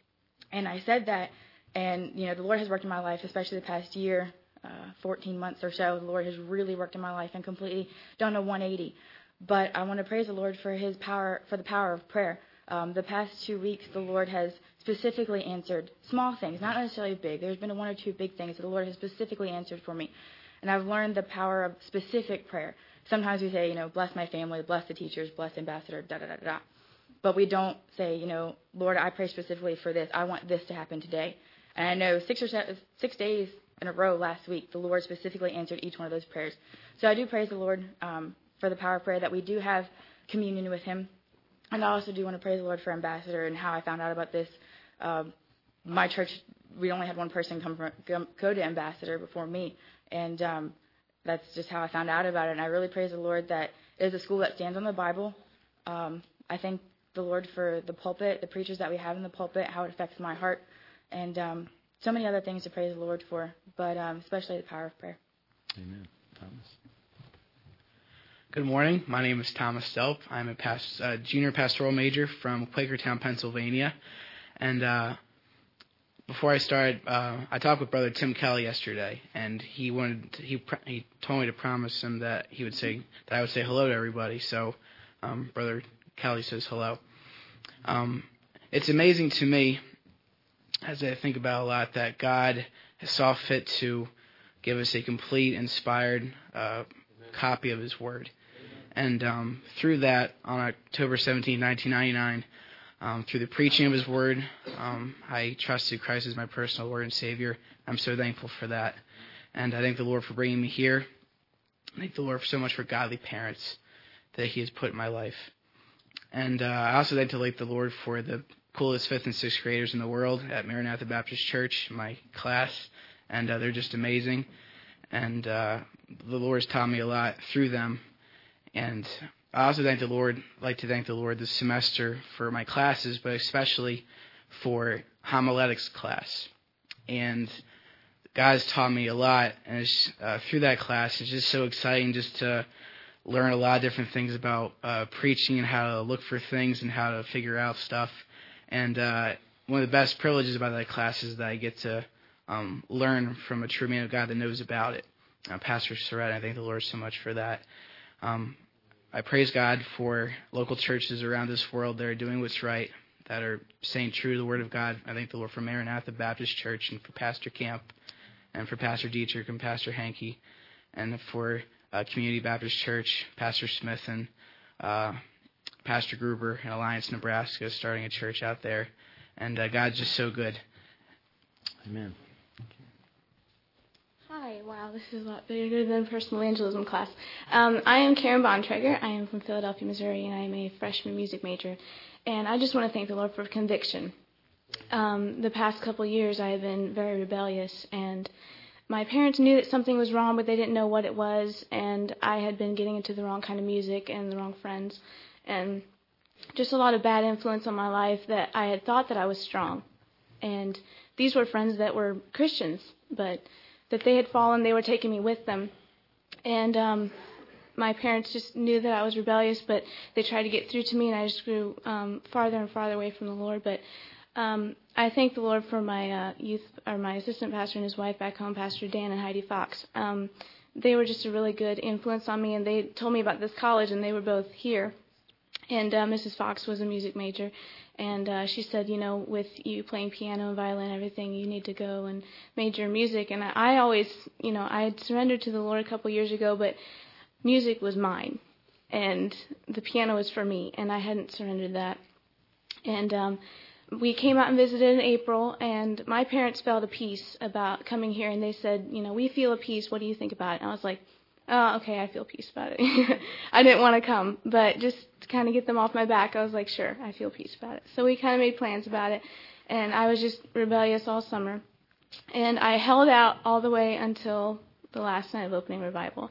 And I said that, and, you know, the Lord has worked in my life, especially the past year, uh, fourteen months or so. The Lord has really worked in my life and completely done a one eighty. But I want to praise the Lord for his power, for the power of prayer. Um, the past two weeks, the Lord has specifically answered small things, not necessarily big. There's been one or two big things that the Lord has specifically answered for me. And I've learned the power of specific prayer. Sometimes we say, you know, bless my family, bless the teachers, bless Ambassador, da-da-da-da-da. But we don't say, you know, Lord, I pray specifically for this. I want this to happen today. And I know six or seven, six days in a row last week, the Lord specifically answered each one of those prayers. So I do praise the Lord um, for the power of prayer, that we do have communion with him. And I also do want to praise the Lord for Ambassador and how I found out about this. Uh, my church, we only had one person come from, come, go to Ambassador before me. And um, that's just how I found out about it. And I really praise the Lord that it is a school that stands on the Bible. Um, I thank the Lord for the pulpit, the preachers that we have in the pulpit, how it affects my heart, and um, so many other things to praise the Lord for, but um, especially the power of prayer. Amen. Thomas. Good morning. My name is Thomas Stelp. I'm a past, uh, junior pastoral major from Quakertown, Pennsylvania. And uh, before I started, uh, I talked with Brother Tim Kelly yesterday, and he wanted to, he pr- he told me to promise him that he would say that I would say hello to everybody. So, um, Brother Kelly says hello. Um, it's amazing to me, as I think about it a lot, that God has saw fit to give us a complete, inspired uh, copy of His Word. And um, through that, on October seventeenth, nineteen ninety-nine, um, through the preaching of His Word, um, I trusted Christ as my personal Lord and Savior. I'm so thankful for that. And I thank the Lord for bringing me here. I thank the Lord so much for godly parents that He has put in my life. And uh, I also thank the Lord for the coolest fifth and sixth graders in the world at Maranatha Baptist Church, my class. And uh, they're just amazing. And uh, the Lord's taught me a lot through them. And I also thank the Lord, like to thank the Lord this semester for my classes, but especially for homiletics class. And God has taught me a lot, and it's, uh, through that class, it's just so exciting just to learn a lot of different things about uh, preaching and how to look for things and how to figure out stuff. And uh, one of the best privileges about that class is that I get to um, learn from a true man of God that knows about it. Uh, Pastor Surratt, I thank the Lord so much for that. Um, I praise God for local churches around this world that are doing what's right, that are saying true to the Word of God. I thank the Lord for Maranatha Baptist Church and for Pastor Camp and for Pastor Dietrich and Pastor Hankey and for uh, Community Baptist Church, Pastor Smith and uh, Pastor Gruber in Alliance, Nebraska, starting a church out there. And uh, God's just so good. Amen. Hi, wow, this is a lot bigger than personal evangelism class. Um, I am Karen Bontrager. I am from Philadelphia, Missouri, and I am a freshman music major. And I just want to thank the Lord for conviction. Um, the past couple years, I have been very rebellious, and my parents knew that something was wrong, but they didn't know what it was, and I had been getting into the wrong kind of music and the wrong friends, and just a lot of bad influence on my life that I had thought that I was strong. And these were friends that were Christians, but that they had fallen, they were taking me with them. And um, my parents just knew that I was rebellious, but they tried to get through to me, and I just grew um, farther and farther away from the Lord. But um, I thank the Lord for my uh, youth, or my assistant pastor and his wife back home, Pastor Dan and Heidi Fox. Um, they were just a really good influence on me, and they told me about this college, and they were both here. And uh, Missus Fox was a music major, and uh, she said, you know, with you playing piano and violin and everything, you need to go and major in music. And I, I always, you know, I had surrendered to the Lord a couple years ago, but music was mine, and the piano was for me, and I hadn't surrendered that. And um, we came out and visited in April, and my parents felt a peace about coming here, and they said, you know, we feel a peace. What do you think about it? And I was like, oh, okay, I feel peace about it. I didn't want to come, but just to kind of get them off my back, I was like, sure, I feel peace about it. So we kind of made plans about it, and I was just rebellious all summer. And I held out all the way until the last night of opening revival.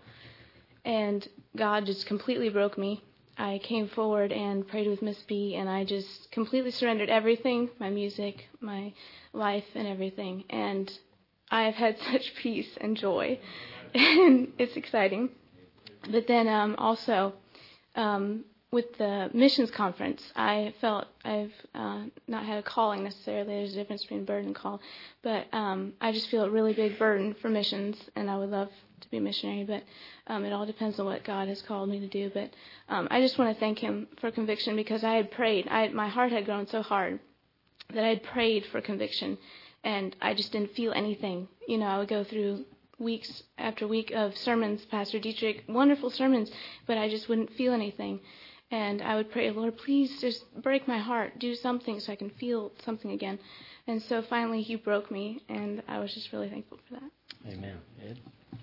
And God just completely broke me. I came forward and prayed with Miss B, and I just completely surrendered everything, my music, my life, and everything. And I have had such peace and joy. And it's exciting. But then um, also um, with the missions conference, I felt I've uh, not had a calling necessarily. There's a difference between burden and call. But um, I just feel a really big burden for missions, and I would love to be a missionary. But um, it all depends on what God has called me to do. But um, I just want to thank him for conviction, because I had prayed. I, my heart had grown so hard that I had prayed for conviction, and I just didn't feel anything. You know, I would go through weeks after week of sermons, Pastor Dietrich, wonderful sermons, but I just wouldn't feel anything. And I would pray, Lord, please just break my heart, do something so I can feel something again. And so finally he broke me, and I was just really thankful for that. Amen. Ed?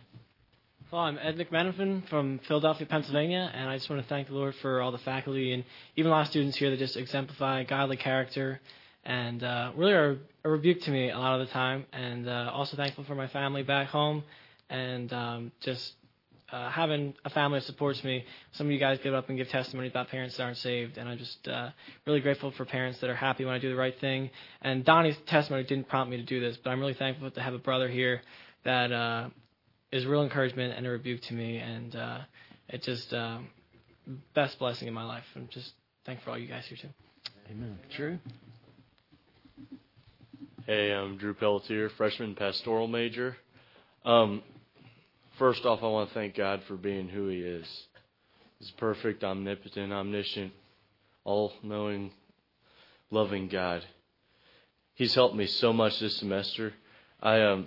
Hello, I'm Ed McManifin from Philadelphia, Pennsylvania, and I just want to thank the Lord for all the faculty and even a lot of students here that just exemplify godly character and uh, really are a rebuke to me a lot of the time. And uh, also thankful for my family back home, and um, just uh, having a family that supports me. Some of you guys get up and give testimony about parents that aren't saved, and I'm just uh, really grateful for parents that are happy when I do the right thing. And Donnie's testimony didn't prompt me to do this, but I'm really thankful to have a brother here that uh, is real encouragement and a rebuke to me, and uh, it's just uh, best blessing in my life. I'm just thankful for all you guys here too. Amen. Drew? Hey, I'm Drew Pelletier, freshman pastoral major. Um, first off, I want to thank God for being who he is. He's perfect, omnipotent, omniscient, all-knowing, loving God. He's helped me so much this semester. I um,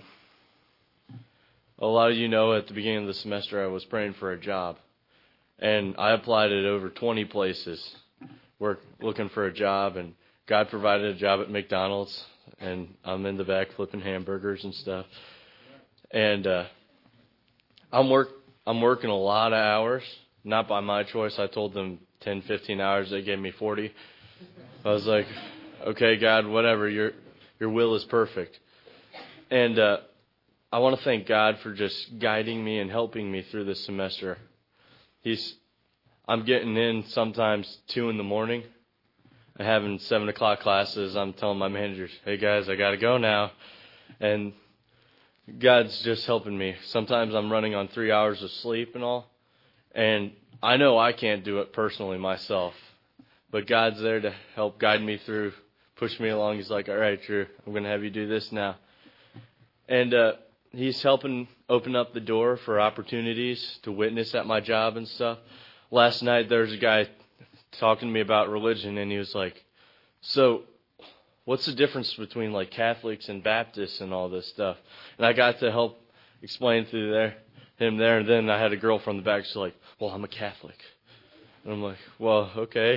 a lot of you know at the beginning of the semester I was praying for a job, and I applied at over twenty places, work looking for a job, and God provided a job at McDonald's. And I'm in the back flipping hamburgers and stuff. And uh, I'm work I'm working a lot of hours, not by my choice. I told them ten, fifteen hours. They gave me forty. I was like, okay, God, whatever. Your your will is perfect. And uh, I want to thank God for just guiding me and helping me through this semester. He's, I'm getting in sometimes two in the morning. I'm having seven o'clock classes. I'm telling my managers, hey guys, I got to go now. And God's just helping me. Sometimes I'm running on three hours of sleep and all. And I know I can't do it personally myself. But God's there to help guide me through, push me along. He's like, all right, Drew, I'm going to have you do this now. And uh, he's helping open up the door for opportunities to witness at my job and stuff. Last night there was a guy talking to me about religion, and he was like, so what's the difference between like Catholics and Baptists and all this stuff? And I got to help explain through there, him there, and then I had a girl from the back. She's like, well, I'm a Catholic. And I'm like, well, okay.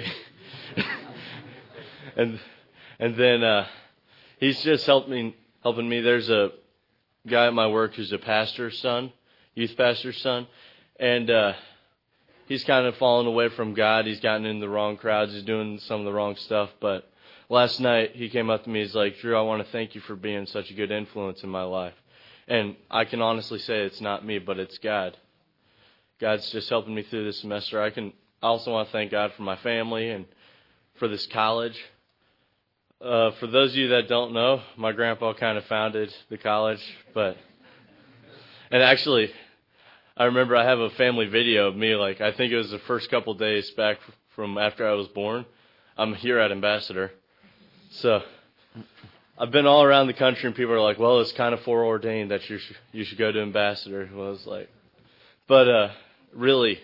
and and then uh, he's just helping me, helping me. There's a guy at my work who's a pastor's son, youth pastor's son, and uh, he's kind of fallen away from God. He's gotten in the wrong crowds. He's doing some of the wrong stuff. But last night he came up to me. He's like, Drew, I want to thank you for being such a good influence in my life. And I can honestly say it's not me, but it's God. God's just helping me through this semester. I can I also want to thank God for my family and for this college. Uh, for those of you that don't know, my grandpa kind of founded the college, but and actually, I remember I have a family video of me. Like I think it was the first couple of days back from after I was born. I'm here at Ambassador, so I've been all around the country, and people are like, "Well, it's kind of foreordained that you should, you should go to Ambassador." Well, I was like, but uh, really.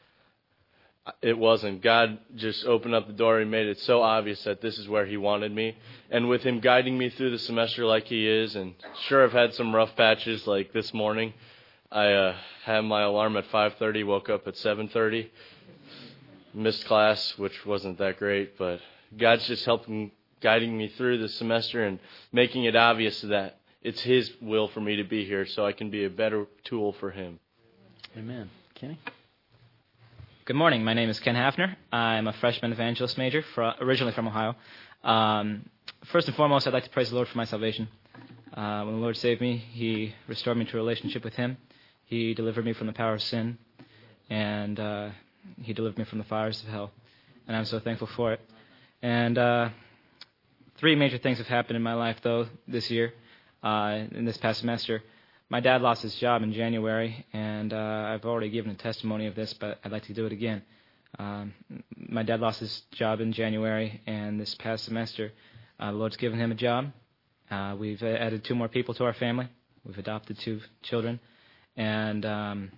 It wasn't. God just opened up the door and made it so obvious that this is where he wanted me. And with him guiding me through the semester like he is, and sure I've had some rough patches like this morning. I uh, had my alarm at five thirty, woke up at seven thirty. Missed class, which wasn't that great, but God's just helping, guiding me through the semester and making it obvious that it's his will for me to be here so I can be a better tool for him. Amen. Kenny? Good morning. My name is Ken Hafner. I'm a freshman evangelist major, for, originally from Ohio. Um, first and foremost, I'd like to praise the Lord for my salvation. Uh, when the Lord saved me, he restored me to a relationship with him. He delivered me from the power of sin, and uh, he delivered me from the fires of hell. And I'm so thankful for it. And uh, three major things have happened in my life, though, this year, uh, in this past semester. My dad lost his job in January, and uh, I've already given a testimony of this, but I'd like to do it again. Um, my dad lost his job in January, and this past semester, uh, the Lord's given him a job. Uh, we've added two more people to our family. We've adopted two children, and um,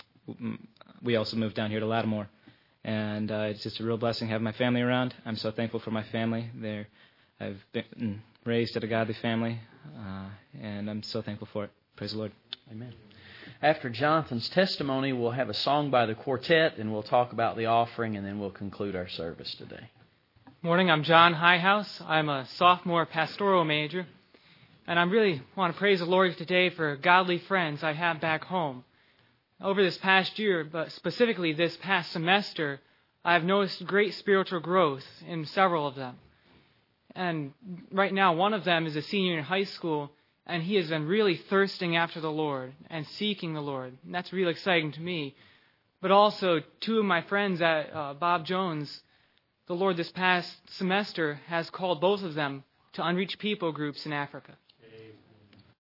we also moved down here to Lattimore. And uh, it's just a real blessing having my family around. I'm so thankful for my family. They're, I've been raised at a godly family, uh, and I'm so thankful for it. Praise the Lord. Amen. After Jonathan's testimony, we'll have a song by the quartet, and we'll talk about the offering, and then we'll conclude our service today. Morning, I'm John Highhouse. I'm a sophomore pastoral major, and I really want to praise the Lord today for godly friends I have back home. Over this past year, but specifically this past semester, I've noticed great spiritual growth in several of them. And right now, one of them is a senior in high school, and he has been really thirsting after the Lord and seeking the Lord. And that's really exciting to me. But also, two of my friends at uh, Bob Jones, the Lord this past semester has called both of them to unreached people groups in Africa.